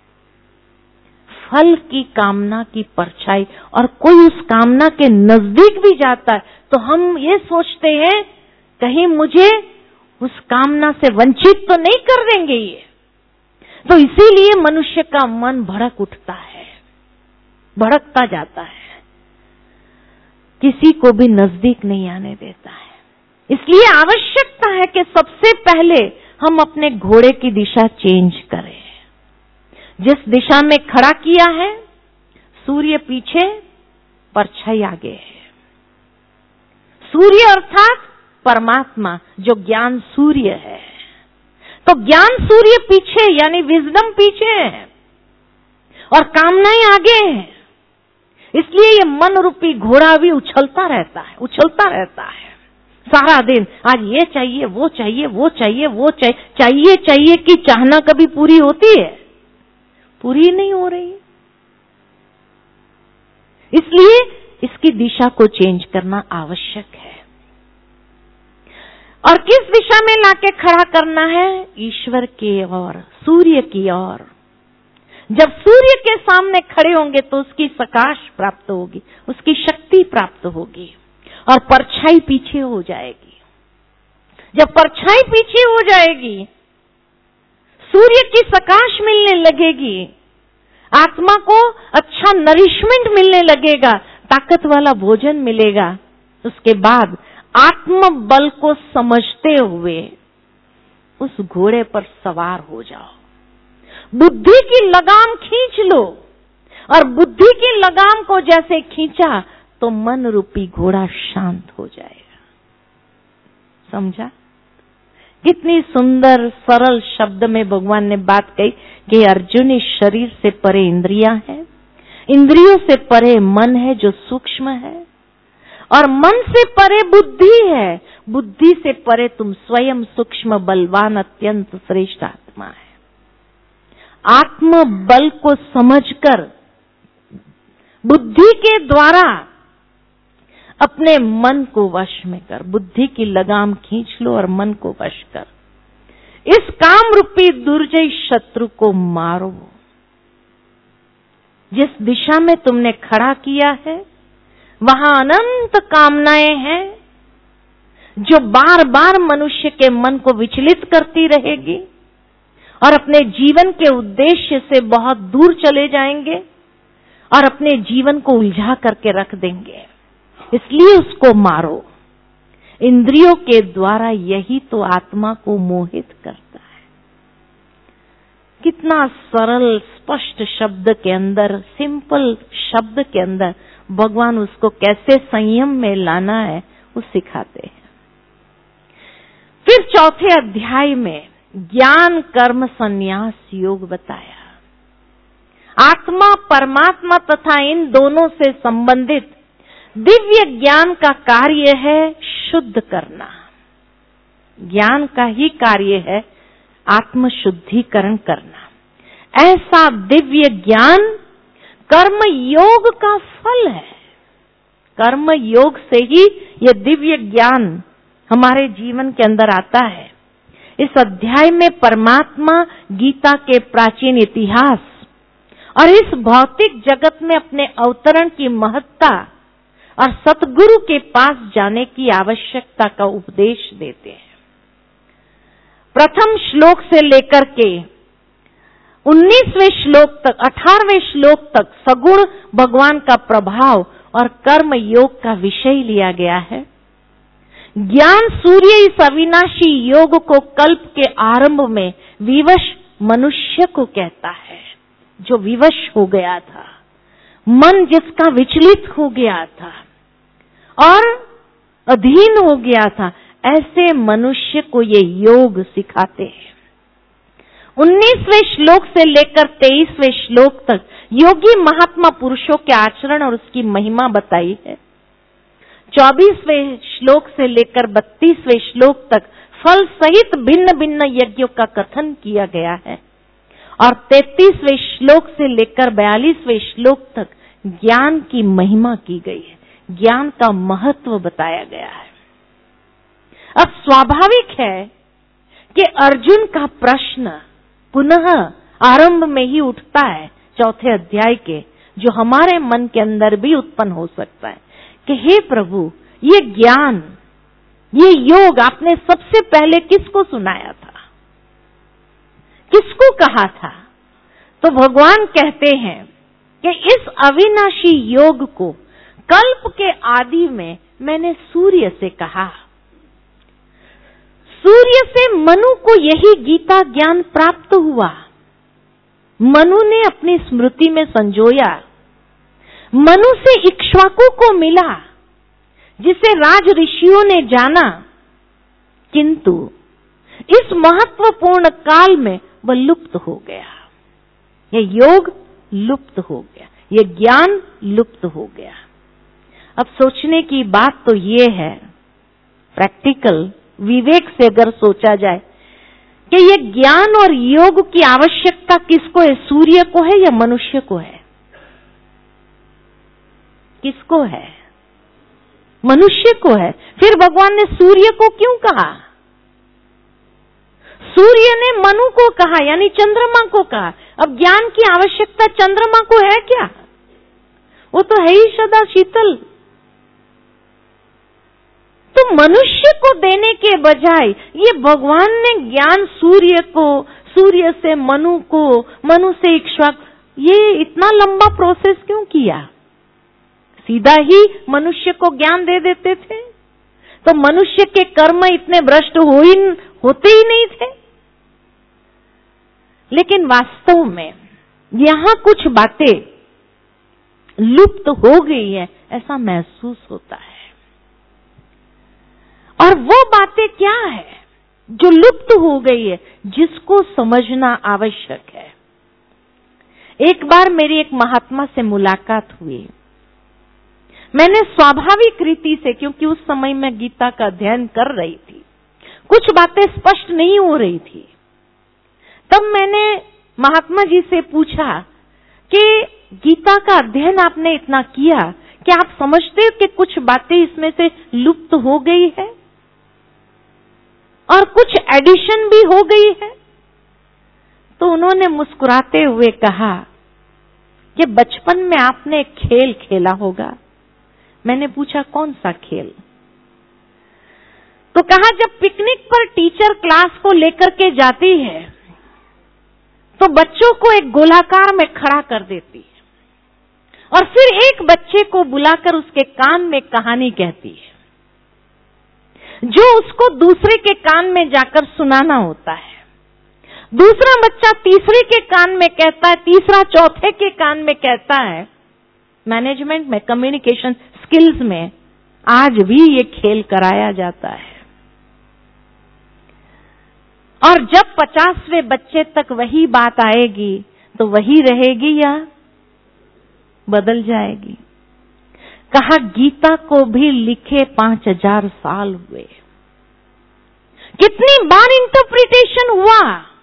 फल की कामना की परछाई, और कोई उस कामना के नजदीक भी जाता है तो हम ये सोचते हैं कहीं मुझे उस कामना से वंचित तो नहीं कर देंगे ये। तो इसीलिए मनुष्य का मन भड़क उठता है, भड़कता जाता है, किसी को भी नजदीक नहीं आने देता है। इसलिए आवश्यकता है कि सबसे पहले हम अपने घोड़े की दिशा चेंज करें। जिस दिशा में खड़ा किया है, सूर्य पीछे, परछाई आगे है। सूर्य अर्थात परमात्मा, जो ज्ञान सूर्य है, तो ज्ञान सूर्य पीछे यानी विजडम पीछे है और कामनाएं आगे हैं। इसलिए ये मन रूपी घोड़ा भी उछलता रहता है, उछलता रहता है सारा दिन। आज ये चाहिए, वो चाहिए, वो चाहिए, वो चाहिए, चाहिए कि चाहना कभी पूरी होती है? पूरी नहीं हो रही। इसलिए इसकी दिशा को चेंज करना आवश्यक है। और किस दिशा में लाके खड़ा करना है? ईश्वर की ओर, सूर्य की ओर। जब सूर्य के सामने खड़े होंगे तो उसकी प्रकाश प्राप्त होगी, उसकी शक्ति प्राप्त होगी और परछाई पीछे हो जाएगी। जब परछाई पीछे हो जाएगी, सूर्य की प्रकाश मिलने लगेगी, आत्मा को अच्छा नरिशमेंट मिलने लगेगा, ताकत वाला भोजन मिलेगा। उसके बाद आत्म बल को समझते हुए उस घोड़े पर सवार हो जाओ, बुद्धि की लगाम खींच लो और बुद्धि की लगाम को जैसे खींचा तो मन रूपी घोड़ा शांत हो जाएगा। समझा? कितनी सुंदर सरल शब्द में भगवान ने बात कही कि अर्जुन, इस शरीर से परे इंद्रियां हैं, इंद्रियों से परे मन है जो सूक्ष्म है, और मन से परे बुद्धि है, बुद्धि से परे तुम स्वयं सूक्ष्म बलवान अत्यंत श्रेष्ठ आत्मा है। आत्म बल को समझकर बुद्धि के द्वारा अपने मन को वश में कर, बुद्धि की लगाम खींच लो और मन को वश कर। इस काम रूपी दुर्जय शत्रु को मारो। जिस दिशा में तुमने खड़ा किया है वहां अनंत कामनाएं हैं जो बार बार मनुष्य के मन को विचलित करती रहेगी और अपने जीवन के उद्देश्य से बहुत दूर चले जाएंगे और अपने जीवन को उलझा करके रख देंगे। इसलिए उसको मारो। इंद्रियों के द्वारा यही तो आत्मा को मोहित करता है। कितना सरल स्पष्ट शब्द के अंदर, सिंपल शब्द के अंदर भगवान उसको कैसे संयम में लाना है वो सिखाते हैं। फिर चौथे अध्याय में ज्ञान कर्म संन्यास योग बताया। आत्मा परमात्मा तथा इन दोनों से संबंधित दिव्य ज्ञान का कार्य है शुद्ध करना। ज्ञान का ही कार्य है आत्म शुद्धिकरण करना। ऐसा दिव्य ज्ञान कर्म योग का फल है। कर्म योग से ही यह दिव्य ज्ञान हमारे जीवन के अंदर आता है। इस अध्याय में परमात्मा गीता के प्राचीन इतिहास और इस भौतिक जगत में अपने अवतरण की महत्ता और सतगुरु के पास जाने की आवश्यकता का उपदेश देते हैं। प्रथम श्लोक से लेकर के 19वें श्लोक तक, 18वें श्लोक तक सगुण भगवान का प्रभाव और कर्म योग का विषय लिया गया है। ज्ञान सूर्य इस अविनाशी योग को कल्प के आरंभ में विवश मनुष्य को कहता है, जो विवश हो गया था, मन जिसका विचलित हो गया था और अधीन हो गया था, ऐसे मनुष्य को ये योग सिखाते हैं। 19वें श्लोक से लेकर 23वें श्लोक तक योगी महात्मा पुरुषों के आचरण और उसकी महिमा बताई है। 24वें श्लोक से लेकर 32वें श्लोक तक फल सहित भिन्न भिन्न यज्ञों का कथन किया गया है और 33वें श्लोक से लेकर 42वें श्लोक तक ज्ञान की महिमा की गई है, ज्ञान का महत्व बताया गया है। अब स्वाभाविक है कि अर्जुन का प्रश्न पुनः आरंभ में ही उठता है चौथे अध्याय के, जो हमारे मन के अंदर भी उत्पन्न हो सकता है कि हे प्रभु, ये ज्ञान, ये योग आपने सबसे पहले किसको सुनाया था, किसको कहा था? तो भगवान कहते हैं कि इस अविनाशी योग को कल्प के आदि में मैंने सूर्य से कहा। सूर्य से मनु को यही गीता ज्ञान प्राप्त हुआ। मनु ने अपनी स्मृति में संजोया। मनु से इक्ष्वाकु को मिला, जिसे राज ऋषियों ने जाना, किंतु इस महत्वपूर्ण काल में वह लुप्त हो गया। यह योग लुप्त हो गया, यह ज्ञान लुप्त हो गया। अब सोचने की बात तो ये है, प्रैक्टिकल विवेक से अगर सोचा जाए कि ये ज्ञान और योग की आवश्यकता किसको है, सूर्य को है या मनुष्य को है? किसको है? मनुष्य को है। फिर भगवान ने सूर्य को क्यों कहा? सूर्य ने मनु को कहा, यानी चंद्रमा को कहा। अब ज्ञान की आवश्यकता चंद्रमा को है क्या? वो तो है ही सदा शीतल। तो मनुष्य को देने के बजाय ये भगवान ने ज्ञान सूर्य को, सूर्य से मनु को, मनु से इक्ष्वाकु, ये इतना लंबा प्रोसेस क्यों किया? सीधा ही मनुष्य को ज्ञान दे देते थे तो मनुष्य के कर्म इतने भ्रष्ट होते ही नहीं थे। लेकिन वास्तव में यहां कुछ बातें लुप्त हो गई है, ऐसा महसूस होता है। और वो बातें क्या है जो लुप्त हो गई है, जिसको समझना आवश्यक है। एक बार मेरी एक महात्मा से मुलाकात हुई। मैंने स्वाभाविक रीति से, क्योंकि उस समय मैं गीता का अध्ययन कर रही थी, कुछ बातें स्पष्ट नहीं हो रही थी, तब मैंने महात्मा जी से पूछा कि गीता का अध्ययन आपने इतना किया, क्या आप समझते हो कि कुछ बातें इसमें से लुप्त हो गई है और कुछ एडिशन भी हो गई है? तो उन्होंने मुस्कुराते हुए कहा कि बचपन में आपने एक खेल खेला होगा। मैंने पूछा कौन सा खेल? तो कहा जब पिकनिक पर टीचर क्लास को लेकर के जाती है तो बच्चों को एक गोलाकार में खड़ा कर देती है और फिर एक बच्चे को बुलाकर उसके कान में कहानी कहती है। जो उसको दूसरे के कान में जाकर सुनाना होता है। दूसरा बच्चा तीसरे के कान में कहता है, तीसरा चौथे के कान में कहता है। मैनेजमेंट में, कम्युनिकेशन स्किल्स में आज भी ये खेल कराया जाता है। और जब 50वें बच्चे तक वही बात आएगी तो वही रहेगी या बदल जाएगी। कहा गीता को भी लिखे 5000 साल हुए। कितनी बार इंटरप्रिटेशन हुआ।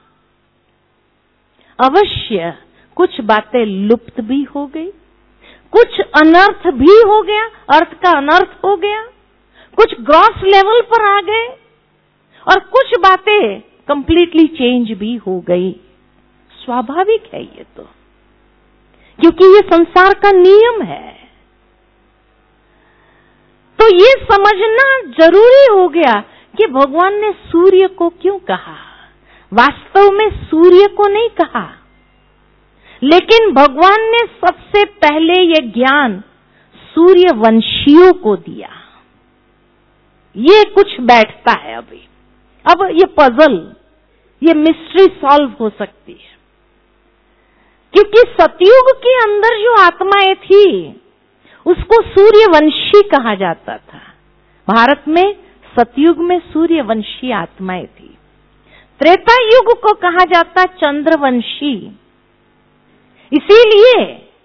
अवश्य कुछ बातें लुप्त भी हो गई, कुछ अनर्थ भी हो गया, अर्थ का अनर्थ हो गया, कुछ ग्रॉस लेवल पर आ गए और कुछ बातें कंप्लीटली चेंज भी हो गई। स्वाभाविक है ये तो, क्योंकि ये संसार का नियम है। तो ये समझना जरूरी हो गया कि भगवान ने सूर्य को क्यों कहा। वास्तव में सूर्य को नहीं कहा, लेकिन भगवान ने सबसे पहले ये ज्ञान सूर्यवंशियों को दिया। ये कुछ बैठता है अभी। अब ये पजल, ये मिस्ट्री सॉल्व हो सकती है, क्योंकि सतयुग के अंदर जो आत्माएं थी उसको सूर्यवंशी कहा जाता था। भारत में सतयुग में सूर्यवंशी आत्माएं थी। त्रेता युग को कहा जाता चंद्रवंशी। इसीलिए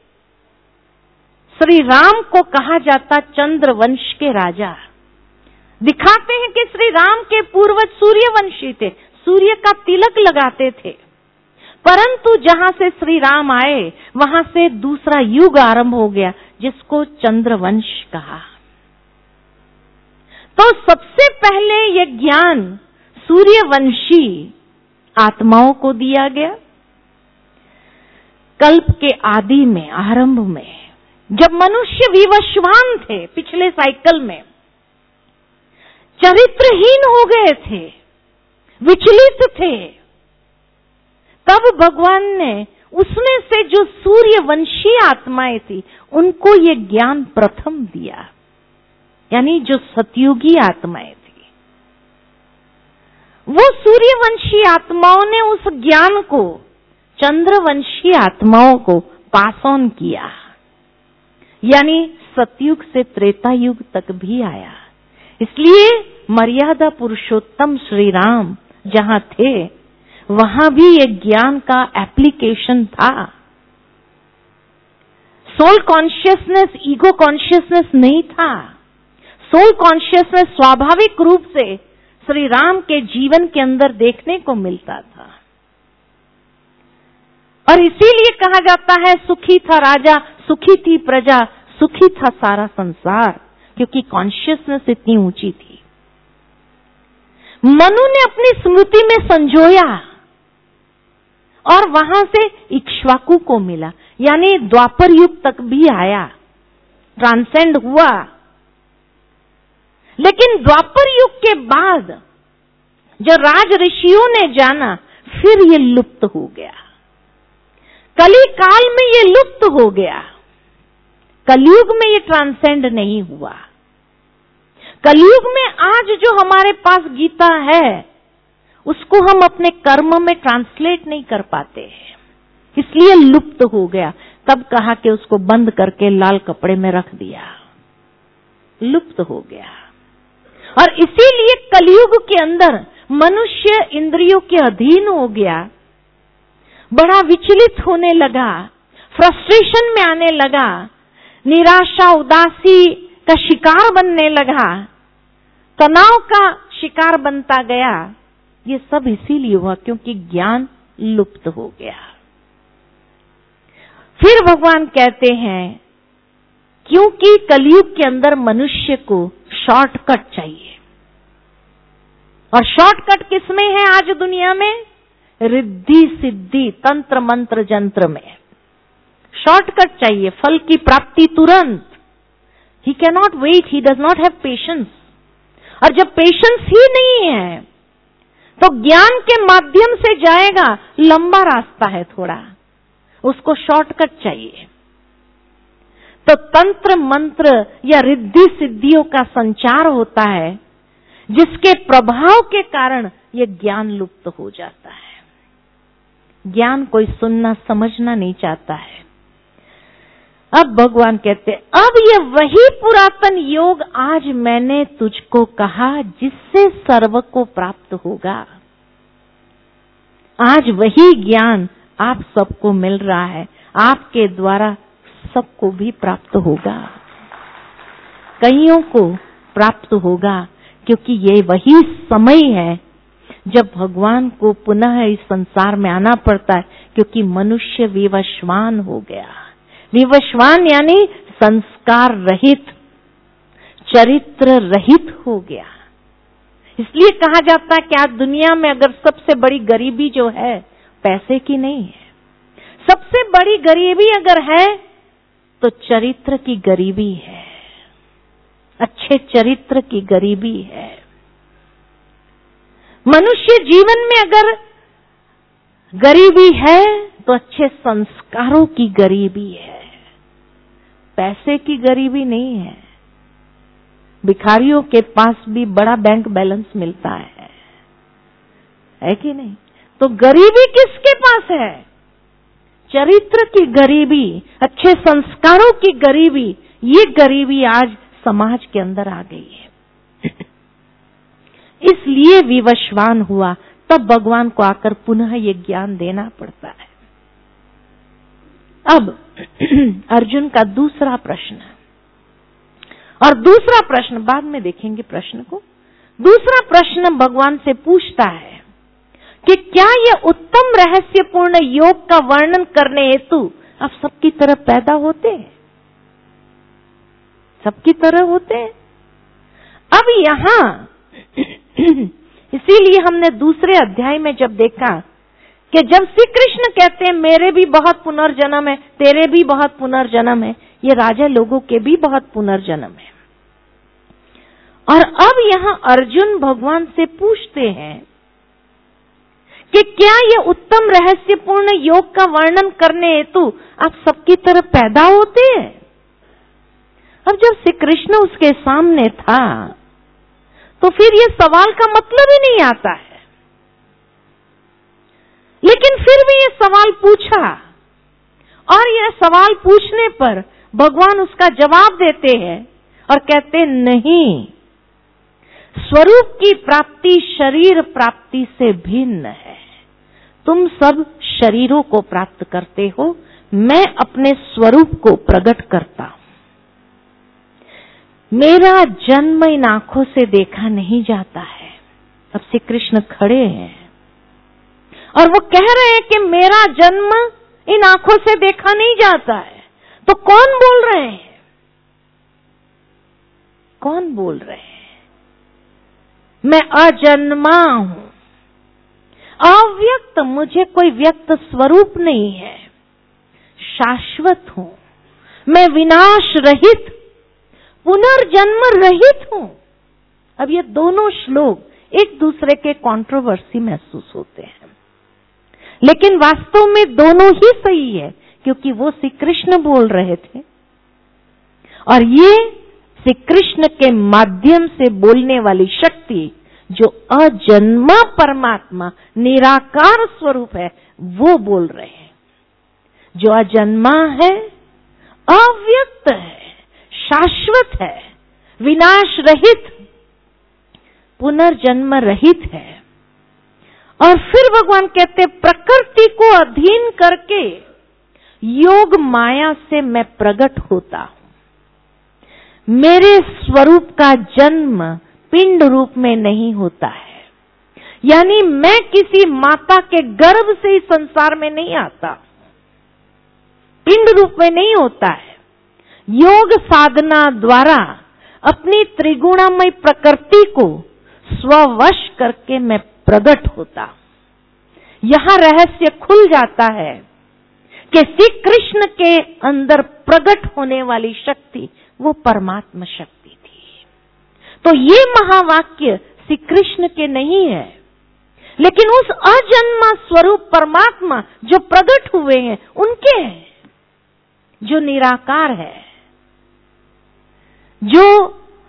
श्री राम को कहा जाता चंद्रवंश के राजा। दिखाते हैं कि श्री राम के पूर्वज सूर्यवंशी थे, सूर्य का तिलक लगाते थे। परंतु जहां से श्री राम आए वहां से दूसरा युग आरंभ हो गया, जिसको चंद्रवंश कहा। तो सबसे पहले ये ज्ञान सूर्यवंशी आत्माओं को दिया गया। कल्प के आदि में, आरंभ में, जब मनुष्य विवस्वान थे, पिछले साइकिल में चरित्रहीन हो गए थे, विचलित थे, तब भगवान ने उसमें से जो सूर्यवंशी आत्माएं थी उनको ये ज्ञान प्रथम दिया, यानी जो सतयुगी आत्माएं थी। वो सूर्यवंशी आत्माओं ने उस ज्ञान को चंद्रवंशी आत्माओं को पास ऑन किया, यानी सतयुग से त्रेता युग तक भी आया। इसलिए मर्यादा पुरुषोत्तम श्री राम जहां थे वहां भी ये ज्ञान का एप्लीकेशन था। सोल कॉन्शियसनेस, ईगो कॉन्शियसनेस नहीं था। सोल कॉन्शियसनेस स्वाभाविक रूप से श्री राम के जीवन के अंदर देखने को मिलता था। और इसीलिए कहा जाता है सुखी था राजा, सुखी थी प्रजा, सुखी था सारा संसार, क्योंकि कॉन्शियसनेस इतनी ऊंची थी। मनु ने अपनी स्मृति में संजोया और वहां से इक्ष्वाकु को मिला, यानी द्वापर युग तक भी आया, ट्रांसेंड हुआ। लेकिन द्वापर युग के बाद जो राज ऋषियों ने जाना, फिर ये लुप्त हो गया। कली काल में ये लुप्त हो गया। कलयुग में ये ट्रांसेंड नहीं हुआ। कलयुग में आज जो हमारे पास गीता है उसको हम अपने कर्म में ट्रांसलेट नहीं कर पाते हैं, इसलिए लुप्त हो गया। तब कहा कि उसको बंद करके लाल कपड़े में रख दिया, लुप्त हो गया। और इसीलिए कलयुग के अंदर मनुष्य इंद्रियों के अधीन हो गया, बड़ा विचलित होने लगा, फ्रस्ट्रेशन में आने लगा, निराशा उदासी का शिकार बनने लगा, तनाव का शिकार बनता गया। ये सब इसीलिए हुआ क्योंकि ज्ञान लुप्त हो गया। फिर भगवान कहते हैं क्योंकि कलयुग के अंदर मनुष्य को शॉर्टकट चाहिए। और शॉर्टकट किसमें है आज दुनिया में? रिद्धि सिद्धि, तंत्र मंत्र जंत्र में शॉर्टकट चाहिए, फल की प्राप्ति तुरंत। He can not wait, he does not have patience. और जब पेशेंस ही नहीं है तो ज्ञान के माध्यम से जाएगा, लंबा रास्ता है थोड़ा, उसको शॉर्टकट चाहिए। तो तंत्र मंत्र या रिद्धि सिद्धियों का संचार होता है जिसके प्रभाव के कारण ये ज्ञान लुप्त हो जाता है। ज्ञान कोई सुनना समझना नहीं चाहता है। अब भगवान कहते हैं, अब ये वही पुरातन योग आज मैंने तुझको कहा जिससे सर्व को प्राप्त होगा। आज वही ज्ञान आप सबको मिल रहा है, आपके द्वारा सबको भी प्राप्त होगा, कईयों को प्राप्त होगा, क्योंकि ये वही समय है जब भगवान को पुनः इस संसार में आना पड़ता है, क्योंकि मनुष्य विवशवान हो गया। विवशवान यानी संस्कार रहित, चरित्र रहित हो गया। इसलिए कहा जाता है कि आज दुनिया में अगर सबसे बड़ी गरीबी जो है पैसे की नहीं है, सबसे बड़ी गरीबी अगर है तो चरित्र की गरीबी है, अच्छे चरित्र की गरीबी है। मनुष्य जीवन में अगर गरीबी है तो अच्छे संस्कारों की गरीबी है, पैसे की गरीबी नहीं है। भिखारियों के पास भी बड़ा बैंक बैलेंस मिलता है कि नहीं? तो गरीबी किसके पास है? चरित्र की गरीबी, अच्छे संस्कारों की गरीबी। ये गरीबी आज समाज के अंदर आ गई है। इसलिए विवशवान हुआ, तब भगवान को आकर पुनः ये ज्ञान देना पड़ता है। अब अर्जुन का दूसरा प्रश्न, और दूसरा प्रश्न बाद में देखेंगे प्रश्न को। दूसरा प्रश्न भगवान से पूछता है कि क्या यह उत्तम रहस्यपूर्ण योग का वर्णन करने हेतु आप सबकी तरह पैदा होते हैं? सबकी तरह होते हैं। अब यहां इसीलिए हमने दूसरे अध्याय में जब देखा कि जब श्री कृष्ण कहते हैं मेरे भी बहुत पुनर्जन्म है, तेरे भी बहुत पुनर्जन्म है, ये राजा लोगों के भी बहुत पुनर्जन्म है। और अब यहां अर्जुन भगवान से पूछते हैं कि क्या यह उत्तम रहस्यपूर्ण योग का वर्णन करने हेतु आप सबकी तरह पैदा होते हैं? अब जब श्री कृष्ण उसके सामने था तो फिर ये सवाल का मतलब ही नहीं आता है, लेकिन फिर भी ये सवाल पूछा, और यह सवाल पूछने पर भगवान उसका जवाब देते हैं और कहते नहीं, स्वरूप की प्राप्ति शरीर प्राप्ति से भिन्न है। तुम सब शरीरों को प्राप्त करते हो, मैं अपने स्वरूप को प्रकट करता हूं। मेरा जन्म इन आंखों से देखा नहीं जाता है। अब श्री कृष्ण खड़े हैं और वो कह रहे हैं कि मेरा जन्म इन आंखों से देखा नहीं जाता है। तो कौन बोल रहे हैं? कौन बोल रहे हैं? मैं अजन्मा हूं, अव्यक्त, मुझे कोई व्यक्त स्वरूप नहीं है, शाश्वत हूं, मैं विनाश रहित, पुनर्जन्म रहित हूं। अब ये दोनों श्लोक एक दूसरे के कंट्रोवर्सी महसूस होते हैं, लेकिन वास्तव में दोनों ही सही है, क्योंकि वो श्री कृष्ण बोल रहे थे और ये श्री कृष्ण के माध्यम से बोलने वाली शक्ति जो अजन्मा परमात्मा निराकार स्वरूप है वो बोल रहे हैं। जो अजन्मा है, अव्यक्त है, शाश्वत है, विनाश रहित, पुनर्जन्म रहित है। और फिर भगवान कहते प्रकृति को अधीन करके योग माया से मैं प्रकट होता हूं। मेरे स्वरूप का जन्म पिंड रूप में नहीं होता है, यानी मैं किसी माता के गर्भ से इस संसार में नहीं आता, पिंड रूप में नहीं होता है। योग साधना द्वारा अपनी त्रिगुणामय प्रकृति को स्ववश करके मैं प्रकट होता। यहां रहस्य खुल जाता है कि श्री कृष्ण के अंदर प्रकट होने वाली शक्ति वो परमात्मा शक्ति थी। तो ये महावाक्य श्री कृष्ण के नहीं है, लेकिन उस अजन्मा स्वरूप परमात्मा जो प्रकट हुए हैं उनके हैं, जो निराकार है, जो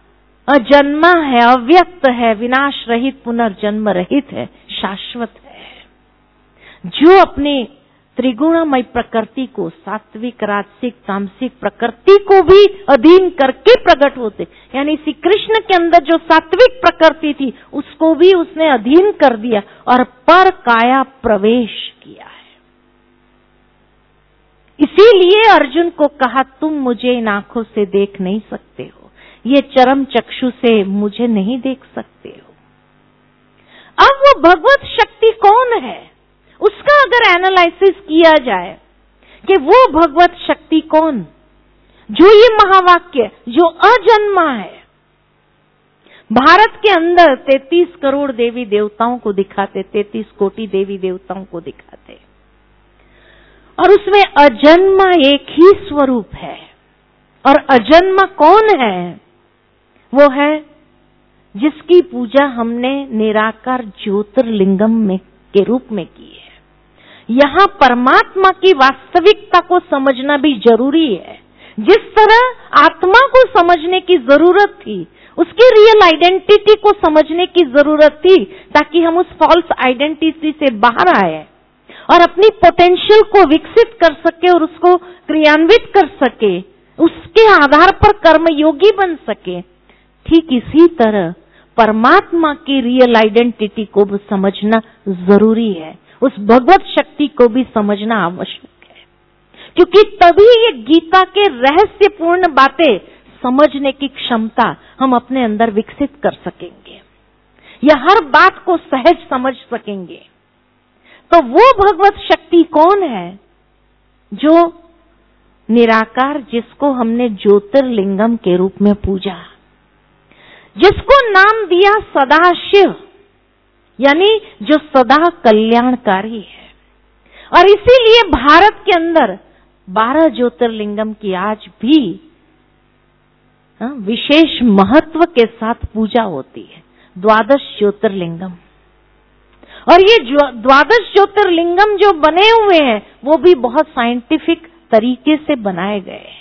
अजन्मा है, अव्यक्त है, विनाश रहित, पुनर्जन्म रहित है, शाश्वत है। जो अपने त्रिगुणमय प्रकृति को, सात्विक, राजसिक, तामसिक प्रकृति को भी अधीन करके प्रकट होते, यानी श्री कृष्ण के अंदर जो सात्विक प्रकृति थी उसको भी उसने अधीन कर दिया और पर काया प्रवेश किया है। इसीलिए अर्जुन को कहा, तुम मुझे इन आंखों से देख नहीं सकते हो, ये चरम चक्षु से मुझे नहीं देख सकते हो। अब वो भगवत शक्ति कौन है, उसका अगर एनालिसिस किया जाए कि वो भगवत शक्ति कौन, जो ये महावाक्य, जो अजन्मा है, भारत के अंदर 33 करोड़ देवी देवताओं को दिखाते, 33 कोटि देवी देवताओं को दिखाते, और उसमें अजन्मा एक ही स्वरूप है। और अजन्मा कौन है? वो है जिसकी पूजा हमने निराकार ज्योतिर्लिंगम में के रूप में की है। यहाँ परमात्मा की वास्तविकता को समझना भी जरूरी है। जिस तरह आत्मा को समझने की जरूरत थी, उसकी रियल आइडेंटिटी को समझने की जरूरत थी, ताकि हम उस फॉल्स आइडेंटिटी से बाहर आए और अपनी पोटेंशियल को विकसित कर सके और उसको क्रियान्वित कर सके, उसके आधार पर कर्मयोगी बन सके। ठीक इसी तरह परमात्मा की रियल आइडेंटिटी को भी समझना जरूरी है, उस भगवत शक्ति को भी समझना आवश्यक है, क्योंकि तभी ये गीता के रहस्यपूर्ण बातें समझने की क्षमता हम अपने अंदर विकसित कर सकेंगे, या हर बात को सहज समझ सकेंगे। तो वो भगवत शक्ति कौन है? जो निराकार, जिसको हमने ज्योतिर्लिंगम के रूप में पूजा, जिसको नाम दिया सदाशिव, यानी जो सदा कल्याणकारी है। और इसीलिए भारत के अंदर 12 ज्योतिर्लिंगम की आज भी विशेष महत्व के साथ पूजा होती है, 12 ज्योतिर्लिंगम। और ये 12 ज्योतिर्लिंगम जो बने हुए हैं वो भी बहुत साइंटिफिक तरीके से बनाए गए हैं,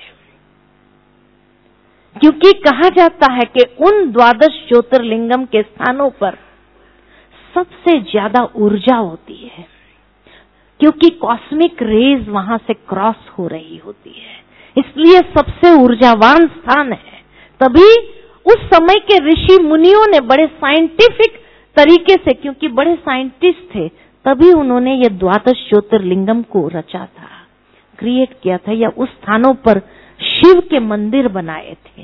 क्योंकि कहा जाता है कि उन 12 ज्योतिर्लिंगम के स्थानों पर सबसे ज्यादा ऊर्जा होती है, क्योंकि कॉस्मिक रेज वहां से क्रॉस हो रही होती है, इसलिए सबसे ऊर्जावान स्थान है। तभी उस समय के ऋषि मुनियों ने बड़े साइंटिफिक तरीके से, क्योंकि बड़े साइंटिस्ट थे, तभी उन्होंने ये 12 ज्योतिर्लिंगम को रचा था, क्रिएट किया था, या उस स्थानों पर शिव के मंदिर बनाए थे।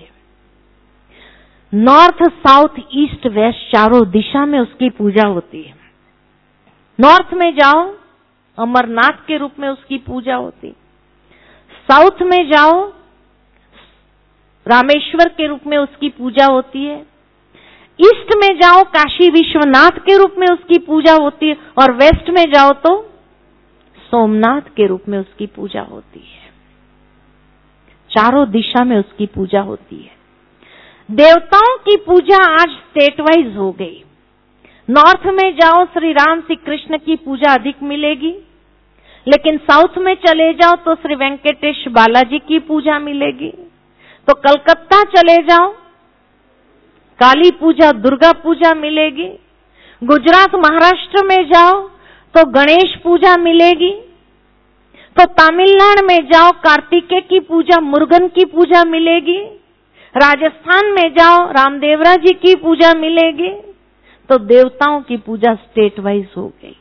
नॉर्थ, साउथ, ईस्ट, वेस्ट, चारों दिशा में उसकी पूजा होती है। नॉर्थ में जाओ, अमरनाथ के रूप में उसकी पूजा होती, साउथ में जाओ, रामेश्वर के रूप में उसकी पूजा होती है, ईस्ट में जाओ, काशी विश्वनाथ के रूप में उसकी पूजा होती है, और वेस्ट में जाओ तो सोमनाथ के रूप में उसकी पूजा होती है। चारों दिशा में उसकी पूजा होती है। देवताओं की पूजा आज स्टेट वाइज हो गई। नॉर्थ में जाओ, श्री राम श्री कृष्ण की पूजा अधिक मिलेगी, लेकिन साउथ में चले जाओ तो श्री वेंकटेश बालाजी की पूजा मिलेगी। तो कलकत्ता चले जाओ, काली पूजा, दुर्गा पूजा मिलेगी। गुजरात, महाराष्ट्र में जाओ तो गणेश पूजा मिलेगी। तो तमिलनाडु में जाओ, कार्तिकेय की पूजा, मुरुगन की पूजा मिलेगी। राजस्थान में जाओ, रामदेवरा जी की पूजा मिलेगी। तो देवताओं की पूजा स्टेट वाइज हो गई।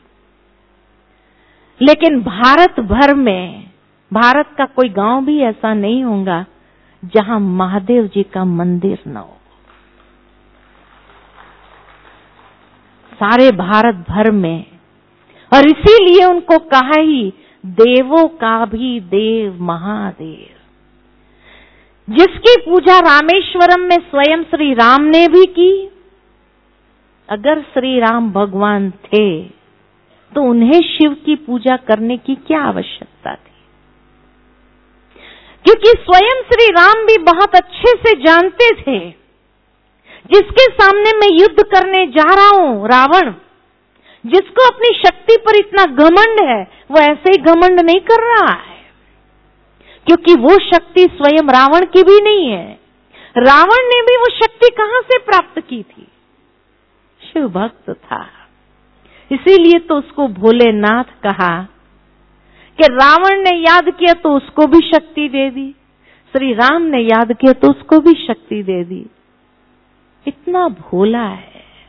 लेकिन भारत भर में, भारत का कोई गांव भी ऐसा नहीं होगा जहां महादेव जी का मंदिर न हो। सारे भारत भर में। और इसीलिए उनको कहा ही देवों का भी देव महादेव, जिसकी पूजा रामेश्वरम में स्वयं श्री राम ने भी की। अगर श्री राम भगवान थे तो उन्हें शिव की पूजा करने की क्या आवश्यकता थी? क्योंकि स्वयं श्री राम भी बहुत अच्छे से जानते थे, जिसके सामने मैं युद्ध करने जा रहा हूं, रावण, जिसको अपनी शक्ति पर इतना घमंड है, वो ऐसे ही घमंड नहीं कर रहा है, क्योंकि वो शक्ति स्वयं रावण की भी नहीं है। रावण ने भी वो शक्ति कहां से प्राप्त की थी? शिव भक्त था, इसीलिए तो उसको भोलेनाथ कहा कि रावण ने याद किया तो उसको भी शक्ति दे दी, श्री राम ने याद किया तो उसको भी शक्ति दे दी। इतना भोला है।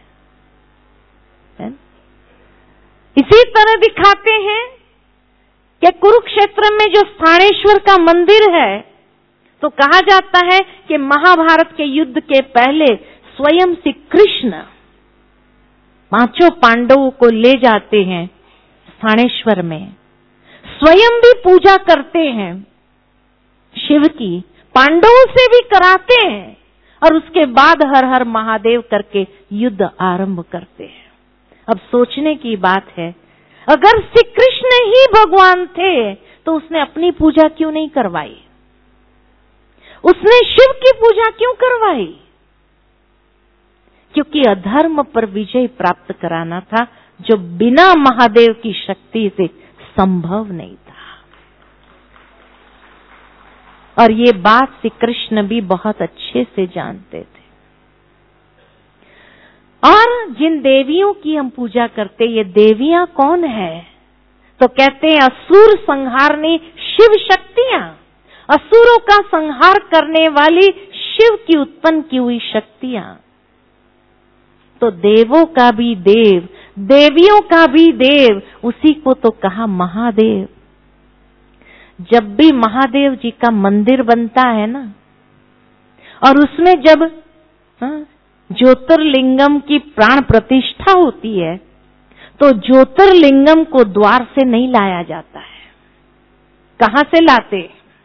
इसी तरह दिखाते हैं कि कुरुक्षेत्र में जो स्थानेश्वर का मंदिर है, तो कहा जाता है कि महाभारत के युद्ध के पहले स्वयं श्री कृष्ण 5 पांडवों को ले जाते हैं स्थानेश्वर में, स्वयं भी पूजा करते हैं शिव की, पांडवों से भी कराते हैं, और उसके बाद हर हर महादेव करके युद्ध आरंभ करते हैं। अब सोचने की बात है, अगर श्री कृष्ण ही भगवान थे तो उसने अपनी पूजा क्यों नहीं करवाई? उसने शिव की पूजा क्यों करवाई? क्योंकि अधर्म पर विजय प्राप्त कराना था, जो बिना महादेव की शक्ति से संभव नहीं था। और ये बात श्री कृष्ण भी बहुत अच्छे से जानते थे। और जिन देवियों की हम पूजा करते, ये देवियां कौन है? तो कहते हैं असुर संहारनी शिव शक्तियां, असुरों का संहार करने वाली शिव की उत्पन्न की हुई शक्तियां। तो देवों का भी देव, देवियों का भी देव, उसी को तो कहा महादेव। जब भी महादेव जी का मंदिर बनता है ना, और उसमें जब ज्योतिर्लिंगम की प्राण प्रतिष्ठा होती है, तो ज्योतिर्लिंगम को द्वार से नहीं लाया जाता है। कहां से लाते?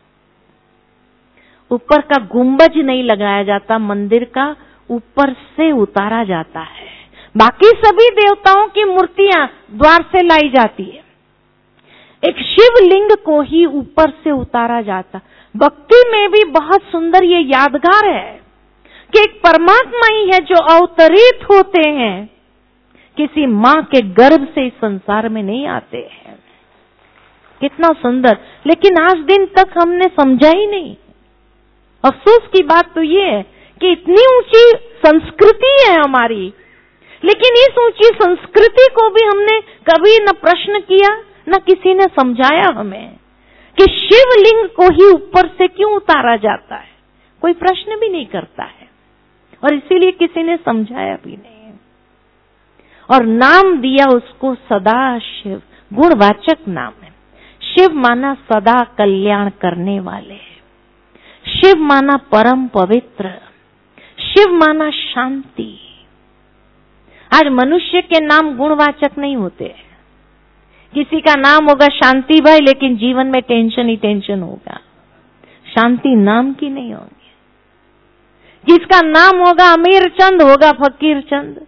ऊपर का गुंबज नहीं लगाया जाता, मंदिर का ऊपर से उतारा जाता है। बाकी सभी देवताओं की मूर्तियां द्वार से लाई जाती है, एक शिवलिंग को ही ऊपर से उतारा जाता। भक्ति में भी बहुत सुंदर ये यादगार है कि एक परमात्मा ही है जो अवतरित होते हैं, किसी मां के गर्भ से इस संसार में नहीं आते हैं। कितना सुंदर, लेकिन आज दिन तक हमने समझा ही नहीं। अफसोस की बात तो ये है कि इतनी ऊंची संस्कृति है हमारी, लेकिन इस ऊंची संस्कृति को भी हमने कभी न प्रश्न किया, न किसी ने समझाया हमें कि शिवलिंग को ही ऊपर से क्यों उतारा जाता है। कोई प्रश्न भी नहीं करता है, और इसीलिए किसी ने समझाया भी नहीं। और नाम दिया उसको सदा शिव, गुणवाचक नाम है। शिव माना सदा कल्याण करने वाले, शिव माना परम पवित्र, शिव माना शांति। आज मनुष्य के नाम गुणवाचक नहीं होते। किसी का नाम होगा शांति भाई, लेकिन जीवन में टेंशन ही टेंशन होगा, शांति नाम की नहीं होगी। जिसका नाम होगा अमीर चंद होगा फकीर चंद,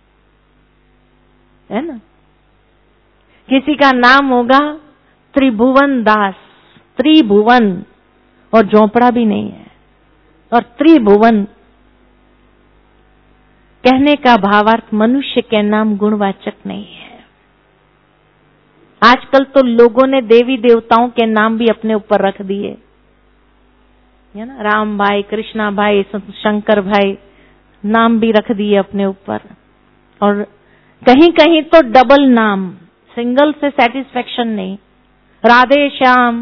है ना। किसी का नाम होगा त्रिभुवन दास, त्रिभुवन, और झोपड़ा भी नहीं है, और त्रिभुवन कहने का भावार्थ मनुष्य के नाम गुणवाचक नहीं है। आजकल तो लोगों ने देवी देवताओं के नाम भी अपने ऊपर रख दिए, है ना। राम भाई, कृष्णा भाई, शंकर भाई नाम भी रख दिए अपने ऊपर। और कहीं कहीं तो डबल नाम, सिंगल से सेटिस्फेक्शन नहीं, राधे श्याम,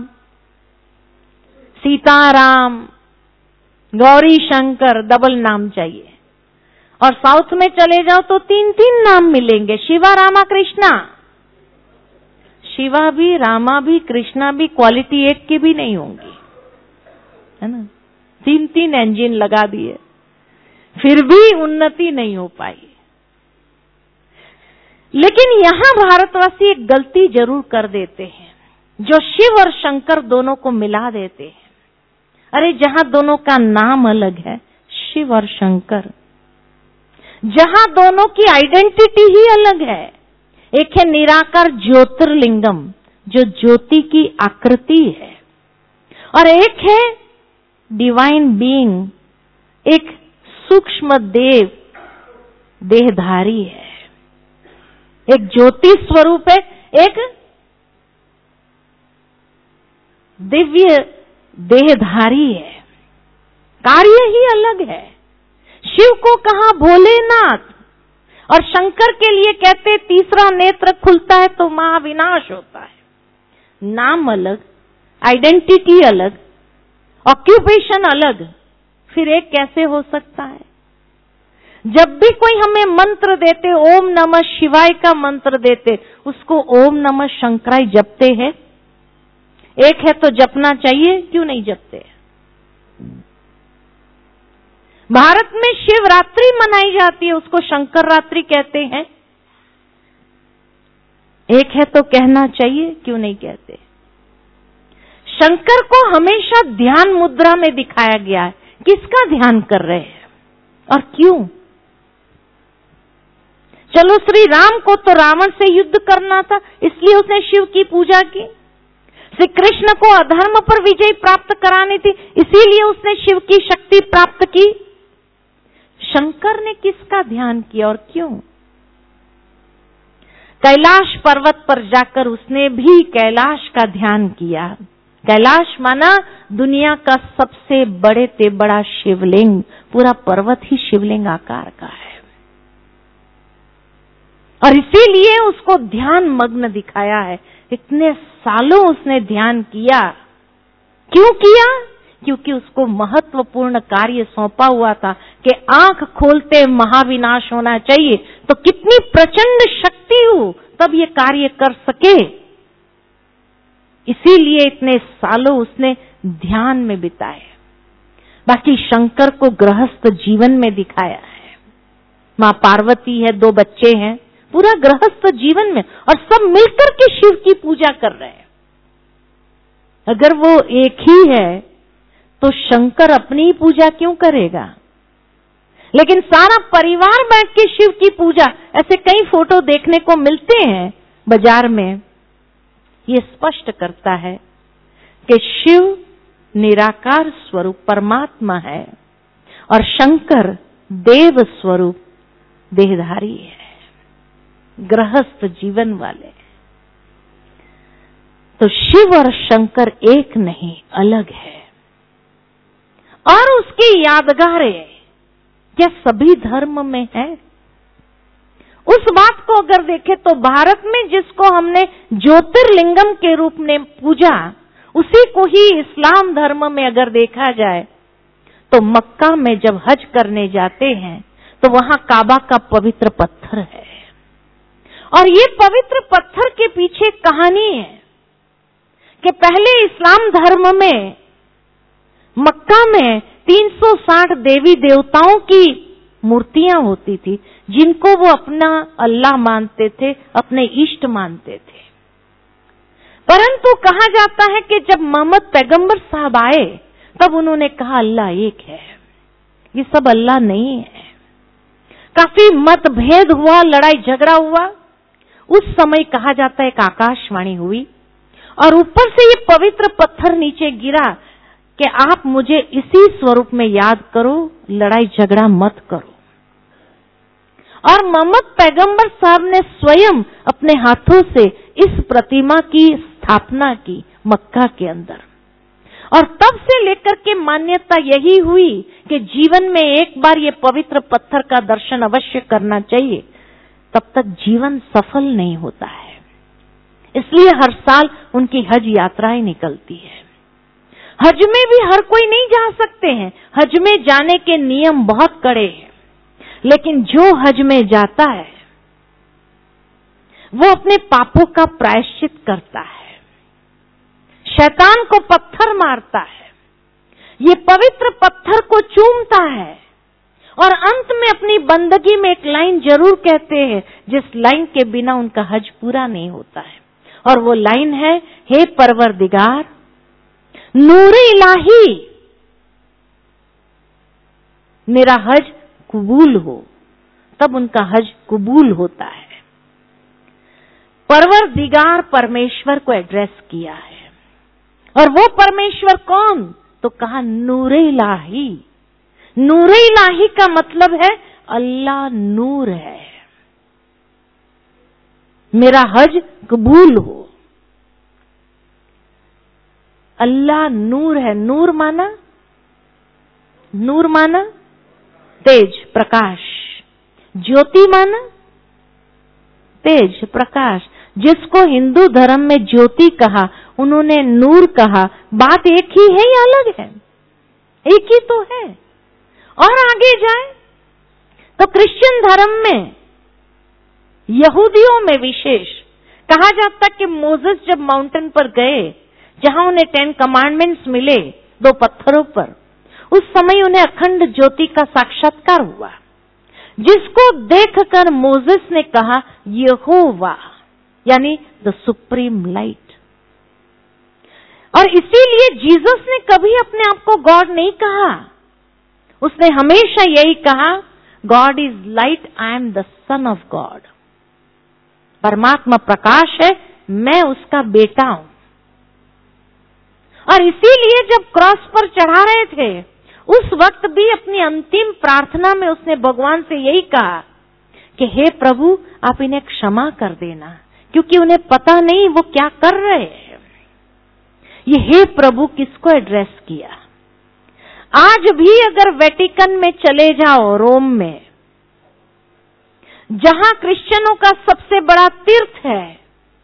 सीताराम, गौरी शंकर, डबल नाम चाहिए। और साउथ में चले जाओ तो 3-3 नाम मिलेंगे, शिवा रामा कृष्णा। शिवा भी, रामा भी, कृष्णा भी क्वालिटी एक की भी नहीं होंगी, है ना। 3-3 इंजन लगा दिए, फिर भी उन्नति नहीं हो पाई। लेकिन यहां भारतवासी एक गलती जरूर कर देते हैं, जो शिव और शंकर दोनों को मिला देते हैं। अरे जहां दोनों का नाम अलग है, शिव और शंकर, जहां दोनों की आइडेंटिटी ही अलग है। एक है निराकार ज्योतिर्लिंगम, जो ज्योति की आकृति है, और एक है डिवाइन बीइंग, एक सूक्ष्म देव देहधारी है। एक ज्योति स्वरूप है, एक दिव्य देहधारी है। कार्य ही अलग है। शिव को कहा भोलेनाथ, और शंकर के लिए कहते तीसरा नेत्र खुलता है तो महाविनाश होता है। नाम अलग, आइडेंटिटी अलग, ऑक्यूपेशन अलग, फिर एक कैसे हो सकता है? जब भी कोई हमें मंत्र देते, ओम नमः शिवाय का मंत्र देते, उसको ओम नमः शंकराय जपते हैं। एक है तो जपना चाहिए, क्यों नहीं जपते? भारत में शिवरात्रि मनाई जाती है, उसको शंकर रात्रि कहते हैं। एक है तो कहना चाहिए, क्यों नहीं कहते? शंकर को हमेशा ध्यान मुद्रा में दिखाया गया है। किसका ध्यान कर रहे हैं और क्यों? चलो, श्री राम को तो रावण से युद्ध करना था, इसलिए उसने शिव की पूजा की। श्री कृष्ण को अधर्म पर विजय प्राप्त करानी थी, इसीलिए उसने शिव की शक्ति प्राप्त की। शंकर ने किसका ध्यान किया और क्यों? कैलाश पर्वत पर जाकर उसने भी कैलाश का ध्यान किया। कैलाश माना दुनिया का सबसे बड़े से बड़ा शिवलिंग, पूरा पर्वत ही शिवलिंग आकार का है, और इसीलिए उसको ध्यान मग्न दिखाया है। इतने सालों उसने ध्यान किया। क्यों किया? क्योंकि उसको महत्वपूर्ण कार्य सौंपा हुआ था कि आंख खोलते महाविनाश होना चाहिए, तो कितनी प्रचंड शक्ति हो तब ये कार्य कर सके। इसीलिए इतने सालों उसने ध्यान में बिताए। बाकी शंकर को गृहस्थ जीवन में दिखाया है। मां पार्वती है, 2 बच्चे हैं, पूरा गृहस्थ जीवन में, और सब मिलकर के शिव की पूजा कर रहे हैं। अगर वो एक ही है तो शंकर अपनी पूजा क्यों करेगा? लेकिन सारा परिवार बैठ के शिव की पूजा, ऐसे कई फोटो देखने को मिलते हैं बाजार में। ये स्पष्ट करता है कि शिव निराकार स्वरूप परमात्मा है और शंकर देव स्वरूप देहधारी है, गृहस्थ जीवन वाले। तो शिव और शंकर एक नहीं, अलग है। और उसकी यादगारें क्या सभी धर्म में है? उस बात को अगर देखें तो भारत में जिसको हमने ज्योतिर्लिंगम के रूप में पूजा, उसी को ही इस्लाम धर्म में अगर देखा जाए तो मक्का में जब हज करने जाते हैं तो वहां काबा का पवित्र पत्थर है, और ये पवित्र पत्थर के पीछे कहानी है कि पहले इस्लाम धर्म में मक्का में 360 देवी देवताओं की मूर्तियां होती थी, जिनको वो अपना अल्लाह मानते थे, अपने इष्ट मानते थे। परंतु कहा जाता है कि जब मोहम्मद पैगंबर साहब आए तब उन्होंने कहा अल्लाह एक है, ये सब अल्लाह नहीं है। काफी मतभेद हुआ, लड़ाई झगड़ा हुआ। उस समय कहा जाता है एक आकाशवाणी हुई और ऊपर से ये पवित्र पत्थर नीचे गिरा कि आप मुझे इसी स्वरूप में याद करो, लड़ाई झगड़ा मत करो। और मोहम्मद पैगंबर साहब ने स्वयं अपने हाथों से इस प्रतिमा की स्थापना की मक्का के अंदर, और तब से लेकर के मान्यता यही हुई कि जीवन में एक बार ये पवित्र पत्थर का दर्शन अवश्य करना चाहिए, तब तक जीवन सफल नहीं होता है। इसलिए हर साल उनकी हज यात्राएं निकलती है। हज में भी हर कोई नहीं जा सकते हैं, हज में जाने के नियम बहुत कड़े हैं, लेकिन जो हज में जाता है वो अपने पापों का प्रायश्चित करता है, शैतान को पत्थर मारता है, ये पवित्र पत्थर को चूमता है, और अंत में अपनी बंदगी में एक लाइन जरूर कहते हैं जिस लाइन के बिना उनका हज पूरा नहीं होता है, और वो लाइन है, हे परवरदिगार नूर इलाही मेरा हज कबूल हो, तब उनका हज कबूल होता है। परवरदिगार परमेश्वर को एड्रेस किया है, और वो परमेश्वर कौन? तो कहा नूर इलाही। नूर इलाही का मतलब है अल्लाह नूर है, मेरा हज कबूल हो। अल्लाह नूर है। नूर माना नूर माना तेज, प्रकाश। ज्योति माना तेज, प्रकाश। जिसको हिंदू धर्म में ज्योति कहा, उन्होंने नूर कहा। बात एक ही है या अलग है? एक ही तो है। और आगे जाए तो क्रिश्चियन धर्म में, यहूदियों में विशेष कहा जाता कि मोसेस जब माउंटेन पर गए, जहां उन्हें 10 कमांडमेंट्स मिले 2 पत्थरों पर, उस समय उन्हें अखंड ज्योति का साक्षात्कार हुआ, जिसको देखकर मोसेस ने कहा यहोवा, यानी द सुप्रीम लाइट। और इसीलिए जीसस ने कभी अपने आप को गॉड नहीं कहा। उसने हमेशा यही कहा, God is light, I am the son of God. परमात्मा प्रकाश है, मैं उसका बेटा हूं। और इसीलिए जब क्रॉस पर चढ़ा रहे थे, उस वक्त भी अपनी अंतिम प्रार्थना में उसने भगवान से यही कहा कि हे प्रभु, आप इन्हें क्षमा कर देना, क्योंकि उन्हें पता नहीं वो क्या कर रहे हैं। ये हे प्रभु किसको एड्रेस किया? आज भी अगर वेटिकन में चले जाओ, रोम में, जहां क्रिश्चियनों का सबसे बड़ा तीर्थ है,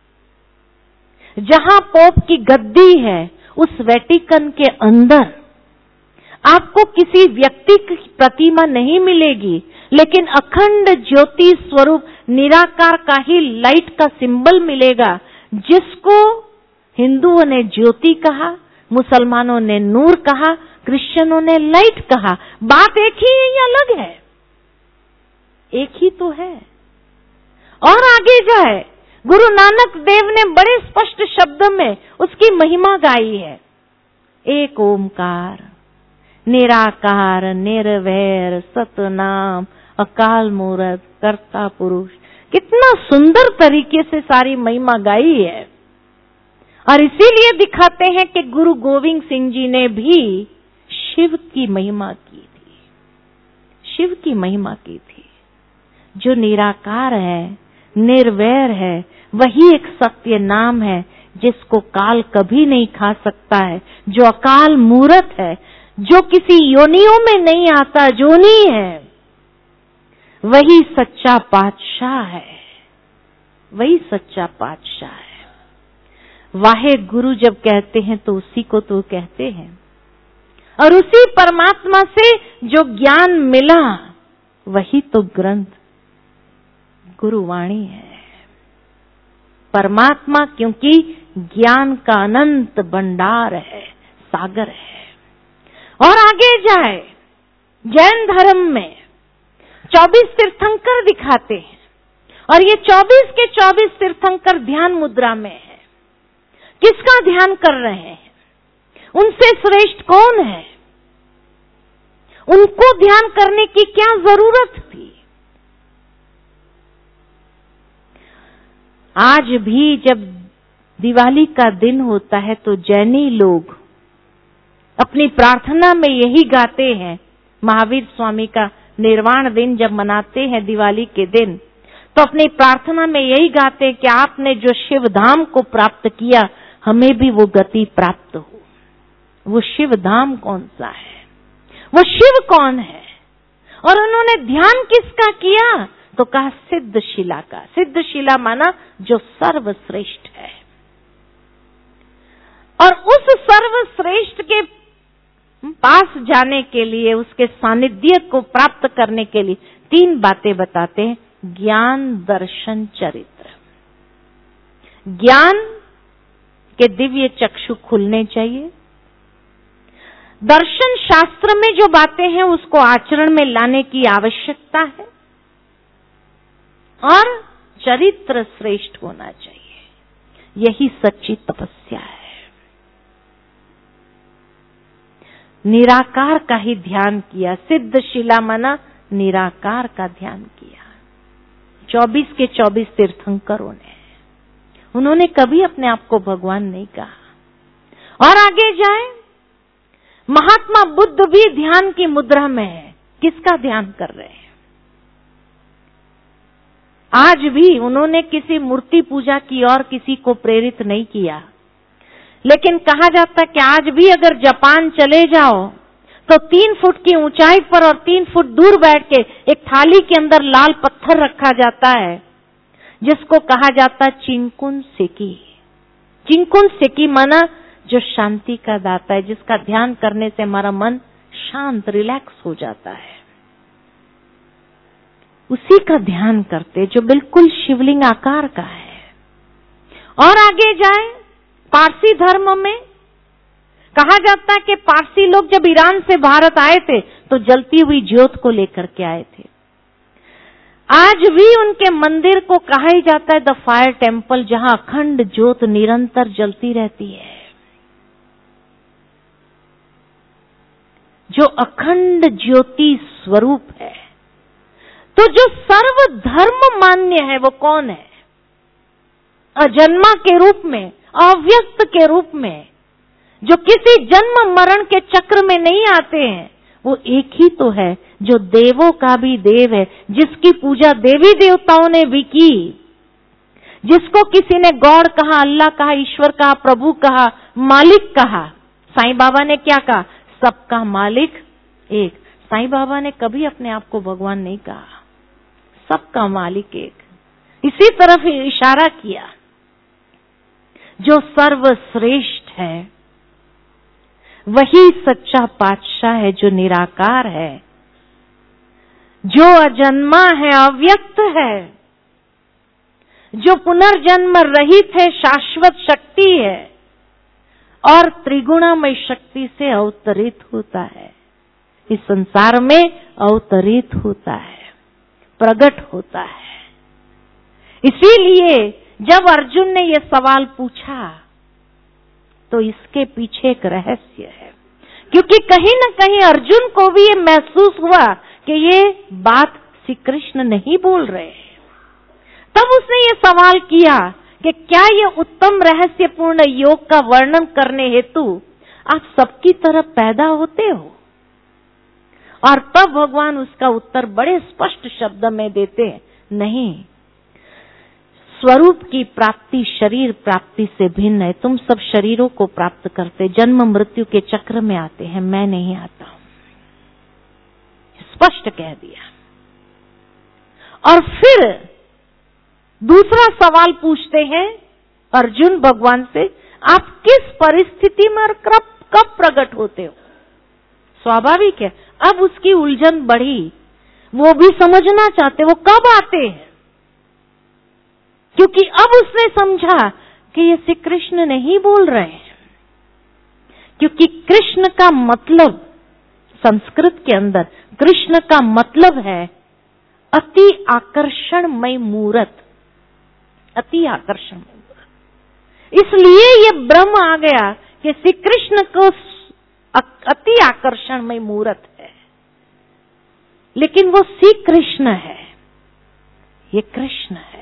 जहां पोप की गद्दी है, उस वेटिकन के अंदर आपको किसी व्यक्ति की प्रतिमा नहीं मिलेगी, लेकिन अखंड ज्योति स्वरूप निराकार का ही लाइट का सिंबल मिलेगा, जिसको हिंदुओं ने ज्योति कहा, मुसलमानों ने नूर कहा, क्रिश्चियनों ने लाइट कहा। बात एक ही है या अलग है? एक ही तो है। और आगे जाए, गुरु नानक देव ने बड़े स्पष्ट शब्द में उसकी महिमा गाई है। एक ओमकार, निराकार, निर्वैर, सतनाम, अकाल मूरत, कर्ता पुरुष। कितना सुंदर तरीके से सारी महिमा गाई है। और इसीलिए दिखाते हैं कि गुरु गोविंद सिंह जी ने भी शिव की महिमा की थी। शिव की महिमा की थी। जो निराकार है, निर्वैर है, वही एक सत्य नाम है, जिसको काल कभी नहीं खा सकता है। जो अकाल मूरत है, जो किसी योनियों में नहीं आता, जो नहीं है, वही सच्चा पातशाह है। वही सच्चा पातशाह है। वाहे गुरु जब कहते हैं तो उसी को तो कहते हैं। और उसी परमात्मा से जो ज्ञान मिला, वही तो ग्रंथ गुरुवाणी है। परमात्मा क्योंकि ज्ञान का अनंत भंडार है, सागर है। और आगे जाए, जैन धर्म में 24 तीर्थंकर दिखाते हैं, और ये 24 के 24 तीर्थंकर ध्यान मुद्रा में है। किसका ध्यान कर रहे हैं? उनसे श्रेष्ठ कौन है? उनको ध्यान करने की क्या जरूरत थी? आज भी जब दिवाली का दिन होता है तो जैनी लोग अपनी प्रार्थना में यही गाते हैं। महावीर स्वामी का निर्वाण दिन जब मनाते हैं दिवाली के दिन, तो अपनी प्रार्थना में यही गाते हैं कि आपने जो शिव धाम को प्राप्त किया, हमें भी वो गति प्राप्त हो। वो शिव धाम कौन सा है? वो शिव कौन है? और उन्होंने ध्यान किसका किया? तो कहा सिद्धशिला का। सिद्धशिला माना जो सर्वश्रेष्ठ है। और उस सर्वश्रेष्ठ के पास जाने के लिए, उसके सानिध्य को प्राप्त करने के लिए 3 बातें बताते हैं। ज्ञान, दर्शन, चरित्र। ज्ञान के दिव्य चक्षु खुलने चाहिए। दर्शन शास्त्र में जो बातें हैं उसको आचरण में लाने की आवश्यकता है। और चरित्र श्रेष्ठ होना चाहिए। यही सच्ची तपस्या है। निराकार का ही ध्यान किया। सिद्धशिला माना निराकार का ध्यान किया। 24 के 24 तीर्थंकरों ने, उन्होंने कभी अपने आप को भगवान नहीं कहा। और आगे जाए, महात्मा बुद्ध भी ध्यान की मुद्रा में है। किसका ध्यान कर रहे हैं? आज भी उन्होंने किसी मूर्ति पूजा की और किसी को प्रेरित नहीं किया। लेकिन कहा जाता कि आज भी अगर जापान चले जाओ तो 3 फुट की ऊंचाई पर और 3 फुट दूर बैठ के एक थाली के अंदर लाल पत्थर रखा जाता है, जिसको कहा जाता है चिंकुन सेकी। चिंकुन सेकी माना जो शांति का दाता है, जिसका ध्यान करने से हमारा मन शांत, रिलैक्स हो जाता है। उसी का ध्यान करते जो बिल्कुल शिवलिंग आकार का है। और आगे जाए, पारसी धर्म में कहा जाता है कि पारसी लोग जब ईरान से भारत आए थे तो जलती हुई ज्योत को लेकर के आए थे। आज भी उनके मंदिर को कहा ही जाता है द फायर टेम्पल, जहां अखंड ज्योत निरंतर जलती रहती है, जो अखंड ज्योति स्वरूप है। तो जो सर्व धर्म मान्य है वो कौन है? अजन्मा के रूप में, अव्यक्त के रूप में, जो किसी जन्म मरण के चक्र में नहीं आते हैं, वो एक ही तो है जो देवों का भी देव है, जिसकी पूजा देवी देवताओं ने भी की, जिसको किसी ने गॉड कहा, अल्लाह कहा, ईश्वर कहा, प्रभु कहा, मालिक कहा। साईं बाबा ने क्या कहा? सबका मालिक एक। साईं बाबा ने कभी अपने आप को भगवान नहीं कहा, सबका मालिक एक। इसी तरफ इशारा किया, जो सर्वश्रेष्ठ है वही सच्चा पातशाह है, जो निराकार है, जो अजन्मा है, अव्यक्त है, जो पुनर्जन्म रहित है, शाश्वत शक्ति है और त्रिगुणामय शक्ति से अवतरित होता है, इस संसार में अवतरित होता है, प्रकट होता है। इसीलिए जब अर्जुन ने यह सवाल पूछा तो इसके पीछे एक रहस्य है, क्योंकि कहीं न कहीं अर्जुन को भी ये महसूस हुआ कि ये बात श्री कृष्ण नहीं बोल रहे हैं। तब उसने ये सवाल किया कि क्या ये उत्तम रहस्यपूर्ण योग का वर्णन करने हेतु आप सबकी तरह पैदा होते हो? और तब भगवान उसका उत्तर बड़े स्पष्ट शब्द में देते हैं, नहीं, स्वरूप की प्राप्ति शरीर प्राप्ति से भिन्न है। तुम सब शरीरों को प्राप्त करते, जन्म मृत्यु के चक्र में आते हैं, मैं नहीं आता हूं, स्पष्ट कह दिया। और फिर दूसरा सवाल पूछते हैं अर्जुन भगवान से, आप किस परिस्थिति में और कब प्रकट होते हो? स्वाभाविक है, अब उसकी उलझन बढ़ी, वो भी समझना चाहते वो कब आते हैं, क्योंकि अब उसने समझा कि ये श्री कृष्ण नहीं बोल रहे हैं। क्योंकि कृष्ण का मतलब, संस्कृत के अंदर कृष्ण का मतलब है अति आकर्षणमय मूर्त, अति आकर्षणमय मूर्त। इसलिए ये ब्रह्म आ गया कि श्री कृष्ण को अति आकर्षणमय मूर्त है, लेकिन वो श्री कृष्ण है, ये कृष्ण है।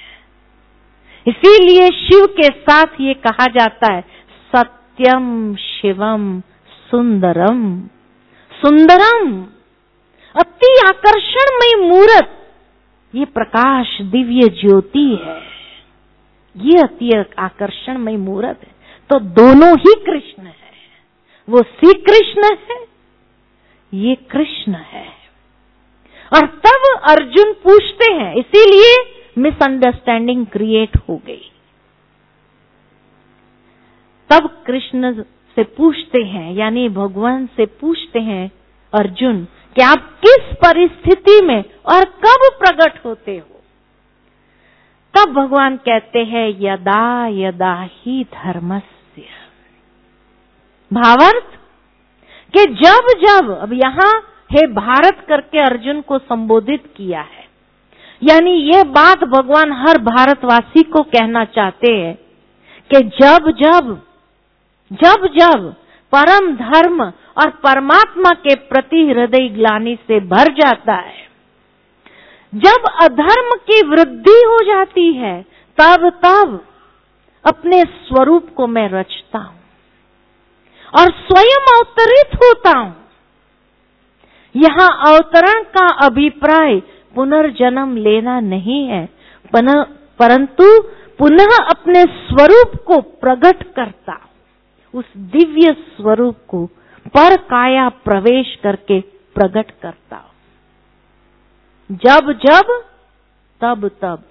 इसीलिए शिव के साथ ये कहा जाता है सत्यम शिवम सुंदरम। सुंदरम, अति आकर्षणमय मूर्त, ये प्रकाश दिव्य ज्योति है, ये अति आकर्षणमय मूर्त है। तो दोनों ही कृष्ण है, वो श्री कृष्ण है, ये कृष्ण है। और तब अर्जुन पूछते हैं, इसीलिए मिसअंडरस्टैंडिंग क्रिएट हो गई। तब कृष्ण से पूछते हैं, यानी भगवान से पूछते हैं अर्जुन कि आप किस परिस्थिति में और कब प्रकट होते हो? तब भगवान कहते हैं यदा यदा ही धर्मस्य। भावार्थ कि जब जब, अब यहां हे भारत करके अर्जुन को संबोधित किया है, यानी ये बात भगवान हर भारतवासी को कहना चाहते हैं कि जब जब परम धर्म और परमात्मा के प्रति हृदय ग्लानि से भर जाता है, जब अधर्म की वृद्धि हो जाती है, तब अपने स्वरूप को मैं रचता हूं और स्वयं अवतरित होता हूं। यहां अवतरण का अभिप्राय पुनर्जन्म लेना नहीं है, परंतु पुनः अपने स्वरूप को प्रकट करता, उस दिव्य स्वरूप को पर काया प्रवेश करके प्रकट करता हूं। जब जब तब तब,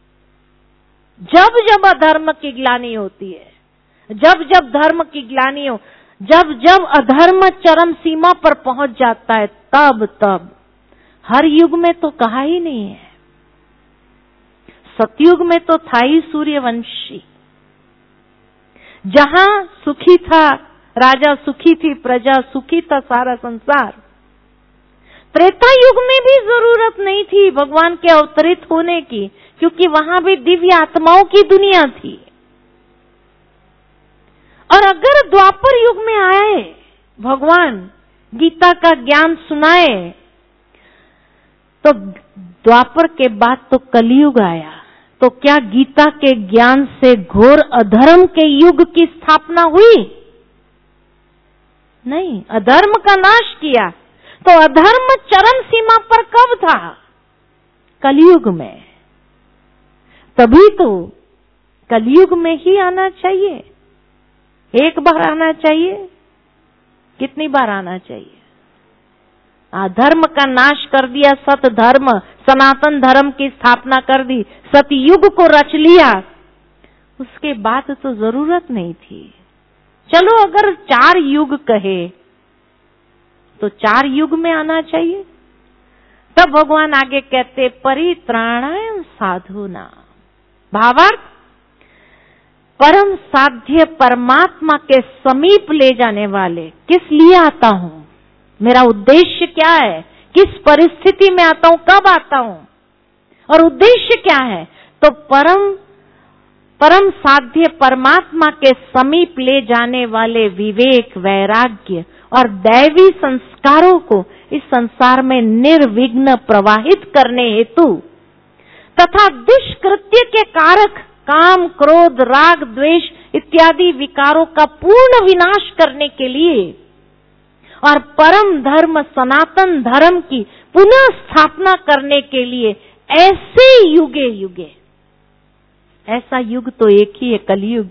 जब जब अधर्म की ग्लानि होती है, जब जब धर्म की ग्लानि हो, जब जब अधर्म चरम सीमा पर पहुंच जाता है, तब तब। हर युग में तो कहा ही नहीं है। सतयुग में तो था ही सूर्यवंशी, जहां सुखी था राजा, सुखी थी प्रजा, सुखी था सारा संसार। त्रेता युग में भी जरूरत नहीं थी भगवान के अवतरित होने की, क्योंकि वहां भी दिव्य आत्माओं की दुनिया थी। और अगर द्वापर युग में आए भगवान, गीता का ज्ञान सुनाए, तो द्वापर के बाद तो कलयुग आया, तो क्या गीता के ज्ञान से घोर अधर्म के युग की स्थापना हुई? नहीं, अधर्म का नाश किया। तो अधर्म चरम सीमा पर कब था? कलयुग में। तभी तो कलयुग में ही आना चाहिए। एक बार आना चाहिए, कितनी बार आना चाहिए? अधर्म का नाश कर दिया, सत धर्म, सनातन धर्म की स्थापना कर दी, सतयुग को रच लिया, उसके बाद तो जरूरत नहीं थी। चलो अगर 4 युग कहे तो 4 युग में आना चाहिए। तब भगवान आगे कहते परित्राणाय साधुना, भावार्थ परम साध्य परमात्मा के समीप ले जाने वाले। किस लिए आता हूं? मेरा उद्देश्य क्या है? किस परिस्थिति में आता हूं? कब आता हूं? और उद्देश्य क्या है? तो परम साध्य परमात्मा के समीप ले जाने वाले विवेक, वैराग्य और दैवी संस्कारों को इस संसार में निर्विघ्न प्रवाहित करने हेतु तथा दुष्कृत्य के कारक काम, क्रोध, राग, द्वेष इत्यादि विकारों का पूर्ण विनाश करने के लिए और परम धर्म सनातन धर्म की पुनः स्थापना करने के लिए ऐसे युगे युगे, ऐसा युग तो एक ही है, कलयुग।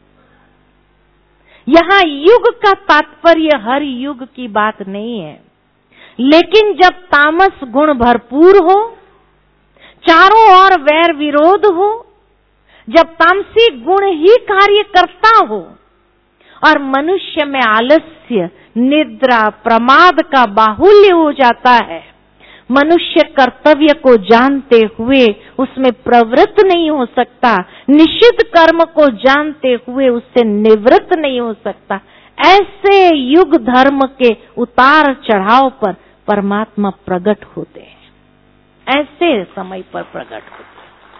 यहां युग का तात्पर्य हर युग की बात नहीं है, लेकिन जब तामस गुण भरपूर हो, चारों ओर वैर विरोध हो, जब तामसी गुण ही कार्य करता हो और मनुष्य में आलस्य, निद्रा, प्रमाद का बाहुल्य हो जाता है, मनुष्य कर्तव्य को जानते हुए उसमें प्रवृत्त नहीं हो सकता, निषिद्ध कर्म को जानते हुए उससे निवृत्त नहीं हो सकता, ऐसे युग धर्म के उतार चढ़ाव पर परमात्मा प्रकट होते हैं। ऐसे समय पर प्रकट होते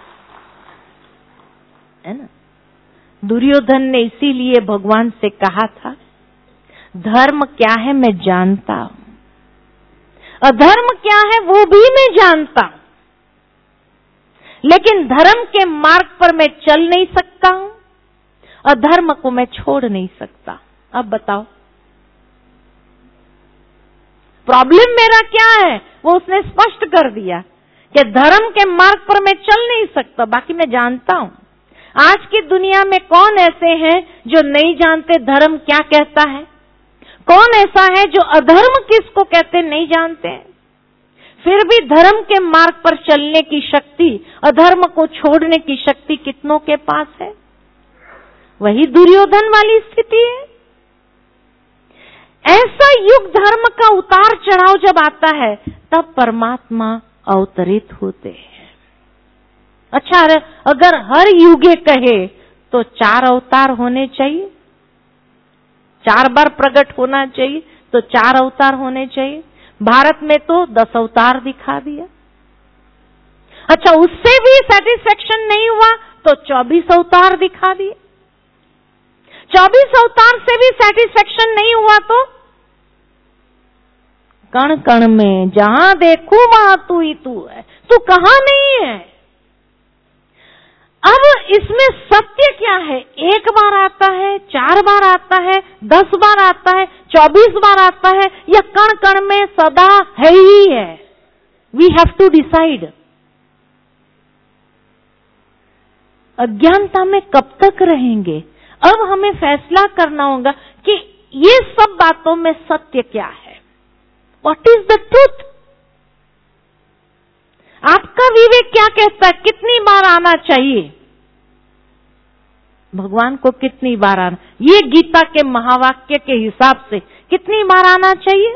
है ना। दुर्योधन ने इसीलिए भगवान से कहा था, धर्म क्या है मैं जानता हूं, अधर्म क्या है वो भी मैं जानता हूं, लेकिन धर्म के मार्ग पर मैं चल नहीं सकता हूं, अधर्म को मैं छोड़ नहीं सकता। अब बताओ प्रॉब्लम मेरा क्या है? वो उसने स्पष्ट कर दिया कि धर्म के मार्ग पर मैं चल नहीं सकता, बाकी मैं जानता हूं। आज की दुनिया में कौन ऐसे हैं जो नहीं जानते धर्म क्या कहता है? कौन ऐसा है जो अधर्म किसको कहते नहीं जानते हैं? फिर भी धर्म के मार्ग पर चलने की शक्ति, अधर्म को छोड़ने की शक्ति कितनों के पास है? वही दुर्योधन वाली स्थिति है। ऐसा युग धर्म का उतार चढ़ाव जब आता है, तब परमात्मा अवतरित होते हैं। अच्छा, अगर हर युगे कहे तो 4 अवतार होने चाहिए, 4 बार प्रकट होना चाहिए, तो 4 अवतार होने चाहिए। भारत में तो 10 अवतार दिखा दिया। अच्छा, उससे भी सेटिस्फेक्शन नहीं हुआ तो 24 अवतार दिखा दिए। 24 अवतार से भी सेटिस्फेक्शन नहीं हुआ तो कण कण में जहां देखूं वहां तू ही तू है, तू कहां नहीं है? अब इसमें सत्य क्या है? 1 बार आता है, 4 बार आता है, 10 बार आता है, 24 बार आता है, या कण कण में सदा है ही है? We have to decide. अज्ञानता में कब तक रहेंगे? अब हमें फैसला करना होगा कि ये सब बातों में सत्य क्या है? What is the truth? आपका विवेक क्या कहता है? कितनी बार आना चाहिए? भगवान को कितनी बार आना? ये गीता के महावाक्य के हिसाब से कितनी बार आना चाहिए?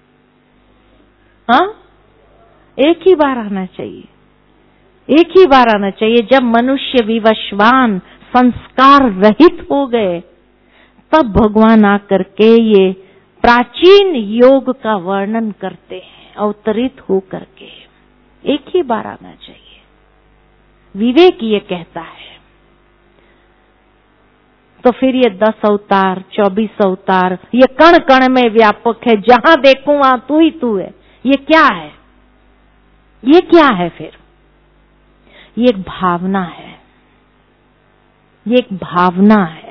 हाँ, एक ही बार आना चाहिए। एक ही बार आना चाहिए। जब मनुष्य विवशवान, संस्कार रहित हो गए, तब भगवान आकर के ये प्राचीन योग का वर्णन करते हैं, अवतरित हो करके। एक ही बार आना चाहिए। विवेक ये कहता है। तो फिर ये 10 अवतार, 24 अवतार, ये कण कण में व्यापक है, जहां देखूं वहां तू ही तू है, ये क्या है? ये क्या है? फिर ये एक भावना है। ये एक भावना है।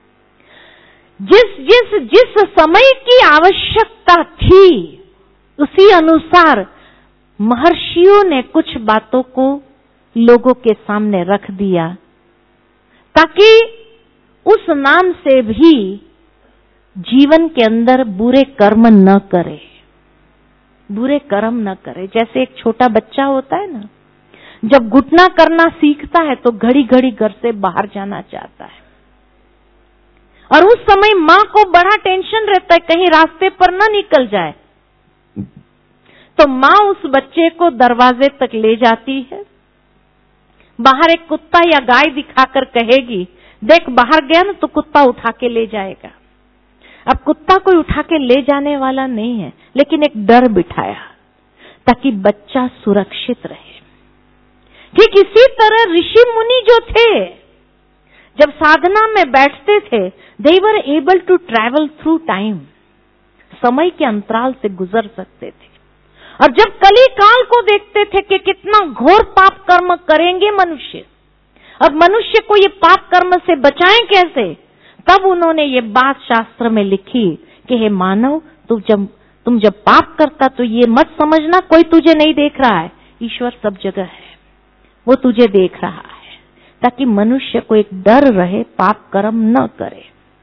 जिस समय की आवश्यकता थी, उसी अनुसार महर्षियों ने कुछ बातों को लोगों के सामने रख दिया, ताकि उस नाम से भी जीवन के अंदर बुरे कर्म न करे, बुरे कर्म न करे। जैसे एक छोटा बच्चा होता है ना, जब घुटना करना सीखता है तो घड़ी घड़ी घर से बाहर जाना चाहता है, और उस समय माँ को बड़ा टेंशन रहता है कहीं रास्ते पर न निकल जाए। तो माँ उस बच्चे को दरवाजे तक ले जाती है, बाहर एक कुत्ता या गाय दिखाकर कहेगी, देख बाहर गया ना तो कुत्ता उठा के ले जाएगा। अब कुत्ता कोई उठा के ले जाने वाला नहीं है, लेकिन एक डर बिठाया ताकि बच्चा सुरक्षित रहे। ठीक इसी तरह ऋषि मुनि जो थे, जब साधना में बैठते थे, they were able to travel through time, समय के अंतराल से गुजर सकते थे। और जब कली काल को देखते थे कि कितना घोर पाप कर्म करेंगे मनुष्य, अब मनुष्य को ये पाप कर्म से बचाएं कैसे, तब उन्होंने ये बात शास्त्र में लिखी कि हे मानव, तुम जब पाप करता तो ये मत समझना कोई तुझे नहीं देख रहा है, ईश्वर सब जगह है, वो तुझे देख रहा है, ताकि मनुष्य को एक डर रहे, पाप कर्म न करे।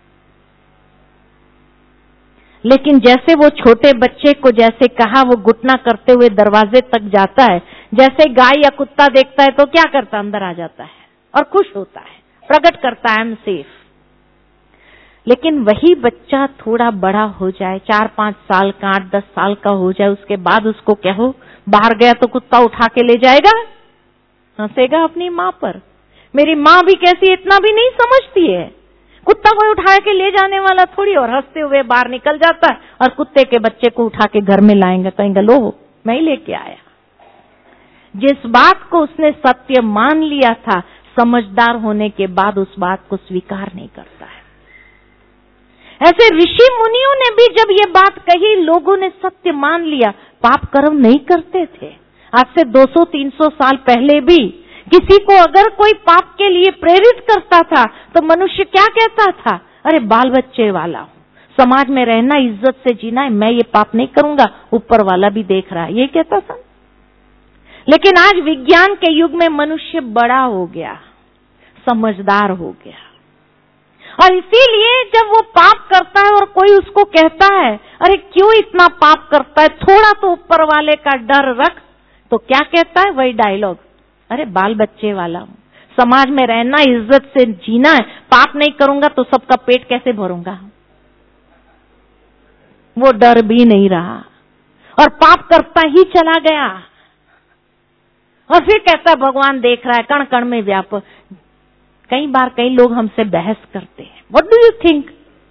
लेकिन जैसे वो छोटे बच्चे को जैसे कहा, वो घुटना करते हुए दरवाजे तक जाता है, जैसे गाय या कुत्ता देखता है तो क्या करता, अंदर आ जाता है और खुश होता है, प्रकट करता है आई एम सेफ। लेकिन वही बच्चा थोड़ा बड़ा हो जाए, 4-5 साल का, 8-10 साल का हो जाए, उसके बाद उसको कहो बाहर गया तो कुत्ता उठा के ले जाएगा, हंसेगा अपनी माँ पर। मेरी माँ भी कैसी, इतना भी नहीं समझती है, कुत्ता कोई उठा के ले जाने वाला थोड़ी, और हंसते हुए बाहर निकल जाता है और कुत्ते के बच्चे को उठा के घर में लाएंगे, कहेंगे लो मैं ही लेके आया। जिस बात को उसने सत्य मान लिया था, समझदार होने के बाद उस बात को स्वीकार नहीं करता है। ऐसे ऋषि मुनियों ने भी जब ये बात कही, लोगों ने सत्य मान लिया, पाप कर्म नहीं करते थे। आज से 200-300 साल पहले भी किसी को अगर कोई पाप के लिए प्रेरित करता था तो मनुष्य क्या कहता था, अरे बाल बच्चे वाला हूं, समाज में रहना, इज्जत से जीना है, मैं ये पाप नहीं करूंगा, ऊपर वाला भी देख रहा है, ये कहता था। लेकिन आज विज्ञान के युग में मनुष्य बड़ा हो गया, समझदार हो गया, और इसीलिए जब वो पाप करता है और कोई उसको कहता है अरे क्यों इतना पाप करता है, थोड़ा तो ऊपर वाले का डर रख, तो क्या कहता है वही डायलॉग, अरे बाल बच्चे वाला हूं, समाज में रहना, इज्जत से जीना है, पाप नहीं करूंगा तो सबका पेट कैसे भरूंगा। वो डर भी नहीं रहा और पाप करता ही चला गया, और फिर कहता भगवान देख रहा है, कण कण में व्यापक। कई बार कई लोग हमसे बहस करते हैं, व्हाट डू यू थिंक,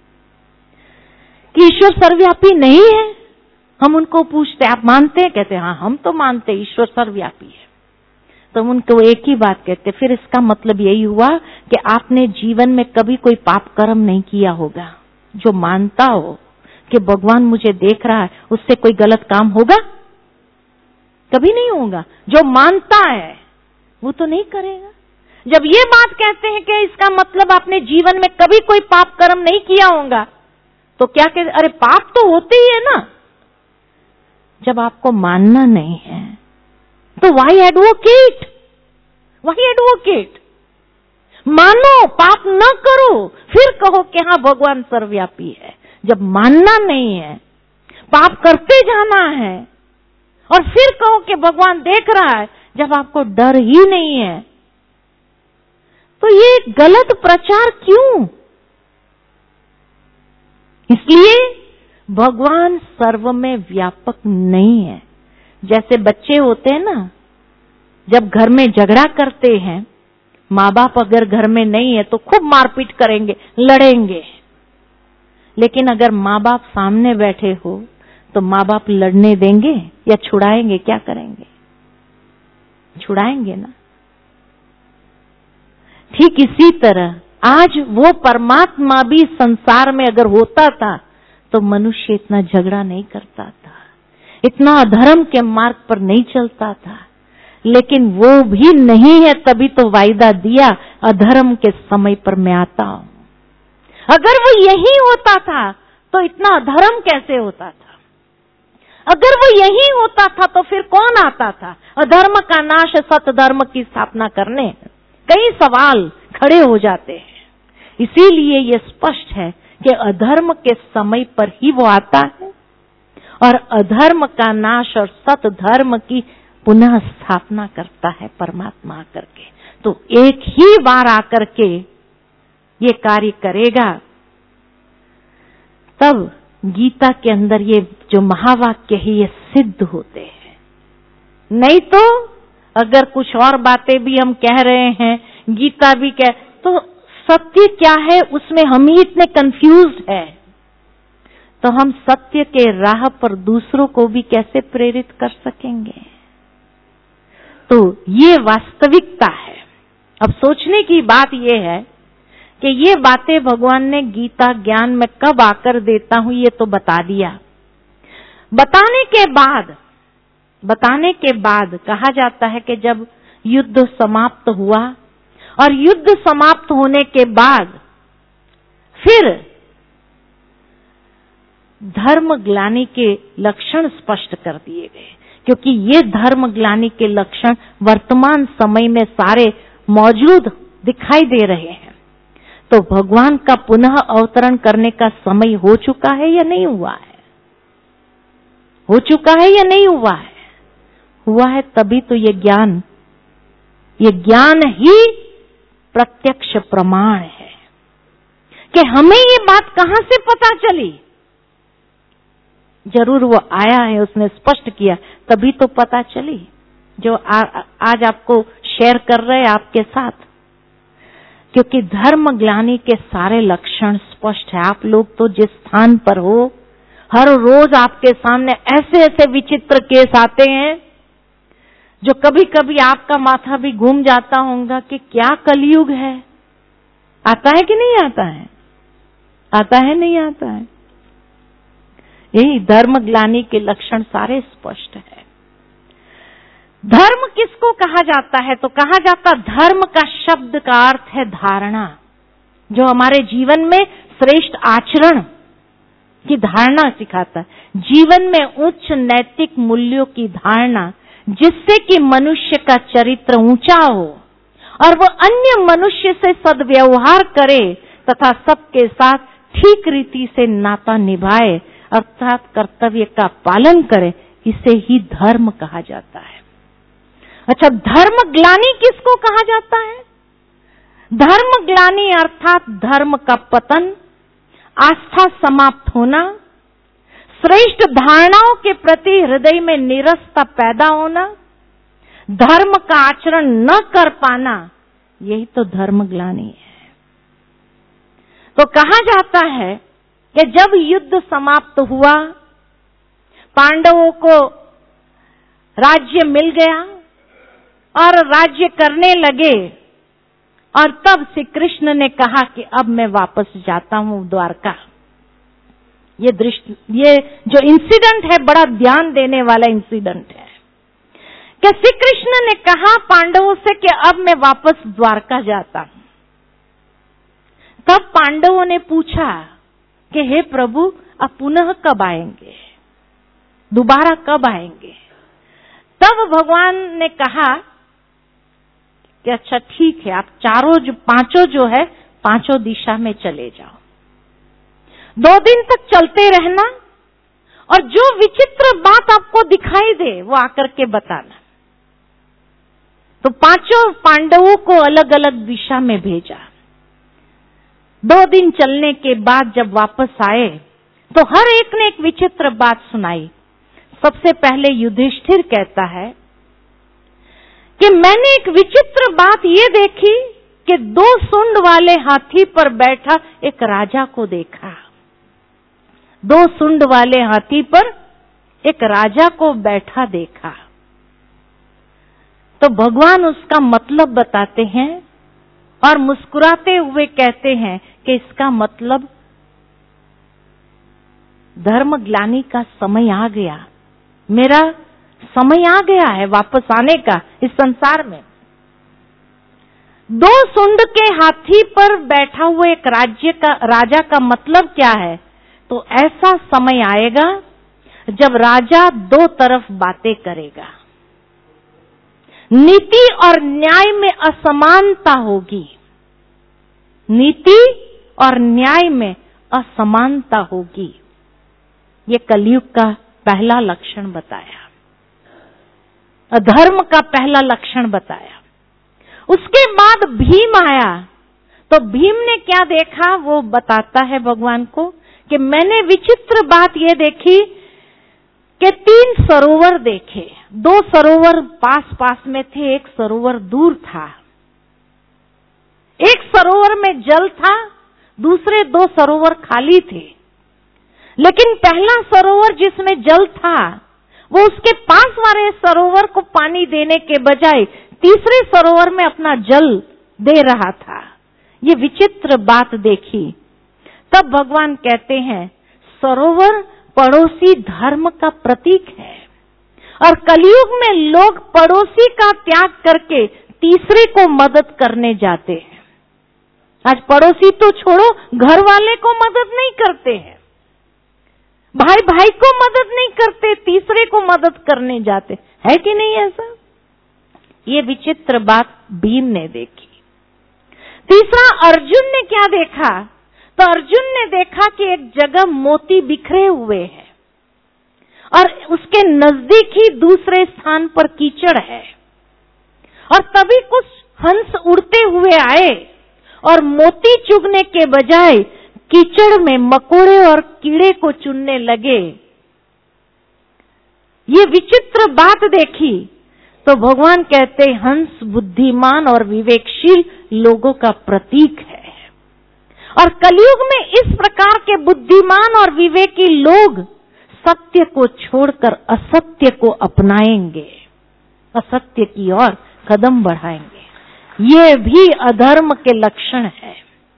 कि ईश्वर सर्वव्यापी नहीं है। हम उनको पूछते आप मानते हैं, कहते हाँ हम तो मानते ईश्वर सर्वव्यापी है। तो हम उनको एक ही बात कहते, फिर इसका मतलब यही हुआ कि आपने जीवन में कभी कोई पाप कर्म नहीं किया होगा। जो मानता हो कि भगवान मुझे देख रहा है, उससे कोई गलत काम होगा, कभी नहीं होगा। जो मानता है वो तो नहीं करेगा। जब ये बात कहते हैं कि इसका मतलब आपने जीवन में कभी कोई पाप कर्म नहीं किया होगा, तो क्या कहते, अरे पाप तो होते ही है ना। जब आपको मानना नहीं है तो वाई एडवोकेट, वाई एडवोकेट, मानो, पाप न करो, फिर कहो कि हाँ भगवान सर्वव्यापी है। जब मानना नहीं है, पाप करते जाना है, और फिर कहो कि भगवान देख रहा है, जब आपको डर ही नहीं है, तो ये गलत प्रचार क्यों? इसलिए भगवान सर्व में व्यापक नहीं है। जैसे बच्चे होते हैं ना, जब घर में झगड़ा करते हैं, माँ बाप अगर घर में नहीं है तो खूब मारपीट करेंगे, लड़ेंगे। लेकिन अगर माँ बाप सामने बैठे हो तो माँ बाप लड़ने देंगे या छुड़ाएंगे? क्या करेंगे? छुड़ाएंगे ना। ठीक इसी तरह आज वो परमात्मा भी संसार में अगर होता था तो मनुष्य इतना झगड़ा नहीं करता था, इतना अधर्म के मार्ग पर नहीं चलता था। लेकिन वो भी नहीं है, तभी तो वायदा दिया, अधर्म के समय पर मैं आता हूं। अगर वो यही होता था तो इतना अधर्म कैसे होता था? अगर वो यही होता था तो फिर कौन आता था अधर्म का नाश, सत धर्म की स्थापना करने? कई सवाल खड़े हो जाते हैं। इसीलिए ये स्पष्ट है कि अधर्म के समय पर ही वो आता है और अधर्म का नाश और सत धर्म की पुनः स्थापना करता है परमात्मा आकर के। तो एक ही बार आकर के ये कार्य करेगा, तब गीता के अंदर ये जो महावाक्य है ये सिद्ध होते हैं। नहीं तो अगर कुछ और बातें भी हम कह रहे हैं, गीता भी कह, तो सत्य क्या है उसमें हम ही इतने कंफ्यूज्ड है, तो हम सत्य के राह पर दूसरों को भी कैसे प्रेरित कर सकेंगे? तो ये वास्तविकता है। अब सोचने की बात ये है कि ये बातें भगवान ने गीता ज्ञान में कब आकर देता हूं ये तो बता दिया। बताने के बाद कहा जाता है कि जब युद्ध समाप्त हुआ और युद्ध समाप्त होने के बाद फिर धर्म ग्लानि के लक्षण स्पष्ट कर दिए गए, क्योंकि ये धर्म ग्लानि के लक्षण वर्तमान समय में सारे मौजूद दिखाई दे रहे हैं। तो भगवान का पुनः अवतरण करने का समय हो चुका है या नहीं हुआ है? हो चुका है या नहीं हुआ है? हुआ है, तभी तो ये ज्ञान ही प्रत्यक्ष प्रमाण है। कि हमें ये बात कहां से पता चली? जरूर वो आया है, उसने स्पष्ट किया, तभी तो पता चली, जो आज आपको शेयर कर रहे हैं आपके साथ। क्योंकि धर्म ग्लानि के सारे लक्षण स्पष्ट है। आप लोग तो जिस स्थान पर हो, हर रोज आपके सामने ऐसे ऐसे विचित्र केस आते हैं जो कभी कभी आपका माथा भी घूम जाता होगा कि क्या कलयुग है। आता है कि नहीं आता है? आता है नहीं आता है? यही धर्म ग्लानि के लक्षण सारे स्पष्ट है। धर्म किसको कहा जाता है? तो कहा जाता धर्म का शब्द का अर्थ है धारणा, जो हमारे जीवन में श्रेष्ठ आचरण की धारणा सिखाता है। जीवन में उच्च नैतिक मूल्यों की धारणा, जिससे कि मनुष्य का चरित्र ऊंचा हो और वो अन्य मनुष्य से सद्व्यवहार करे तथा सबके साथ ठीक रीति से नाता निभाए, अर्थात कर्तव्य का पालन करे, इसे ही धर्म कहा जाता है। अच्छा, धर्म ग्लानि किसको कहा जाता है? धर्म ग्लानि अर्थात धर्म का पतन, आस्था समाप्त होना, श्रेष्ठ धारणाओं के प्रति हृदय में निरसता पैदा होना, धर्म का आचरण न कर पाना, यही तो धर्म ग्लानि है। तो कहा जाता है कि जब युद्ध समाप्त हुआ, पांडवों को राज्य मिल गया और राज्य करने लगे, और तब श्री कृष्ण ने कहा कि अब मैं वापस जाता हूं द्वारका। ये जो इंसिडेंट है बड़ा ध्यान देने वाला इंसिडेंट है कि श्री कृष्ण ने कहा पांडवों से कि अब मैं वापस द्वारका जाता हूं। तब पांडवों ने पूछा कि हे प्रभु, आप पुनः कब आएंगे? दोबारा कब आएंगे? तब भगवान ने कहा कि अच्छा ठीक है, आप पांचों जो है पांचों दिशा में चले जाओ। 2 दिन तक चलते रहना और जो विचित्र बात आपको दिखाई दे वो आकर के बताना। तो 5 पांडवों को अलग अलग दिशा में भेजा। 2 दिन चलने के बाद जब वापस आए तो हर एक ने एक विचित्र बात सुनाई। सबसे पहले युधिष्ठिर कहता है कि मैंने एक विचित्र बात ये देखी कि 2 सूंड वाले हाथी पर बैठा एक राजा को देखा। 2 सूंड वाले हाथी पर एक राजा को बैठा देखा। तो भगवान उसका मतलब बताते हैं और मुस्कुराते हुए कहते हैं कि इसका मतलब धर्म ग्लानि का समय आ गया, मेरा समय आ गया है वापस आने का इस संसार में। 2 सूंड के हाथी पर बैठा हुआ एक राजा का मतलब क्या है? तो ऐसा समय आएगा जब राजा 2 तरफ बातें करेगा। नीति और न्याय में असमानता होगी, नीति और न्याय में असमानता होगी। ये कलयुग का पहला लक्षण बताया, अधर्म का पहला लक्षण बताया। उसके बाद भीम आया तो भीम ने क्या देखा वो बताता है भगवान को कि मैंने विचित्र बात ये देखी कि 3 सरोवर देखे। 2 सरोवर पास पास में थे, एक सरोवर दूर था। एक सरोवर में जल था, दूसरे 2 सरोवर खाली थे। लेकिन पहला सरोवर जिसमें जल था वो उसके पास वाले सरोवर को पानी देने के बजाय तीसरे सरोवर में अपना जल दे रहा था। ये विचित्र बात देखी। तब भगवान कहते हैं सरोवर पड़ोसी धर्म का प्रतीक है और कलयुग में लोग पड़ोसी का त्याग करके तीसरे को मदद करने जाते हैं। आज पड़ोसी तो छोड़ो, घर वाले को मदद नहीं करते हैं, भाई भाई को मदद नहीं करते, तीसरे को मदद करने जाते है कि नहीं ऐसा? ये विचित्र बात भीम ने देखी। तीसरा अर्जुन ने क्या देखा? तो अर्जुन ने देखा कि एक जगह मोती बिखरे हुए हैं और उसके नजदीक ही दूसरे स्थान पर कीचड़ है और तभी कुछ हंस उड़ते हुए आए और मोती चुगने के बजाय कीचड़ में मकोड़े और कीड़े को चुनने लगे। ये विचित्र बात देखी तो भगवान कहते हंस बुद्धिमान और विवेकशील लोगों का प्रतीक है और कलयुग में इस प्रकार के बुद्धिमान और विवेकी लोग सत्य को छोड़कर असत्य को अपनाएंगे, असत्य की ओर कदम बढ़ाएंगे। ये भी अधर्म के लक्षण है।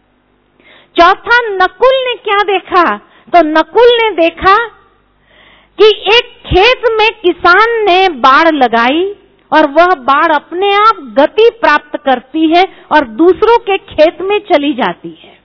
चौथा, नकुल ने क्या देखा? तो नकुल ने देखा कि एक खेत में किसान ने बाड़ लगाई और वह बाड़ अपने आप गति प्राप्त करती है और दूसरों के खेत में चली जाती है।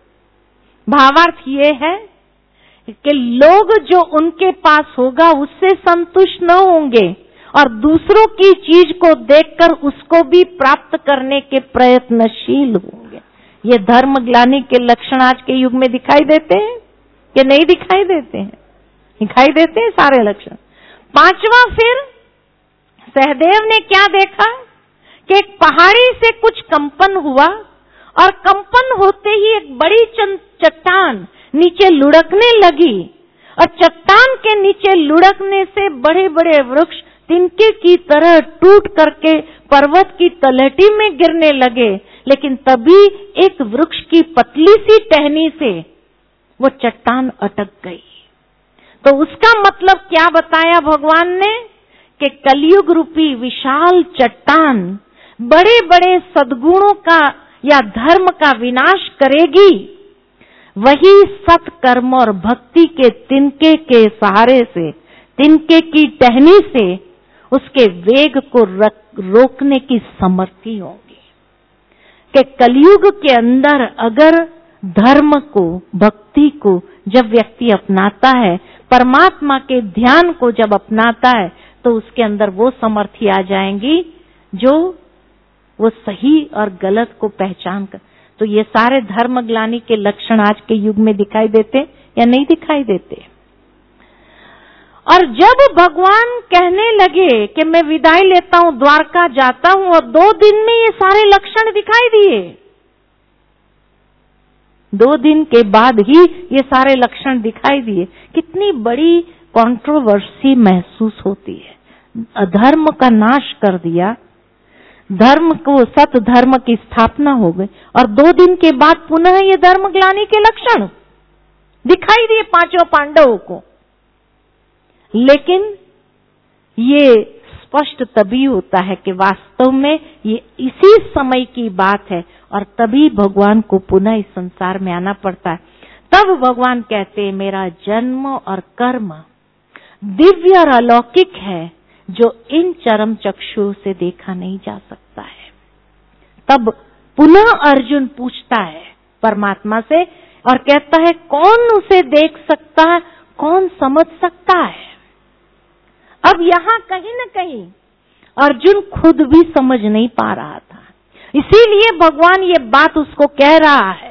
भावार्थ ये है कि लोग जो उनके पास होगा उससे संतुष्ट न होंगे और दूसरों की चीज को देखकर उसको भी प्राप्त करने के प्रयत्नशील होंगे। ये धर्म ग्लानि के लक्षण आज के युग में दिखाई देते हैं कि नहीं दिखाई देते हैं? दिखाई देते हैं सारे लक्षण। 5वां, फिर सहदेव ने क्या देखा कि एक पहाड़ी से कुछ कंपन हुआ और कंपन होते ही एक बड़ी चट्टान नीचे लुढ़कने लगी और चट्टान के नीचे लुढ़कने से बड़े बड़े वृक्ष तिनके की तरह टूट करके पर्वत की तलहटी में गिरने लगे। लेकिन तभी एक वृक्ष की पतली सी टहनी से वो चट्टान अटक गई। तो उसका मतलब क्या बताया भगवान ने कि कलयुग रूपी विशाल चट्टान बड़े बड़े सद्गुणों का या धर्म का विनाश करेगी। वही सत्कर्म और भक्ति के तिनके के सहारे से, तिनके की टहनी से उसके वेग को रोकने की समर्थी होंगी। कि कलयुग के अंदर अगर धर्म को, भक्ति को जब व्यक्ति अपनाता है, परमात्मा के ध्यान को जब अपनाता है, तो उसके अंदर वो समर्थी आ जाएंगी जो वो सही और गलत को पहचान कर। तो ये सारे धर्म ग्लानि के लक्षण आज के युग में दिखाई देते या नहीं दिखाई देते? और जब भगवान कहने लगे कि मैं विदाई लेता हूं, द्वारका जाता हूं, और 2 दिन में ये सारे लक्षण दिखाई दिए। 2 दिन के बाद ही ये सारे लक्षण दिखाई दिए। कितनी बड़ी कंट्रोवर्सी महसूस होती है। अधर्म का नाश कर दिया, धर्म को, सत धर्म की स्थापना हो गई, और 2 दिन के बाद पुनः ये धर्म ग्लानि के लक्षण दिखाई दिए 5 पांडवों को। लेकिन ये स्पष्ट तभी होता है कि वास्तव में ये इसी समय की बात है, और तभी भगवान को पुनः इस संसार में आना पड़ता है। तब भगवान कहते हैं मेरा जन्म और कर्म दिव्य और अलौकिक है, जो इन चरम चक्षुओं से देखा नहीं जा सकता है। तब पुनः अर्जुन पूछता है परमात्मा से और कहता है कौन उसे देख सकता है, कौन समझ सकता है? अब यहाँ कहीं न कहीं अर्जुन खुद भी समझ नहीं पा रहा था, इसीलिए भगवान ये बात उसको कह रहा है।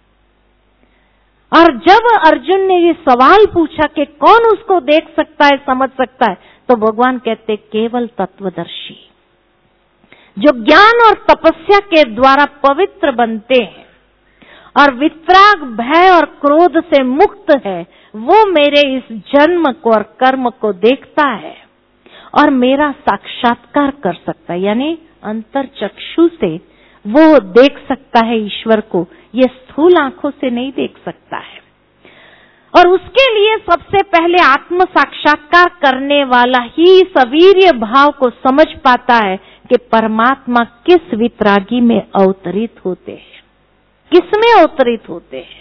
और जब अर्जुन ने ये सवाल पूछा कि कौन उसको देख सकता है, समझ सकता है, तो भगवान कहते केवल तत्वदर्शी, जो ज्ञान और तपस्या के द्वारा पवित्र बनते हैं और वितराग, भय और क्रोध से मुक्त है, वो मेरे इस जन्म को और कर्म को देखता है और मेरा साक्षात्कार कर सकता है। यानी अंतर चक्षु से वो देख सकता है ईश्वर को, ये स्थूल आंखों से नहीं देख सकता है। और उसके लिए सबसे पहले आत्म साक्षात्कार करने वाला ही इस अवीर्य भाव को समझ पाता है कि परमात्मा किस वितरागी में अवतरित होते हैं, किस में अवतरित होते हैं,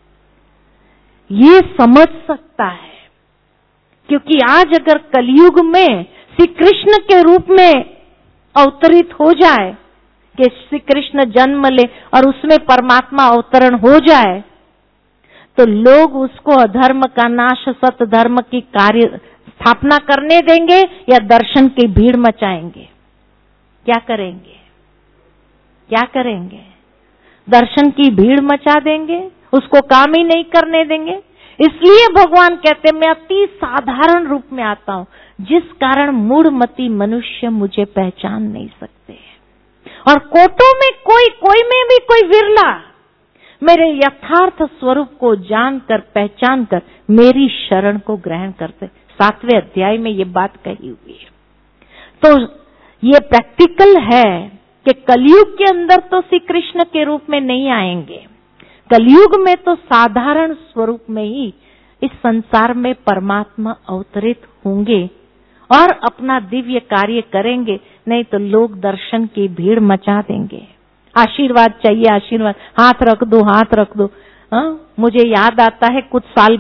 ये समझ सकता है। क्योंकि आज अगर कलयुग में श्री कृष्ण के रूप में अवतरित हो जाए, कि श्री कृष्ण जन्म ले और उसमें परमात्मा अवतरण हो जाए, तो लोग उसको अधर्म का नाश, सत धर्म की कार्य स्थापना करने देंगे या दर्शन की भीड़ मचाएंगे? क्या करेंगे? क्या करेंगे? दर्शन की भीड़ मचा देंगे, उसको काम ही नहीं करने देंगे। इसलिए भगवान कहते मैं अति साधारण रूप में आता हूं, जिस कारण मूढ़मती मनुष्य मुझे पहचान नहीं सकते। और कोटों में कोई में भी कोई विरला मेरे यथार्थ स्वरूप को जानकर, पहचान कर मेरी शरण को ग्रहण करते। 7वें अध्याय में ये बात कही हुई है। तो ये प्रैक्टिकल है कि कलयुग के अंदर तो श्री कृष्ण के रूप में नहीं आएंगे, कलयुग में तो साधारण स्वरूप में ही इस संसार में परमात्मा अवतरित होंगे और अपना दिव्य कार्य करेंगे, नहीं तो लोग दर्शन की भीड़ मचा देंगे। आशीर्वाद चाहिए, आशीर्वाद, हाथ रख दो, हाथ रख दो। मुझे याद आता है कुछ साल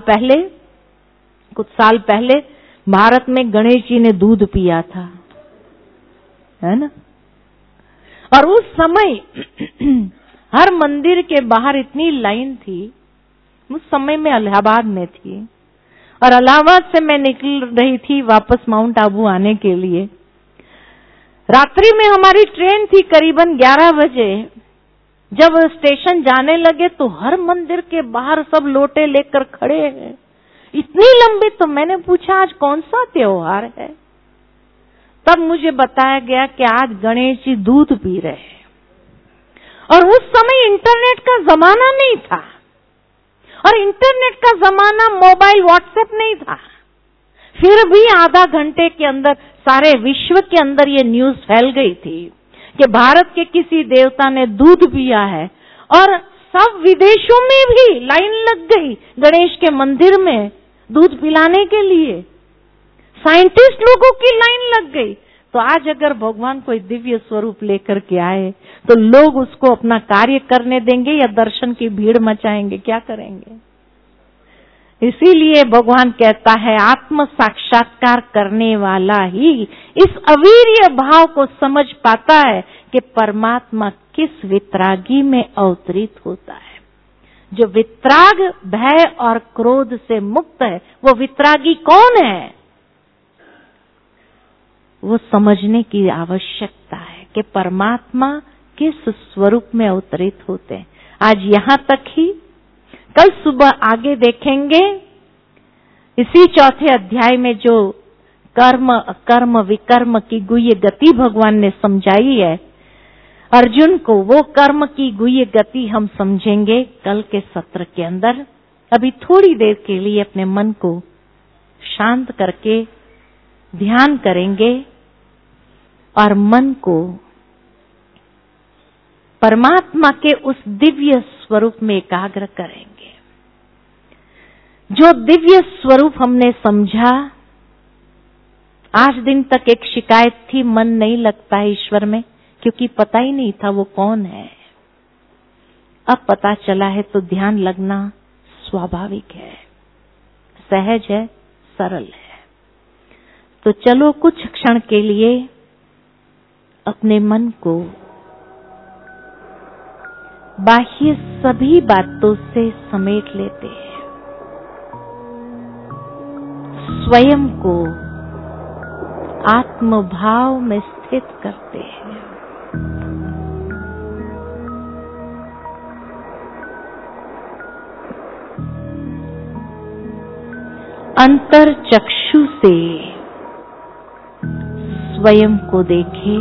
पहले भारत में गणेश जी ने दूध पिया था, है ना? और उस समय हर मंदिर के बाहर इतनी लाइन थी। उस समय मैं इलाहाबाद में थी और इलाहाबाद से मैं निकल रही थी वापस माउंट आबू आने के लिए। रात्रि में हमारी ट्रेन थी करीबन 11 बजे। जब स्टेशन जाने लगे तो हर मंदिर के बाहर सब लोटे लेकर खड़े हैं, इतनी लंबी। तो मैंने पूछा आज कौन सा त्योहार है? तब मुझे बताया गया कि आज गणेश जी दूध पी रहे हैं। और उस समय इंटरनेट का जमाना नहीं था, और इंटरनेट का जमाना मोबाइल, व्हाट्सएप नहीं था। फिर भी आधा घंटे के अंदर सारे विश्व के अंदर ये न्यूज फैल गई थी कि भारत के किसी देवता ने दूध पिया है, और सब विदेशों में भी लाइन लग गई गणेश के मंदिर में दूध पिलाने के लिए। साइंटिस्ट लोगों की लाइन लग गई। तो आज अगर भगवान कोई दिव्य स्वरूप लेकर के आए तो लोग उसको अपना कार्य करने देंगे या दर्शन की भीड़ मचाएंगे? क्या करेंगे? इसीलिए भगवान कहता है आत्म साक्षात्कार करने वाला ही इस अवीर्य भाव को समझ पाता है कि परमात्मा किस वितरागी में अवतरित होता है। जो वितराग, भय और क्रोध से मुक्त है, वो वितरागी कौन है? वो समझने की आवश्यकता है कि परमात्मा किस स्वरूप में अवतरित होते हैं। आज यहाँ तक ही कल सुबह आगे देखेंगे इसी चौथे अध्याय में जो कर्म अकर्म विकर्म की गुह्य गति भगवान ने समझाई है अर्जुन को, वो कर्म की गुह्य गति हम समझेंगे कल के सत्र के अंदर। अभी थोड़ी देर के लिए अपने मन को शांत करके ध्यान करेंगे और मन को परमात्मा के उस दिव्य स्वरूप में एकाग्र करेंगे। जो दिव्य स्वरूप हमने समझा, आज दिन तक एक शिकायत थी, मन नहीं लगता है ईश्वर में, क्योंकि पता ही नहीं था वो कौन है। अब पता चला है तो ध्यान लगना स्वाभाविक है, सहज है, सरल है। तो चलो कुछ क्षण के लिए अपने मन को बाह्य सभी बातों से समेट लेते हैं, स्वयं को आत्मभाव में स्थित करते हैं। अंतर चक्षु से स्वयं को देखे,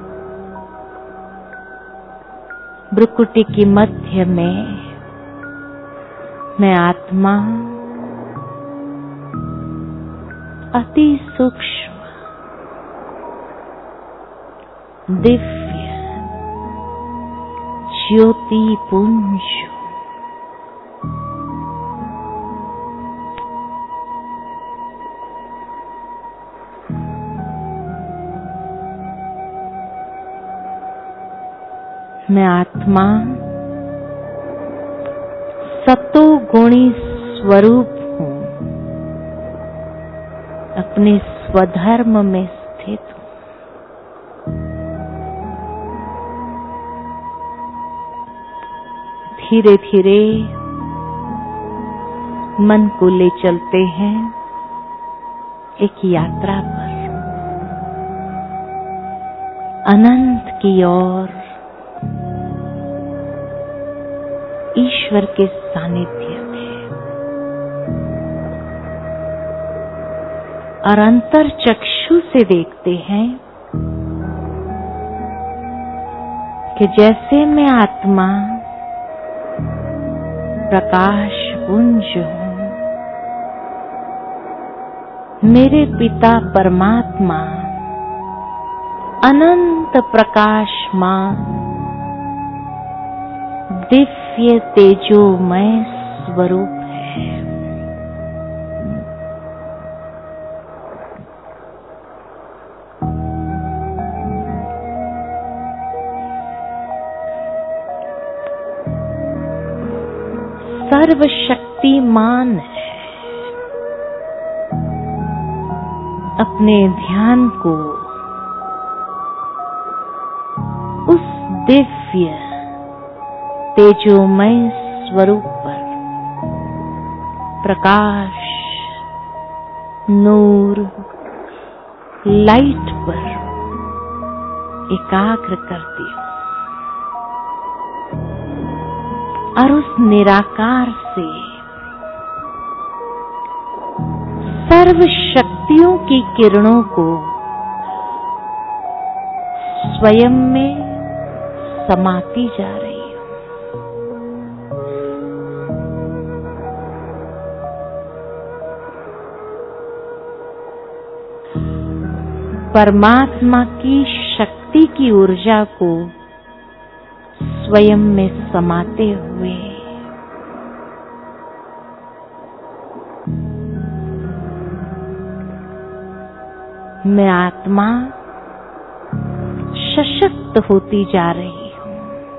भ्रुकुटी की मध्य में मैं आत्मा अति सूक्ष्म दिव्य ज्योति पुंज मैं आत्मा सतोगुणी स्वरूप हूँ, अपने स्वधर्म में स्थित हूँ। धीरे धीरे मन को ले चलते हैं एक यात्रा पर, अनंत की ओर, ईश्वर के सानिध्य में। और अंतर चक्षु से देखते हैं कि जैसे मैं आत्मा प्रकाश पुंज हूँ, मेरे पिता परमात्मा अनंत प्रकाशमान दिव्य तेजोमय स्वरूप है। सर्वशक्तिमान है। अपने ध्यान को उस दिव्य तेजोमय स्वरूप पर, प्रकाश, नूर, लाइट पर एकाग्र करती हूँ और उस निराकार से सर्व शक्तियों की किरणों को स्वयं में समाती जा रही हूँ। परमात्मा की शक्ति की ऊर्जा को स्वयं में समाते हुए मैं आत्मा सशक्त होती जा रही हूँ।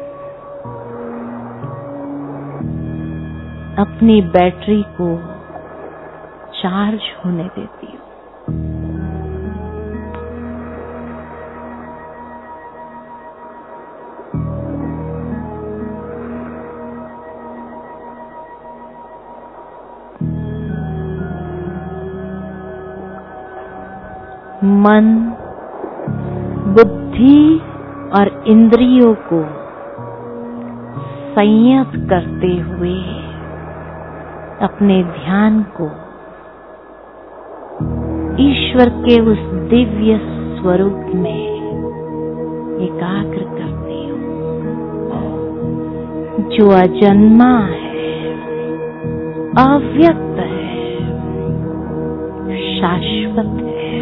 अपनी बैटरी को चार्ज होने देती हूँ। मन, बुद्धि और इंद्रियों को संयत करते हुए अपने ध्यान को ईश्वर के उस दिव्य स्वरूप में एकाग्र करती हूँ जो अजन्मा है, अव्यक्त है, शाश्वत है,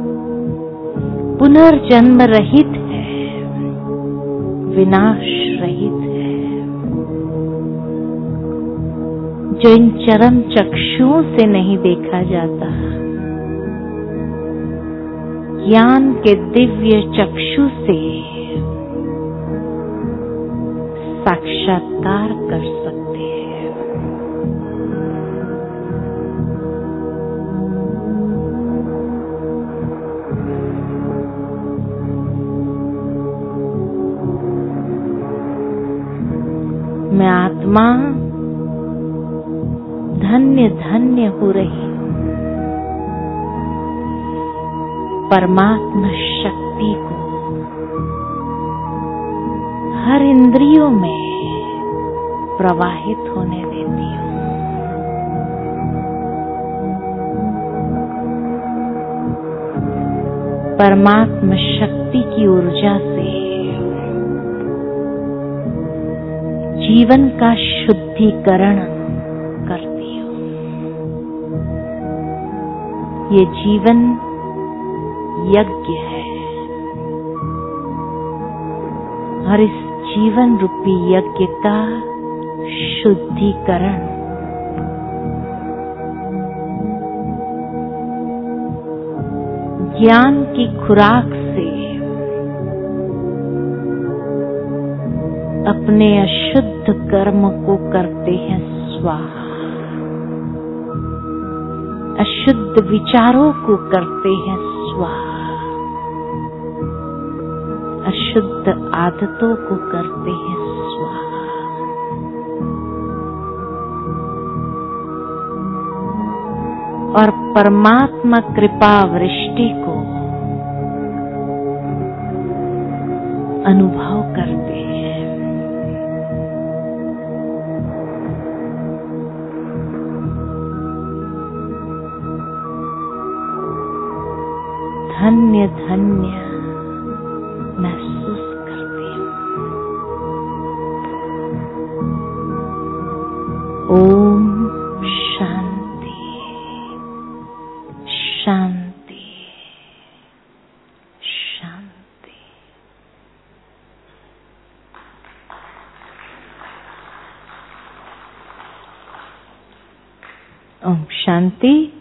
पुनर्जन्म रहित है, विनाश रहित है, जो इन चरम चक्षुओं से नहीं देखा जाता, ज्ञान के दिव्य चक्षु से साक्षात्कार कर सकते हैं। मैं आत्मा धन्य धन्य हो रही हूँ। परमात्मा शक्ति को हर इंद्रियों में प्रवाहित होने देती हूँ। परमात्मा शक्ति की ऊर्जा से जीवन का शुद्धिकरण करती हूँ। ये जीवन यज्ञ है और इस जीवन रूपी यज्ञ का शुद्धिकरण ज्ञान की खुराक से अपने अशुद्ध कर्म को करते हैं स्वाहा, अशुद्ध विचारों को करते हैं स्वाहा, अशुद्ध आदतों को करते हैं स्वाहा। और परमात्मा कृपा वृष्टि को अनुभव करते हैं। धन्य धन्य महसूस करती हूँ। ओम शांति शांति शांति। ओम शांति।